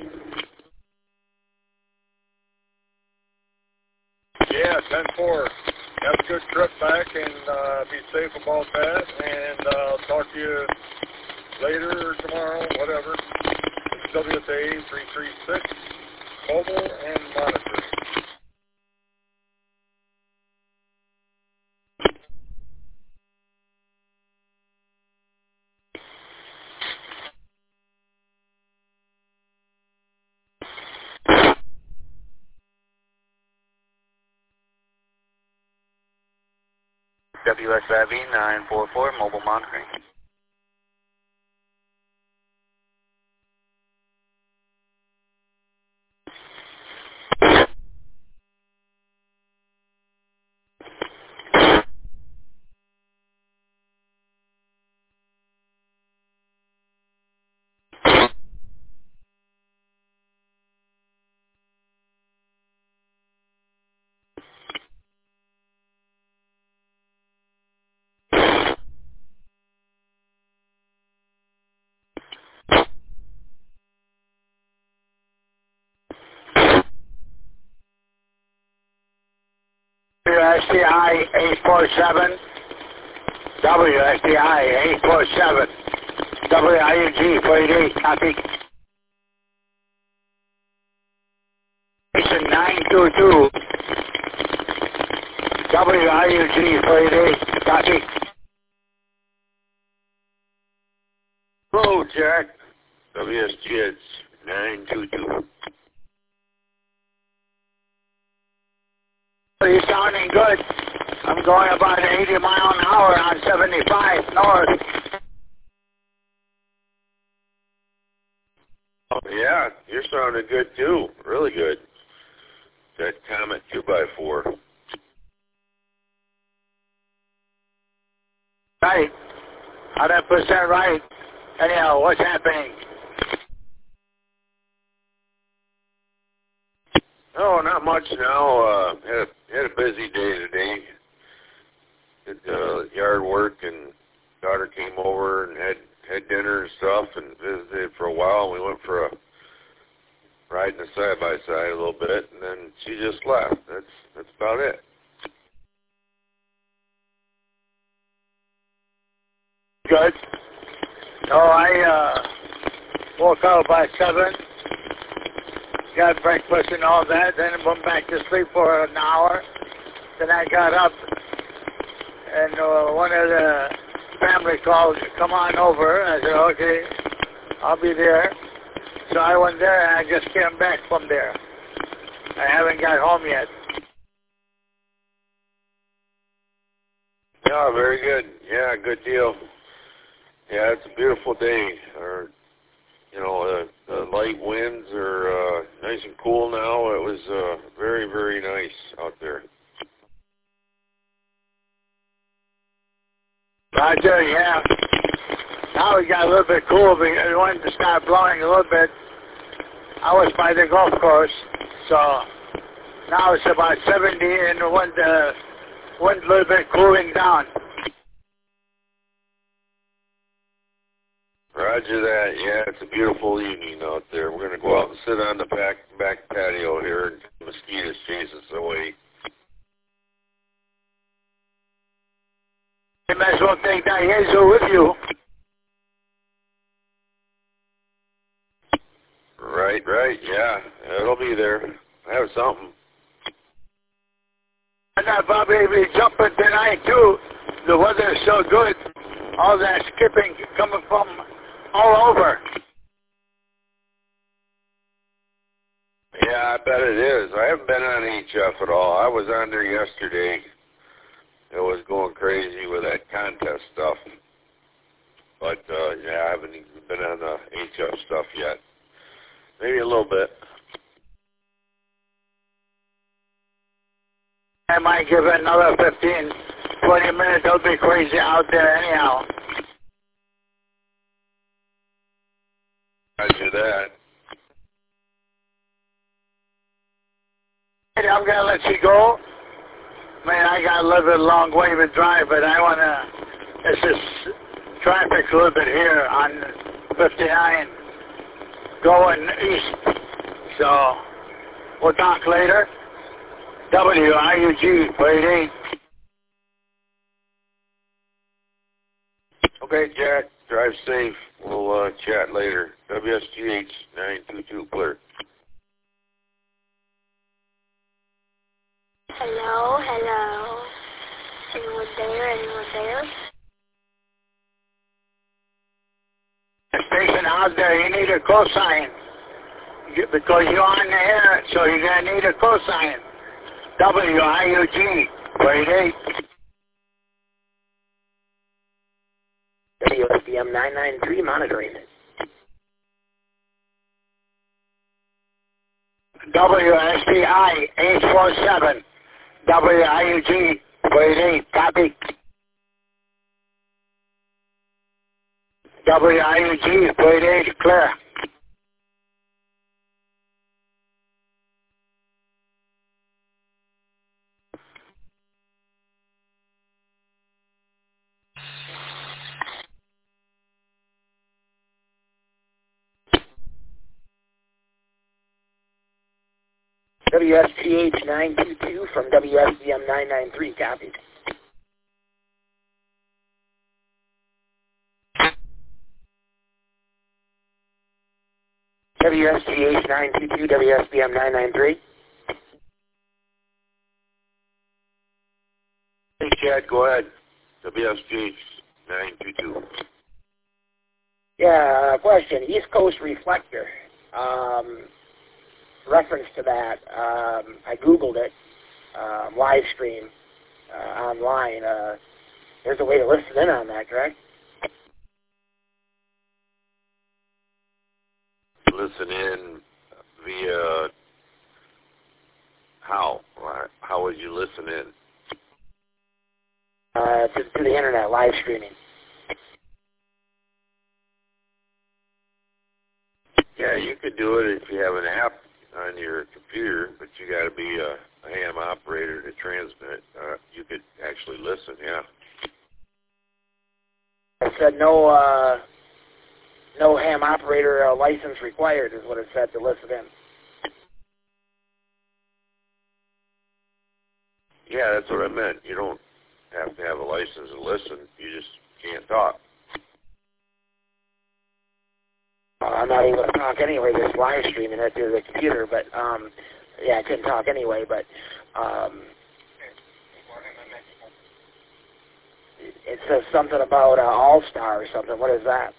Yeah, ten four. Have a good trip back, and uh, be safe about that, and uh, I'll talk to you later or tomorrow, whatever. It's W S A A three three six, mobile and monitoring. W S I V nine four four, mobile monitoring. W S T I eight four seven, W S T I eight four seven, W I U G four eight eight, copy. Station nine two two, W I U G four eight eight, copy. Hello, Jack. W S G, it's nine two two. You're sounding good. I'm going about eighty mile an hour on seventy-five north. Oh, yeah, you're sounding good too. Really good. That Comet two by four. Right. one hundred percent right. Anyhow, what's happening? Oh, not much now. Uh, had a, had a busy day today. Did uh, yard work, and daughter came over and had had dinner and stuff, and visited for a while. We went for a ride in the side by side a little bit, and then she just left. That's that's about it. Good. No, I uh, woke up by seven. Got breakfast and all that, then went back to sleep for an hour. Then I got up, and uh, one of the family called, come on over. I said, okay, I'll be there. So I went there, and I just came back from there. I haven't got home yet. Yeah, very good. Yeah, good deal. Yeah, it's a beautiful day. Or, you know, uh, the light winds are uh, nice and cool now. It was uh, very, very nice out there. Roger, yeah. Now it got a little bit cool because it wanted to start blowing a little bit. I was by the golf course, so now it's about seventy and the wind, uh, wind a little bit cooling down. Roger that. Yeah, it's a beautiful evening out there. We're going to go out and sit on the back back patio here and mosquitoes chase us away. You might as well take that Yezu with you. Right, right, yeah. It'll be there. I have something. And I'll probably be jumping tonight, too. The weather is so good. All that skipping coming from all over. Yeah, I bet it is. I haven't been on H F at all. I was on there yesterday. It was going crazy with that contest stuff. But, uh, yeah, I haven't even been on the H F stuff yet. Maybe a little bit. I might give it another fifteen, twenty minutes. It'll be crazy out there anyhow. Roger that. Hey, I'm going to let you go. Man, I got a little bit long way to drive, but I want to, it's just traffic a little bit here on fifty-nine going east. So we'll talk later. W I U G four eight eight. Okay, Jack. Drive safe. We'll uh, chat later. W S G H nine two two, clear. Hello, hello. Anyone there? Anyone there? Station out there, you need a cosign. You, because you're on the air, so you're going to need a cosign. W I U G four eight eight. W S B M nine nine three monitoring. W S B I eight four seven, W I U G point eight, copy. W I U G point eight, clear. W S G H nine two two from W S B M nine nine three, copied. W S G H nine two two, W S B M nine nine three. Hey, Chad, go ahead. W S G H nine two two. Yeah, uh, question. East Coast Reflector. Um, reference to that, um, I Googled it, um, live stream uh, online. Uh, there's a way to listen in on that, correct? Listen in via how? How would you listen in? Uh, to, to the internet, live streaming. Yeah, you could do it if you have an app on your computer, but you got to be a, a ham operator to transmit. Uh, you could actually listen, yeah. It said no, uh, no ham operator uh, license required is what it said to listen in. Yeah, that's what I meant. You don't have to have a license to listen. You just can't talk. Uh, I'm not able to talk anyway. Just live streaming it through the computer, but um, yeah, I couldn't talk anyway. But um, it, it says something about uh, All Star or something. What is that?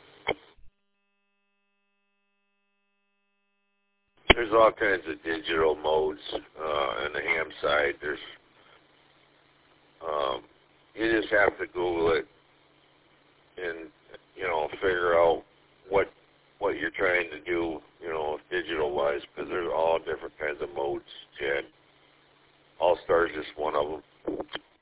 There's all kinds of digital modes uh, on the ham side. There's, um, you just have to Google it and, you know, figure out what what you're trying to do, you know, digital-wise, because there's all different kinds of modes, Chad. All-Star is just one of them.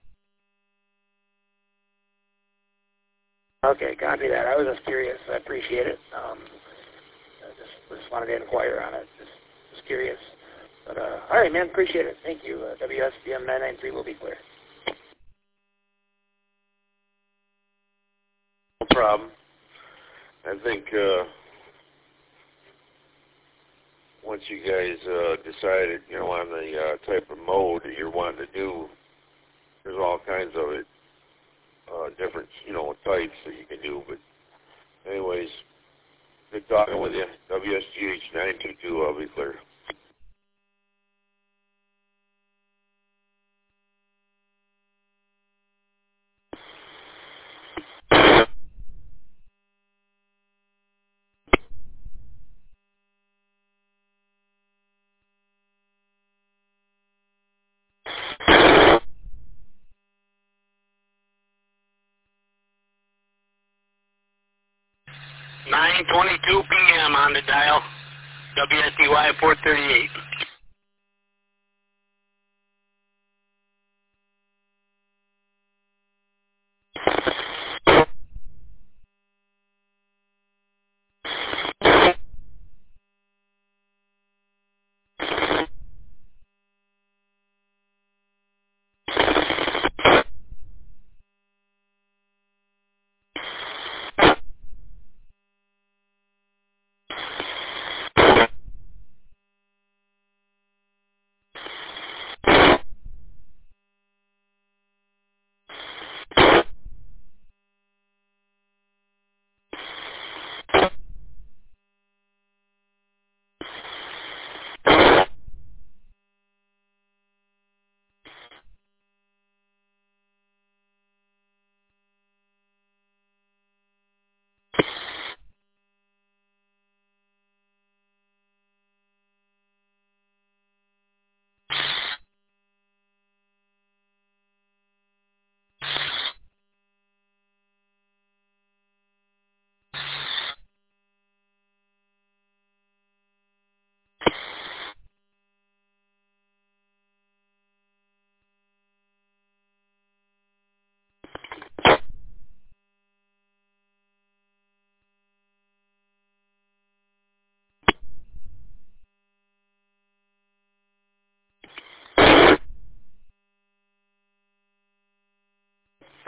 Okay, copy that. I was just curious. I appreciate it. Um, I just, just wanted to inquire on it. Just, just curious. But, uh, all right, man, appreciate it. Thank you. Uh, W S B M nine nine three will be clear. No problem. I think uh, once you guys uh, decided, you know, on the uh, type of mode that you're wanting to do, there's all kinds of it, uh, different, you know, types that you can do. But anyways, good talking with you. W S G H nine two two, I'll be clear. nine twenty-two p.m. on the dial, W S D Y four thirty-eight.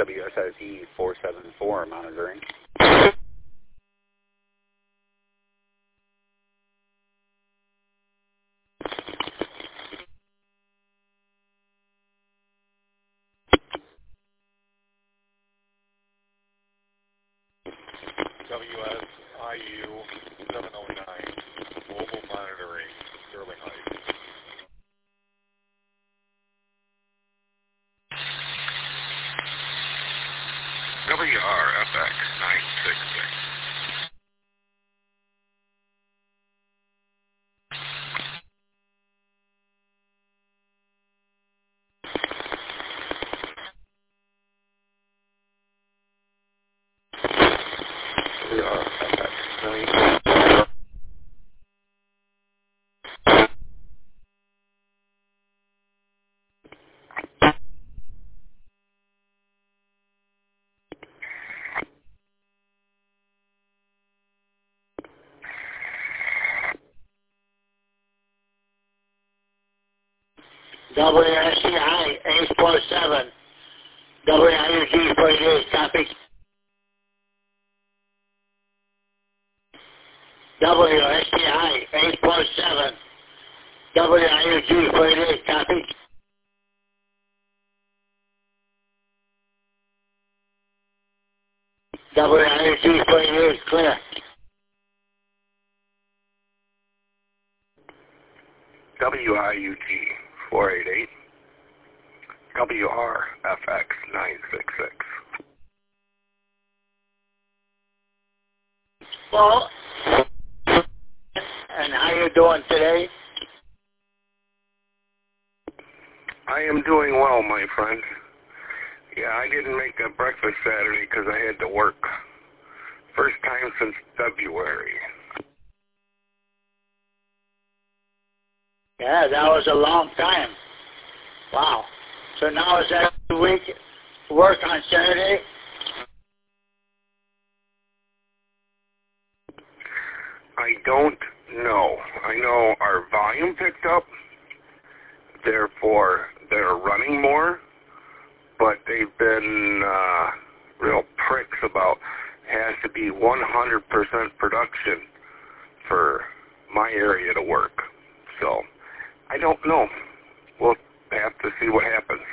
W S S E four seven four monitoring. W S I U seven oh nine, mobile monitoring, Sterling Heights. W R F X nine six six. W R F X nine six six. W S C I eight four seven, W I U G forty-eight, copy. W S C I eight four seven, W I U G forty-eight, copy. W I U G forty-eight, clear. W I U G four eight eight, W R F X nine six six. Well, and how you doing today? I am doing well, my friend. Yeah, I didn't make a breakfast Saturday because I had to work. First time since February. Yeah, that was a long time. Wow. So now is that the week work on Saturday? I don't know. I know our volume picked up, therefore they're running more, but they've been uh, real pricks about has to be one hundred percent production for my area to work. So I don't know. We'll have to see what happens.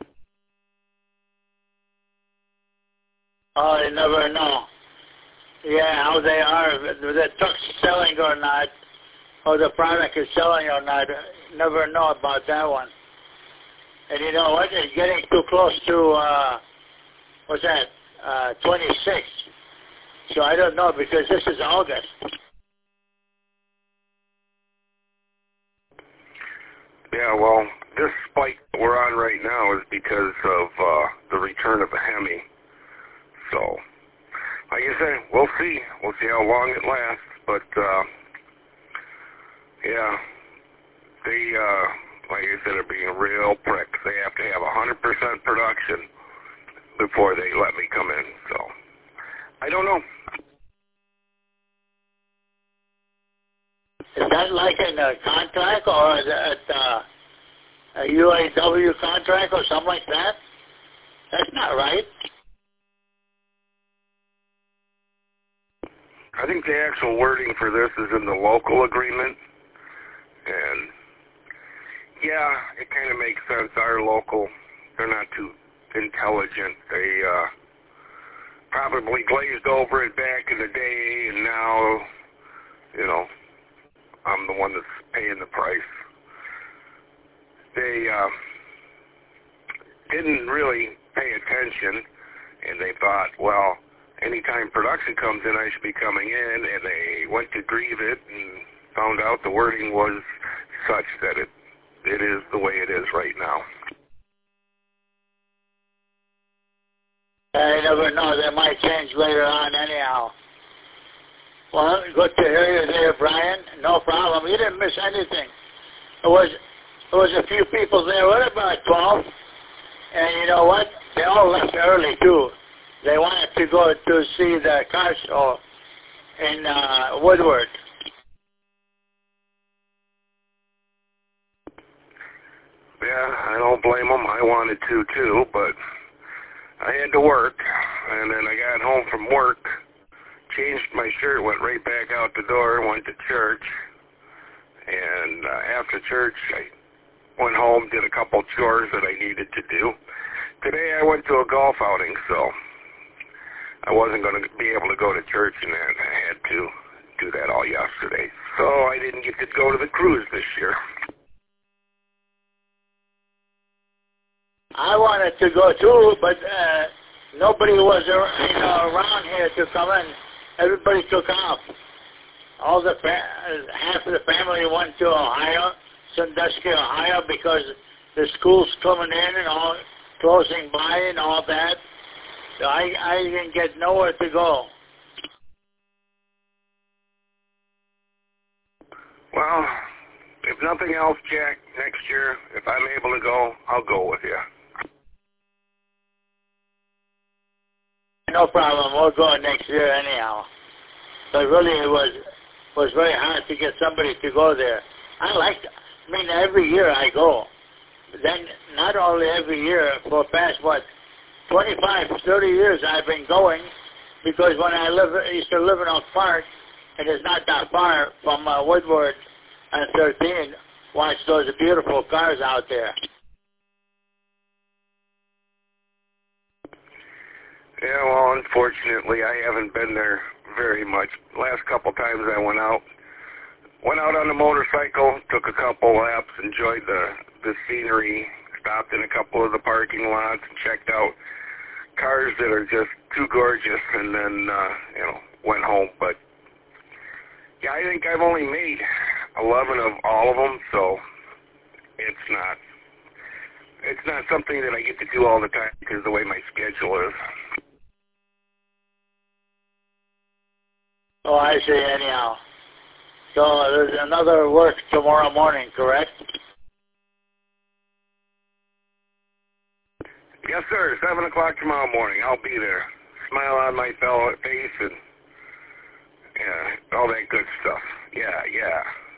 Oh, you never know. Yeah, how they are, the truck's selling or not, or the product is selling or not. Never know about that one. And you know what? It's getting too close to, uh, what's that, uh, twenty-six. So I don't know because this is August. Yeah, well, this spike that we're on right now is because of uh, the return of the Hemi. So, like I said, we'll see. We'll see how long it lasts. But, uh, yeah, they, uh, like I said, are being real pricks. They have to have one hundred percent production before they let me come in. So, I don't know. Is that like in a contract or is it uh, a U A W contract or something like that? That's not right. I think the actual wording for this is in the local agreement. And, yeah, it kind of makes sense. Our local, they're not too intelligent. They uh, probably glazed over it back in the day, and now, you know, I'm the one that's paying the price. They uh, didn't really pay attention, and they thought, well, anytime production comes in, I should be coming in, and they went to grieve it and found out the wording was such that it it is the way it is right now. I never know. They might change later on anyhow. Well, good to hear you there, Brian. No problem. You didn't miss anything. It was there was a few people there. What about twelve? And you know what? They all left early too. They wanted to go to see the car show in uh, Woodward. Yeah, I don't blame them. I wanted to too, but I had to work, and then I got home from work, changed my shirt, went right back out the door, went to church, and uh, after church I went home, did a couple chores that I needed to do. Today I went to a golf outing, so I wasn't going to be able to go to church, and I had to do that all yesterday. So I didn't get to go to the cruise this year. I wanted to go too, but uh, nobody was you know, around here to come in. Everybody took off. All the fa- half of the family went to Ohio, Sandusky, Ohio, because the school's coming in and all closing by and all that. So I, I didn't get nowhere to go. Well, if nothing else, Jack, next year, if I'm able to go, I'll go with you. No problem. We'll go next year anyhow. But really, it was was very hard to get somebody to go there. I like. I mean, every year I go. Then not only every year, for past what twenty-five, thirty years I've been going, because when I live, I used to live in Oak Park, and it's not that far from uh, Woodward and thirteen. Watch those beautiful cars out there. Yeah, well, unfortunately, I haven't been there very much. Last couple times I went out, went out on the motorcycle, took a couple laps, enjoyed the, the scenery, stopped in a couple of the parking lots and checked out cars that are just too gorgeous, and then, uh, you know, went home. But, yeah, I think I've only made eleven of all of them, so it's not, it's not something that I get to do all the time because of the way my schedule is. Oh, I see, anyhow. So there's another work tomorrow morning, correct? Yes, sir. seven o'clock tomorrow morning. I'll be there. Smile on my fellow face and yeah, all that good stuff. Yeah, yeah.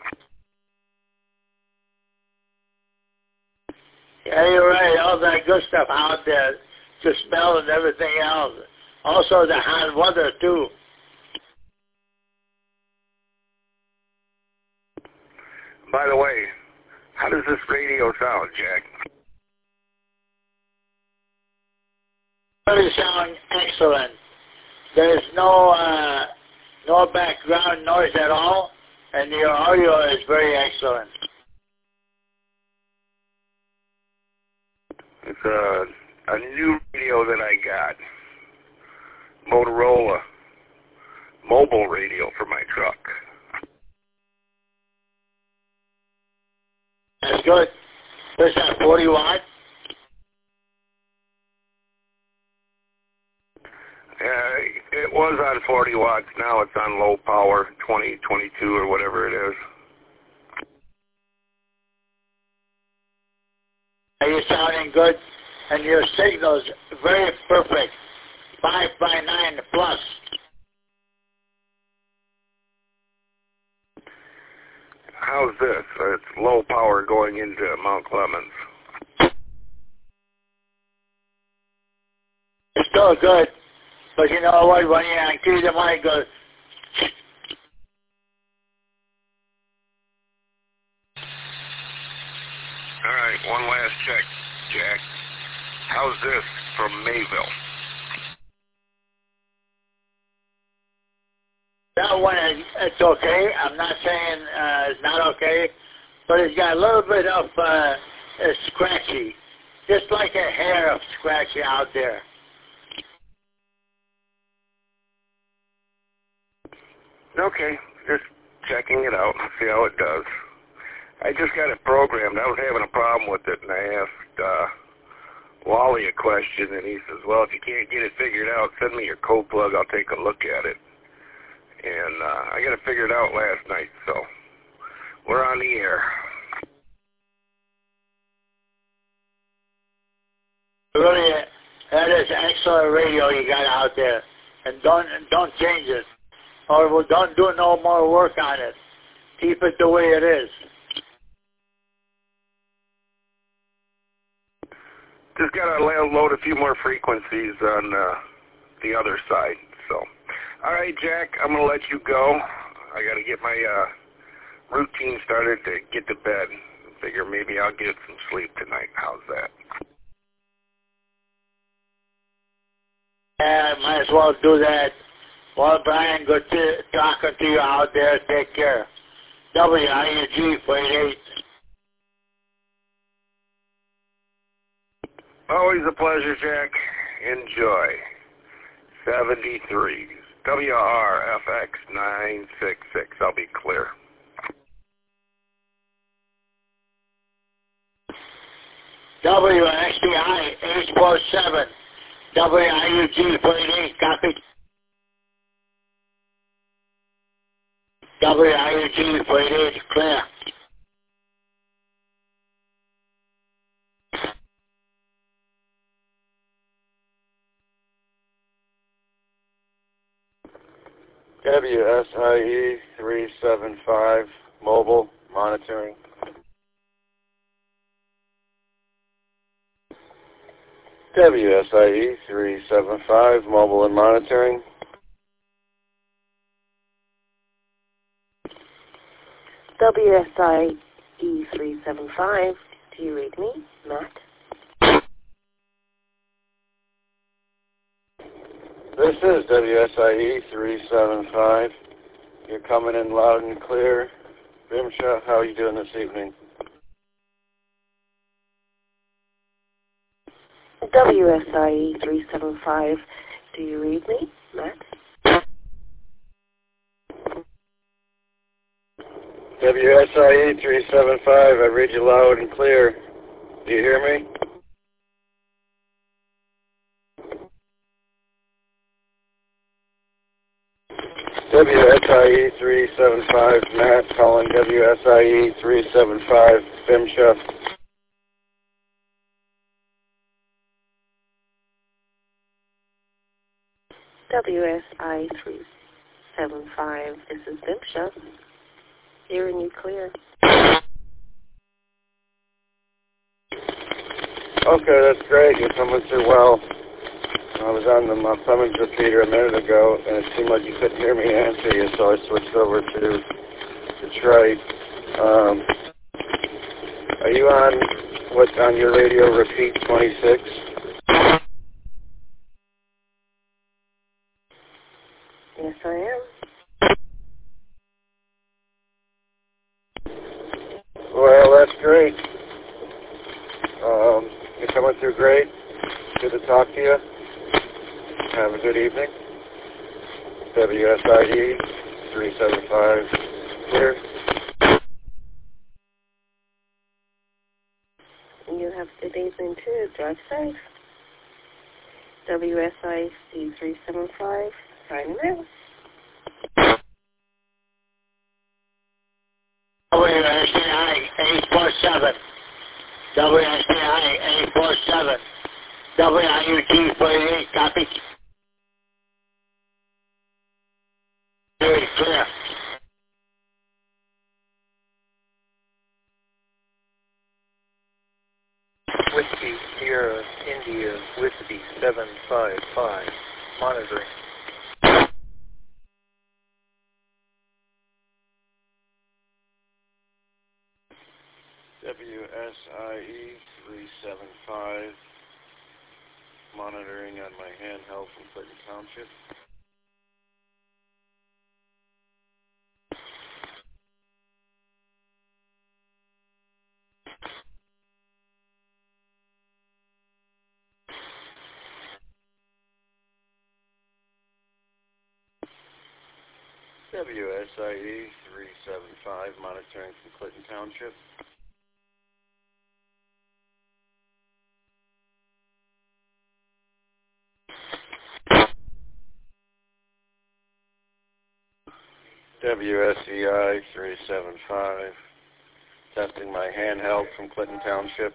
Yeah, you're right. All that good stuff out there to smell and everything else. Also the hot weather, too. By the way, how does this radio sound, Jack? Really sound excellent. There's no uh, no background noise at all, and your audio is very excellent. It's a, a new radio that I got. Motorola mobile radio for my truck. That's good. What's that, forty watt? Uh, it was on forty watts. Now it's on low power, twenty, twenty-two, or whatever it is. Are you sounding good? And your signal's very perfect. five by nine plus. How's this? Uh, it's low power going into Mount Clemens. It's still good. But you know what? When you key the mic goes... All right, one last check, Jack. How's this from Mayville? That one, is, it's okay. I'm not saying uh, it's not okay, but it's got a little bit of uh, it's scratchy, just like a hair of scratchy out there. Okay, just checking it out, see how it does. I just got it programmed. I was having a problem with it, and I asked uh, Wally a question, and he says, well, if you can't get it figured out, send me your code plug. I'll take a look at it. And uh, I got it figured out last night, so we're on the air. Really, that is excellent radio you got out there, and don't don't change it, or don't do no more work on it. Keep it the way it is. just got to load a few more frequencies on uh, the other side. So, all right, Jack, I'm going to let you go. I got to get my uh, routine started to get to bed. Figure maybe I'll get some sleep tonight. How's that? Yeah, might as well do that. Well, Brian, good to, talking to you out there. Take care. W I U G forty-eight. Always a pleasure, Jack. Enjoy. seventy-three. W R F X nine six six. I'll be clear. W S D I eight four seven. W I U G forty-eight. Copy. W I U G forty-eight. Clear. W S I E three seven five, mobile, monitoring. W S I E three seven five, mobile and monitoring. W S I E three seven five, do you read me, Matt? This is W S I E three seven five. You're coming in loud and clear. Bimsha, how are you doing this evening? W S I E three seven five, do you read me, Matt? W S I E three seven five, I read you loud and clear. Do you hear me? W S I E three seven five, Matt calling W S I E three seven five, Bimsha. W S I three seven five, this is Bimsha. Hearing you clear. Okay, that's great. You're coming through well. I was on the uh, Clemens repeater a minute ago, and it seemed like you couldn't hear me answer you, so I switched over to Detroit. Um, are you on what's on your radio, Repeat twenty-six? Yes, I am. Well, that's great. Um, you're coming through great. Good to talk to you. Have a good evening. W S I E three seven five here. You have a good evening too. Drive safe. W S I E three seven five, signing out. W S D I eight four seven. W S D I eight four seven. W I U G forty-eight, copy. Very clear. Whiskey, Sierra, India, Whiskey seven five five, monitoring. W S I E three seven five, monitoring on my handheld from Clinton Township. W S I E three seven five, monitoring from Clinton Township. W S E I three seven five, testing my handheld from Clinton Township.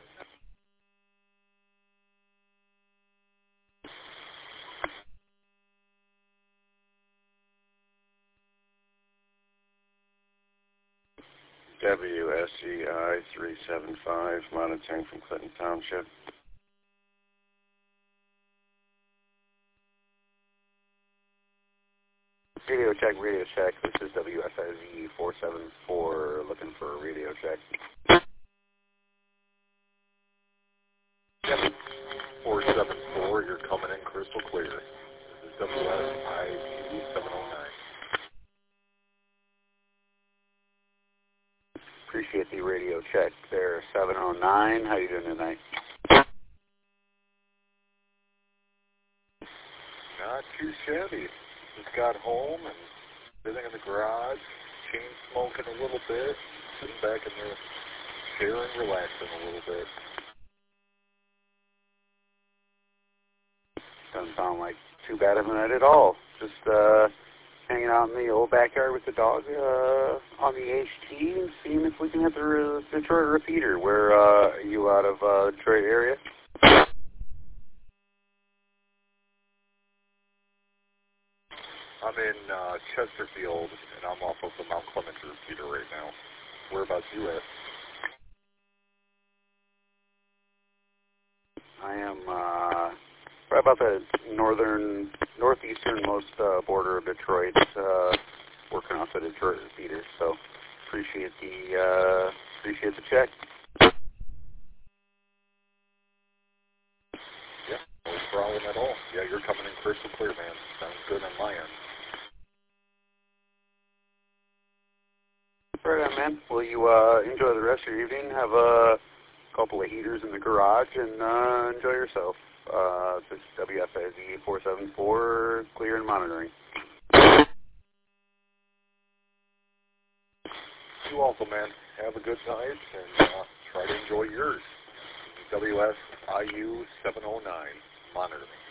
W S E I three seven five, monitoring from Clinton Township. Radio check, radio check. This is W S I Z four seven four looking for a radio check. Yep. four seven four, you're coming in crystal clear. This is W S I Z seven oh nine. Appreciate the radio check there, seven oh nine. How you doing tonight? Not too shabby. Just got home and sitting in the garage, chain smoking a little bit, sitting back in the chair and relaxing a little bit. Doesn't sound like too bad of a night at all. Just uh, hanging out in the old backyard with the dog uh, on the H T and seeing if we can hit the uh, Detroit repeater. Where uh, are you out of uh, Detroit area? I'm in uh, Chesterfield, and I'm off of the Mount Clemens repeater right now. Whereabouts you at? I am uh, right about the northern, northeasternmost uh, border of Detroit, uh, working off the Detroit repeater. So appreciate the uh, appreciate the check. Yeah, no problem at all. Yeah, you're coming in crystal clear, man. Sounds good on my end. Right on, man. Will you uh, enjoy the rest of your evening? Have a couple of heaters in the garage and uh, enjoy yourself. Uh, this is W S I Z four seven four, clear and monitoring. You also, man. Have a good night and uh, try to enjoy yours. W S I U seven oh nine, monitoring.